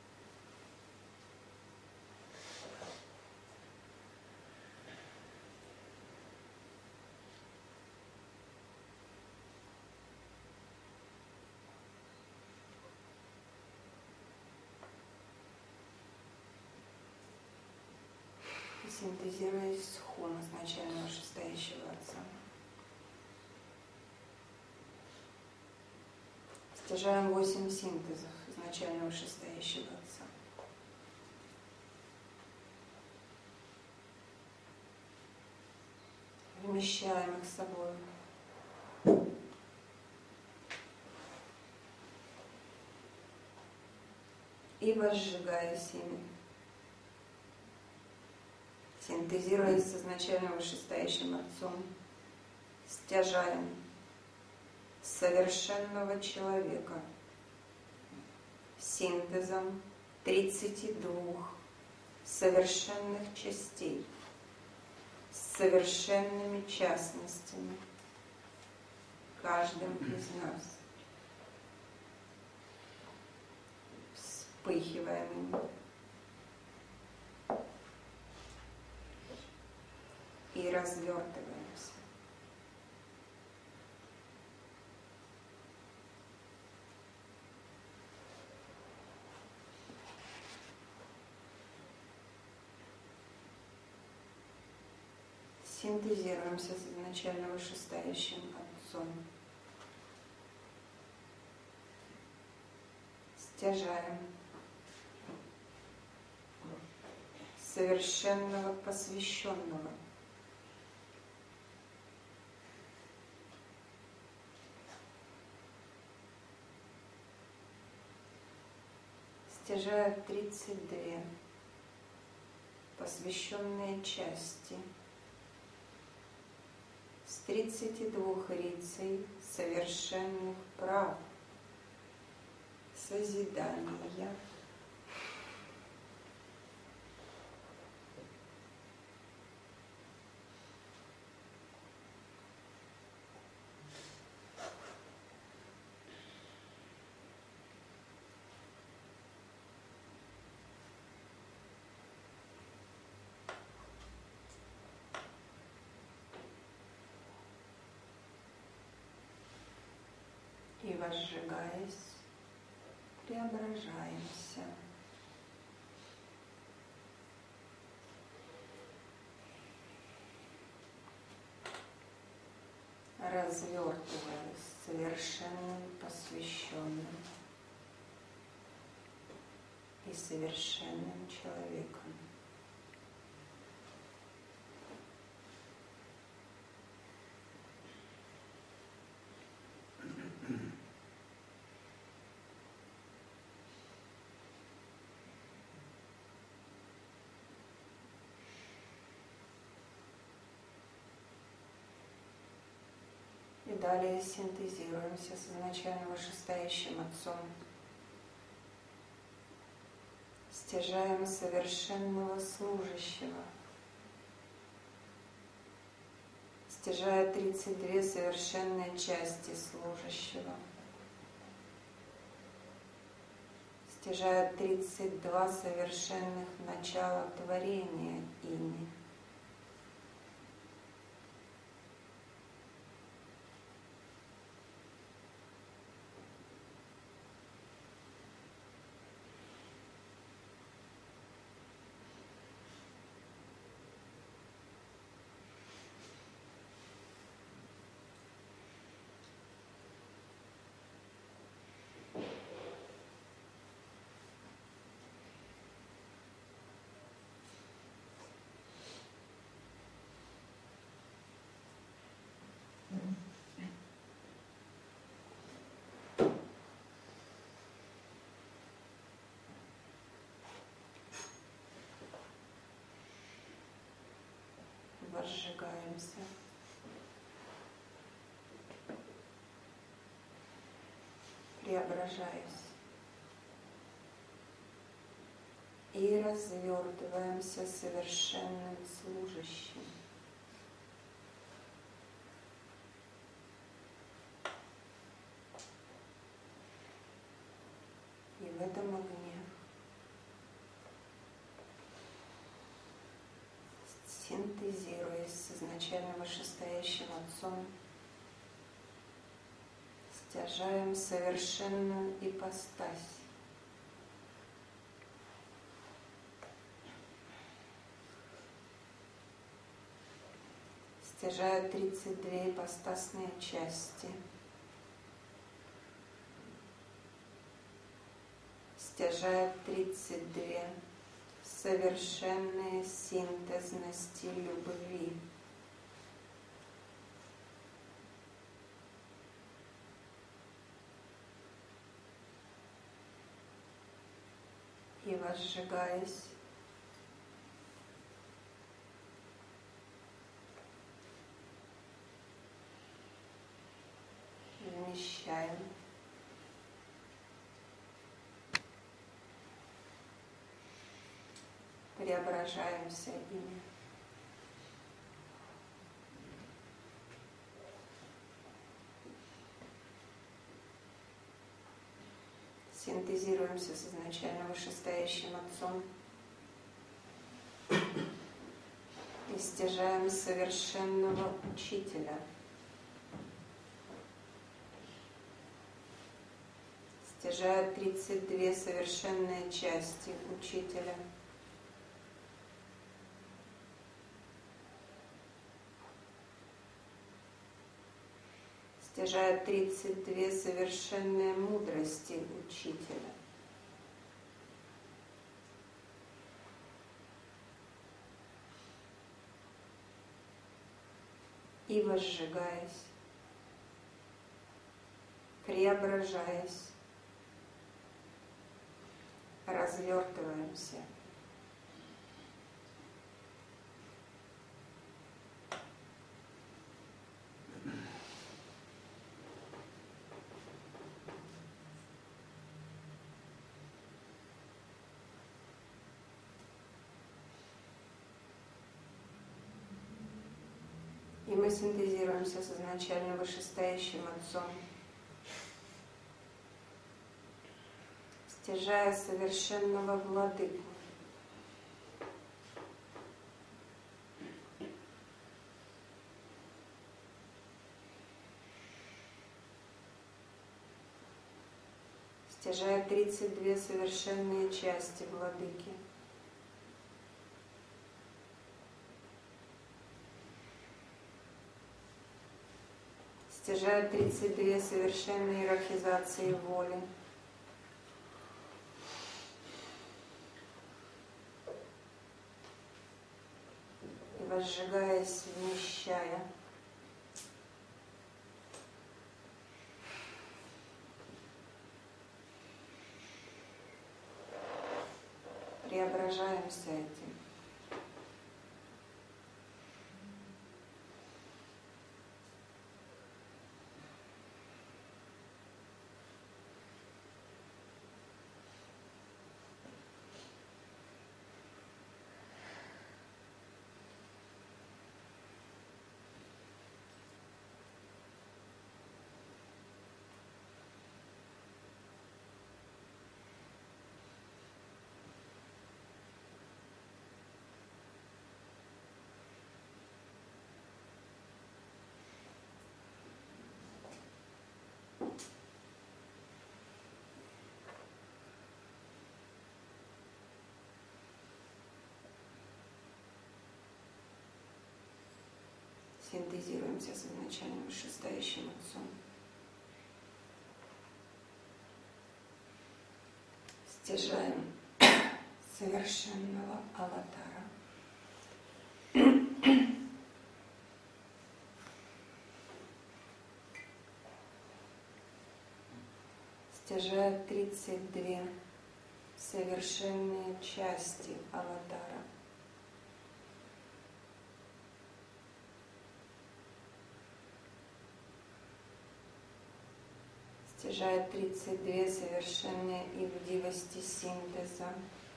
A: Синтезируясь с хом изначально вышестоящего Отца. Стяжаем восемь синтезов изначально вышестоящего Отца. Вмещаем их с собой. И возжигаясь ими, синтезируясь с изначально вышестоящим Отцом, стяжаем совершенного человека синтезом тридцати двух совершенных частей с совершенными частностями каждым из нас. Вспыхиваем ими и развертываемся. Синтезируемся с изначально вышестоящим Отцом. Стяжаем совершенного посвященного стяжая тридцать две посвященные части с тридцати двух рицей совершенных прав созидания. И возжигаясь, преображаемся. Развертываясь совершенным посвященным и совершенным человеком. И далее синтезируемся с изначально вышестоящим Отцом. Стяжаем совершенного служащего. Стяжая тридцать две совершенные части служащего. стяжая тридцать два совершенных начала творения ими. Возжигаемся. Преображаясь. И развертываемся совершенным служащим. И в этом огне синтезируясь с изначально вышестоящим Отцом, стяжаем совершенную ипостась. Стяжая тридцать две ипостасные части. Стяжая тридцать две совершенные синтезности любви. И возжигаясь, вмещаем преображаемся ими. Синтезируемся с изначально вышестоящим Отцом и стяжаем совершенного Учителя. Стяжая тридцать две совершенные части Учителя. Стяжая тридцать две совершенные мудрости Учителя. И возжигаясь, преображаясь, развертываемся. И мы синтезируемся с изначально вышестоящим Отцом, стяжая совершенного Владыку. Стяжая тридцать две совершенные части Владыки. Стяжая тридцать две совершенные иерархизации воли. И возжигаясь, вмещая. Преображаемся этим. Синтезируемся с изначальным вышестоящим Отцом. Стяжаем совершенного аватара. Стяжая тридцать две совершенные части аватара. Стяжая тридцать две совершенные ивдивости синтеза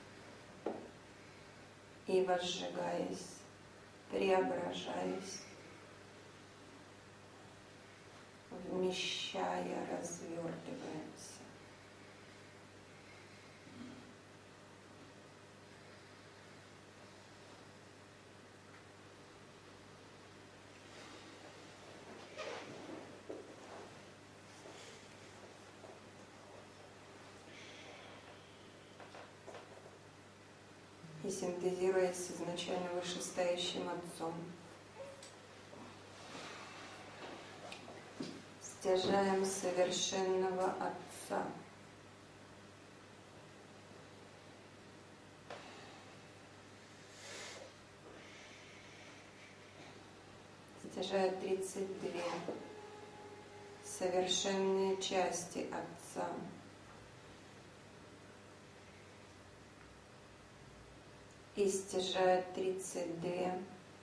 A: и возжигаясь, преображаясь, вмещая, развертываемся. И синтезируясь с изначально вышестоящим Отцом, стяжаем совершенного Отца, стяжая тридцать две совершенные части Отца, и стяжая тридцать две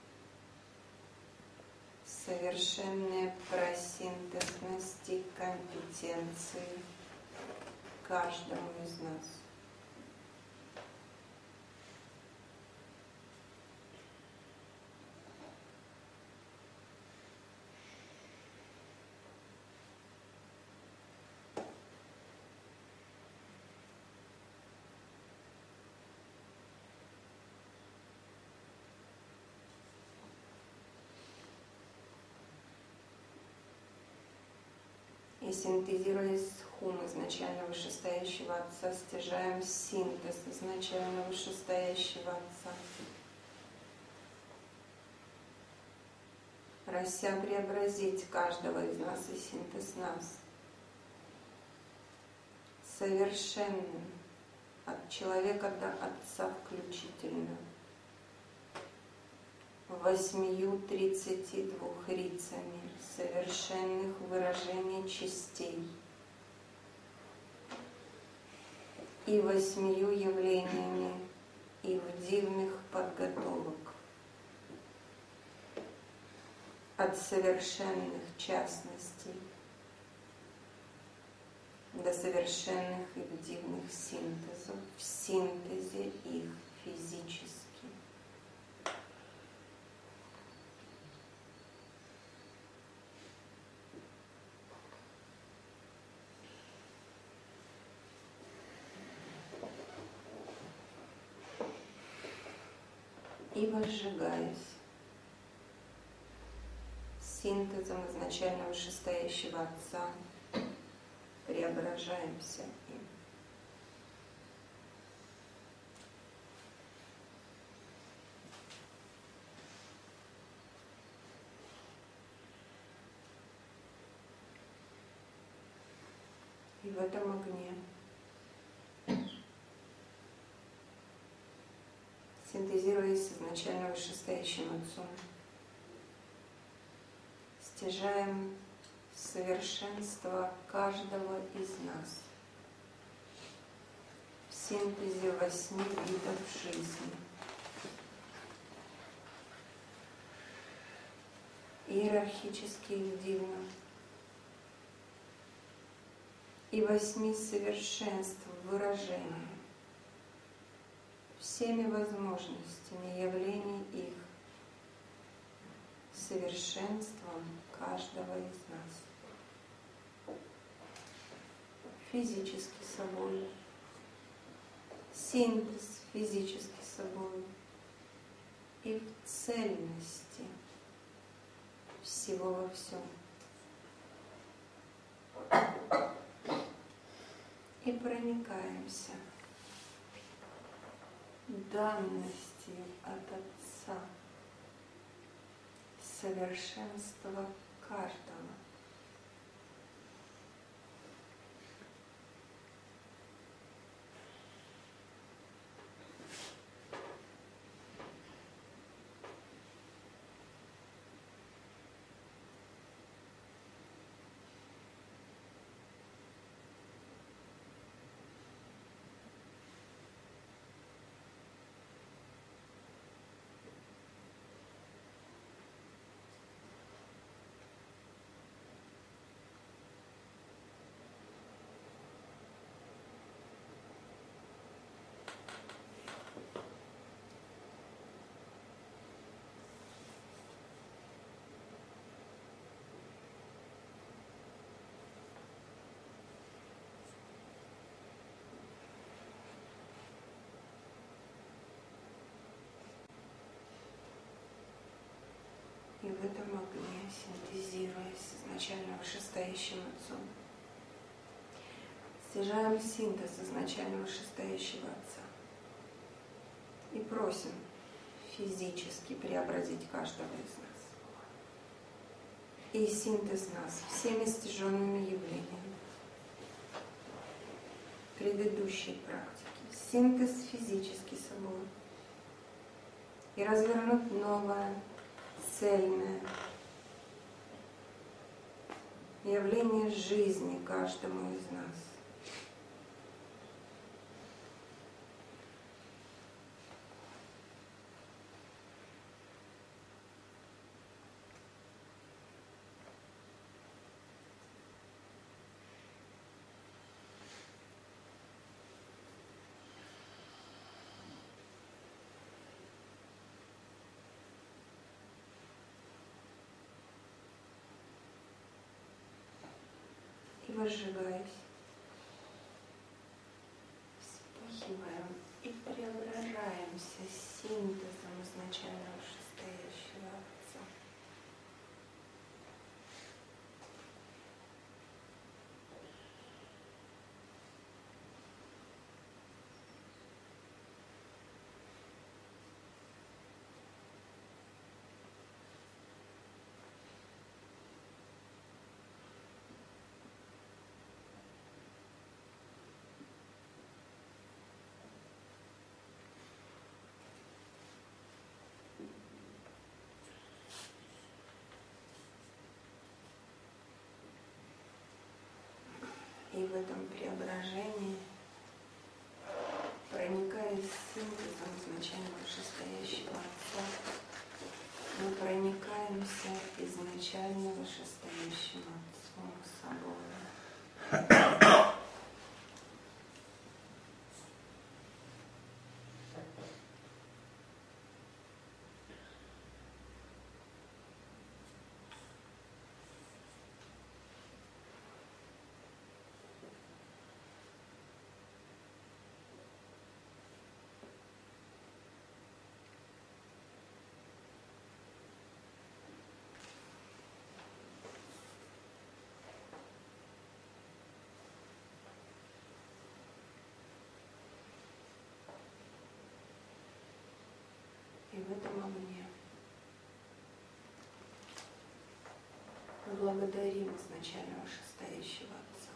A: совершенные просинтезности компетенции каждому из нас. И синтезируясь с хум изначально вышестоящего Отца, стяжаем синтез изначально вышестоящего Отца. Прося преобразить каждого из нас и синтез нас совершенным от человека до Отца включительно, восьмию тридцати двух рицами совершенных выражений частей и восьмию явлениями ивдивных подготовок от совершенных частностей до совершенных ивдивных синтезов в синтезе их физически. И возжигаясь синтезом изначально вышестоящего Отца, преображаемся им. И в этом огне синтезируясь с изначально вышестоящим Отцом, стяжаем совершенство каждого из нас в синтезе восьми видов жизни. Иерархически ивдивно и восьми совершенств выражения всеми возможностями явлений их, совершенством каждого из нас. Физически собой, синтез физически собой и в цельности всего во всем. И проникаемся данностью от Отца, совершенство каждого. И в этом огне, синтезируясь с изначально вышестоящим Отцом, стяжаем синтез изначально вышестоящего Отца и просим физически преобразить каждого из нас. И синтез нас всеми стяженными явлениями предыдущей практики, синтез физически собой, и развернуть новое, цельное явление жизни каждому из нас. И возжигаясь, вспыхиваем и преображаемся синтезом изначально вышестоящего Отца. И в этом преображении, проникаясь синтезом изначально вышестоящего Отца, мы проникаемся изначально вышестоящим Отцом собой. И в этом огне мы благодарим изначально вышестоящего Отца.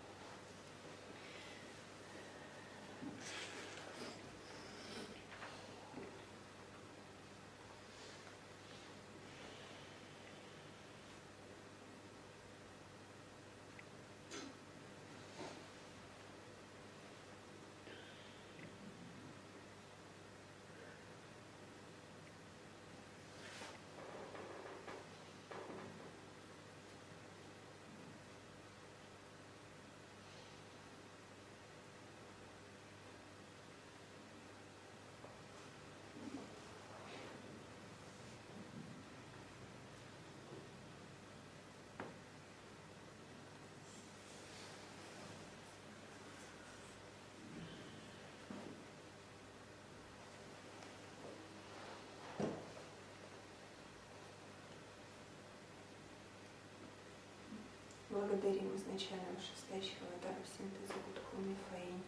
A: Благодарим изначально вышестоящего дара синтеза Будху Мифаинь.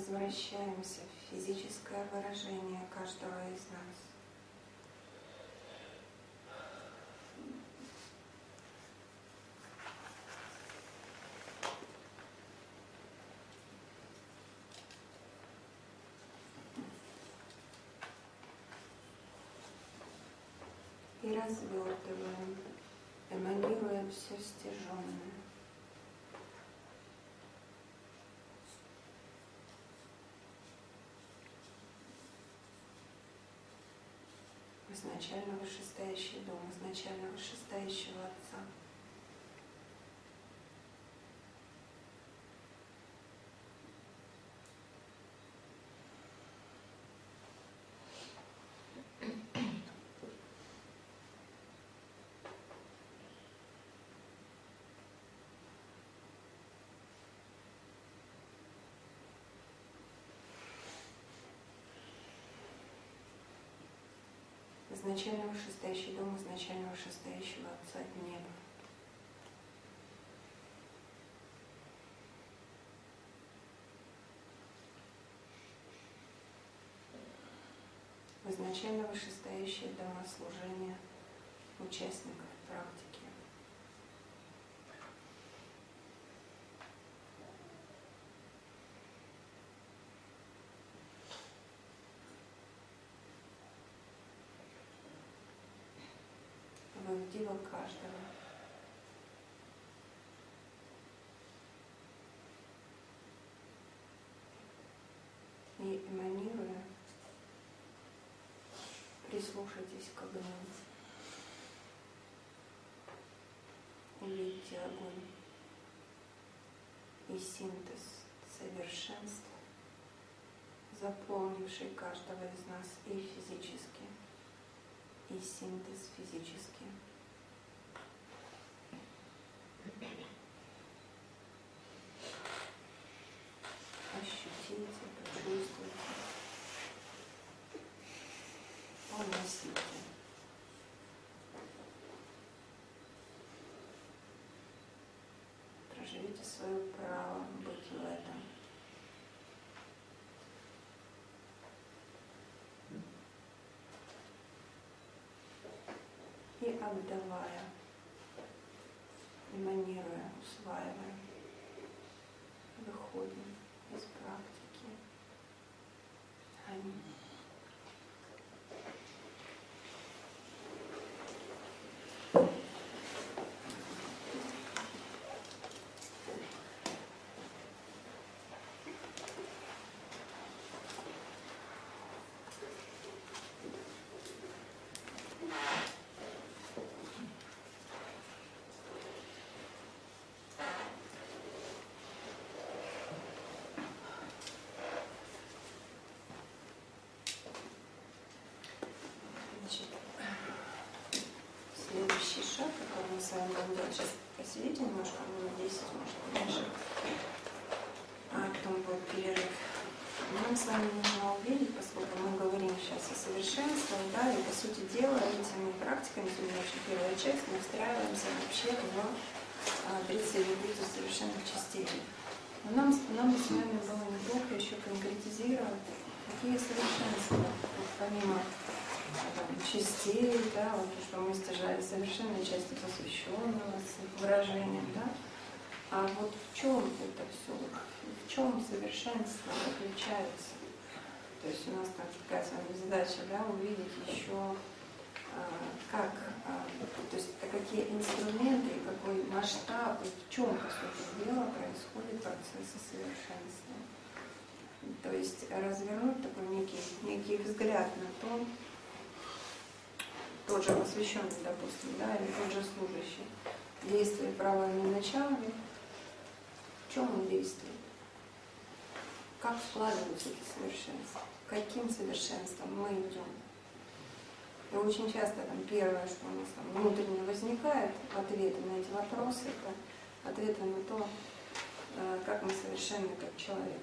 A: возвращаемся в физическое выражение каждого из нас. И развертываем, эманируя все стяженное. Изначально вышестоящий дом, изначально вышестоящего Отца. Изначально вышестоящий дом, изначально вышестоящего Отца от неба. Изначально вышестоящее домослужение участников практики. Выводила каждого. И эманируя, прислушайтесь к огню. Увидите огонь и синтез совершенства, заполнивший каждого из нас и физически, и синтез физически. Ощутите, почувствуйте, уносите. Проживите свое право быть в этом. И отдавая, эманируя, усваивая, выходим из практики. Аминь. Следующий шаг, который мы с вами будем делать, сейчас посидите немножко, минут десять, может, меньше, а потом будет перерыв. Нам с вами нужно увидеть, поскольку мы говорим сейчас о совершенстве, да, и по сути дела этими практиками, сегодня очень первая часть, мы встраиваемся вообще в тридцать девять совершенных частей. Но нам, нам с вами было неплохо еще конкретизировать, какие совершенства, вот помимо там, частей, да, вот, что мы стяжали совершенные части посвященного с их выражением, да, а вот в чем это все, в чем совершенство заключается? То есть у нас там такая с вами задача, да, увидеть еще а, как, а, то есть какие инструменты, какой масштаб, и в чем, по сути дела, происходит процесс совершенства. То есть развернуть такой некий, некий взгляд на то, тот же посвященный, допустим, да, или тот же служащий, действует правыми началами, в чем он действует, как складываются эти совершенства, каким совершенством мы идем. И очень часто там первое, что у нас там внутренне возникает, ответы на эти вопросы, это ответы на то, как мы совершенны как человек.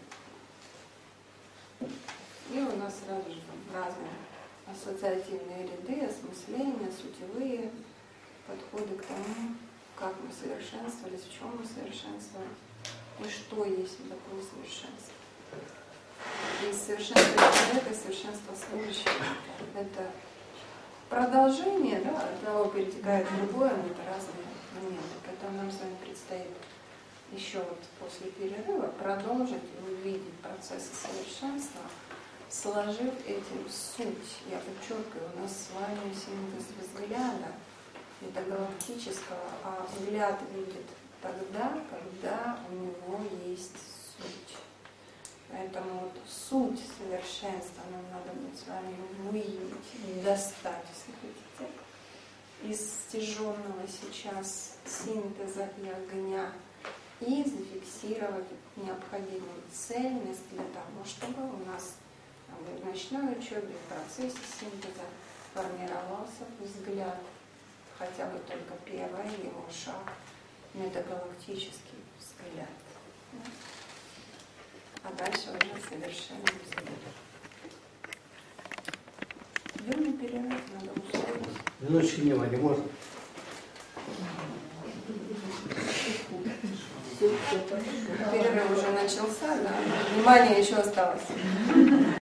A: И у нас сразу же там разные ассоциативные ряды, осмысления, сутевые подходы к тому, как мы совершенствовались, в чем мы совершенствовались и что есть такое совершенство. И совершенство человека, и совершенство служащего – это продолжение, да, от одного перетекает в другое, но это разные моменты. Поэтому нам с вами предстоит еще вот после перерыва продолжить и увидеть процессы совершенства, сложив этим суть. Я подчеркиваю, у нас с вами синтез взгляда, это галактического, а взгляд видит тогда, когда у него есть суть. Поэтому вот суть совершенства нам надо будет с вами выявить, достать, если хотите, из стяженного сейчас синтеза и огня и зафиксировать необходимую цельность для того, чтобы у нас в ночной учебе, в процессе синтеза формировался взгляд, хотя бы только первый его шаг, метагалактический взгляд. А дальше уже совершенно взгляд. Идем на перерыв, надо ускорить.
D: Минуточки внимания, можно?
A: Перерыв уже начался, да. Внимание еще осталось.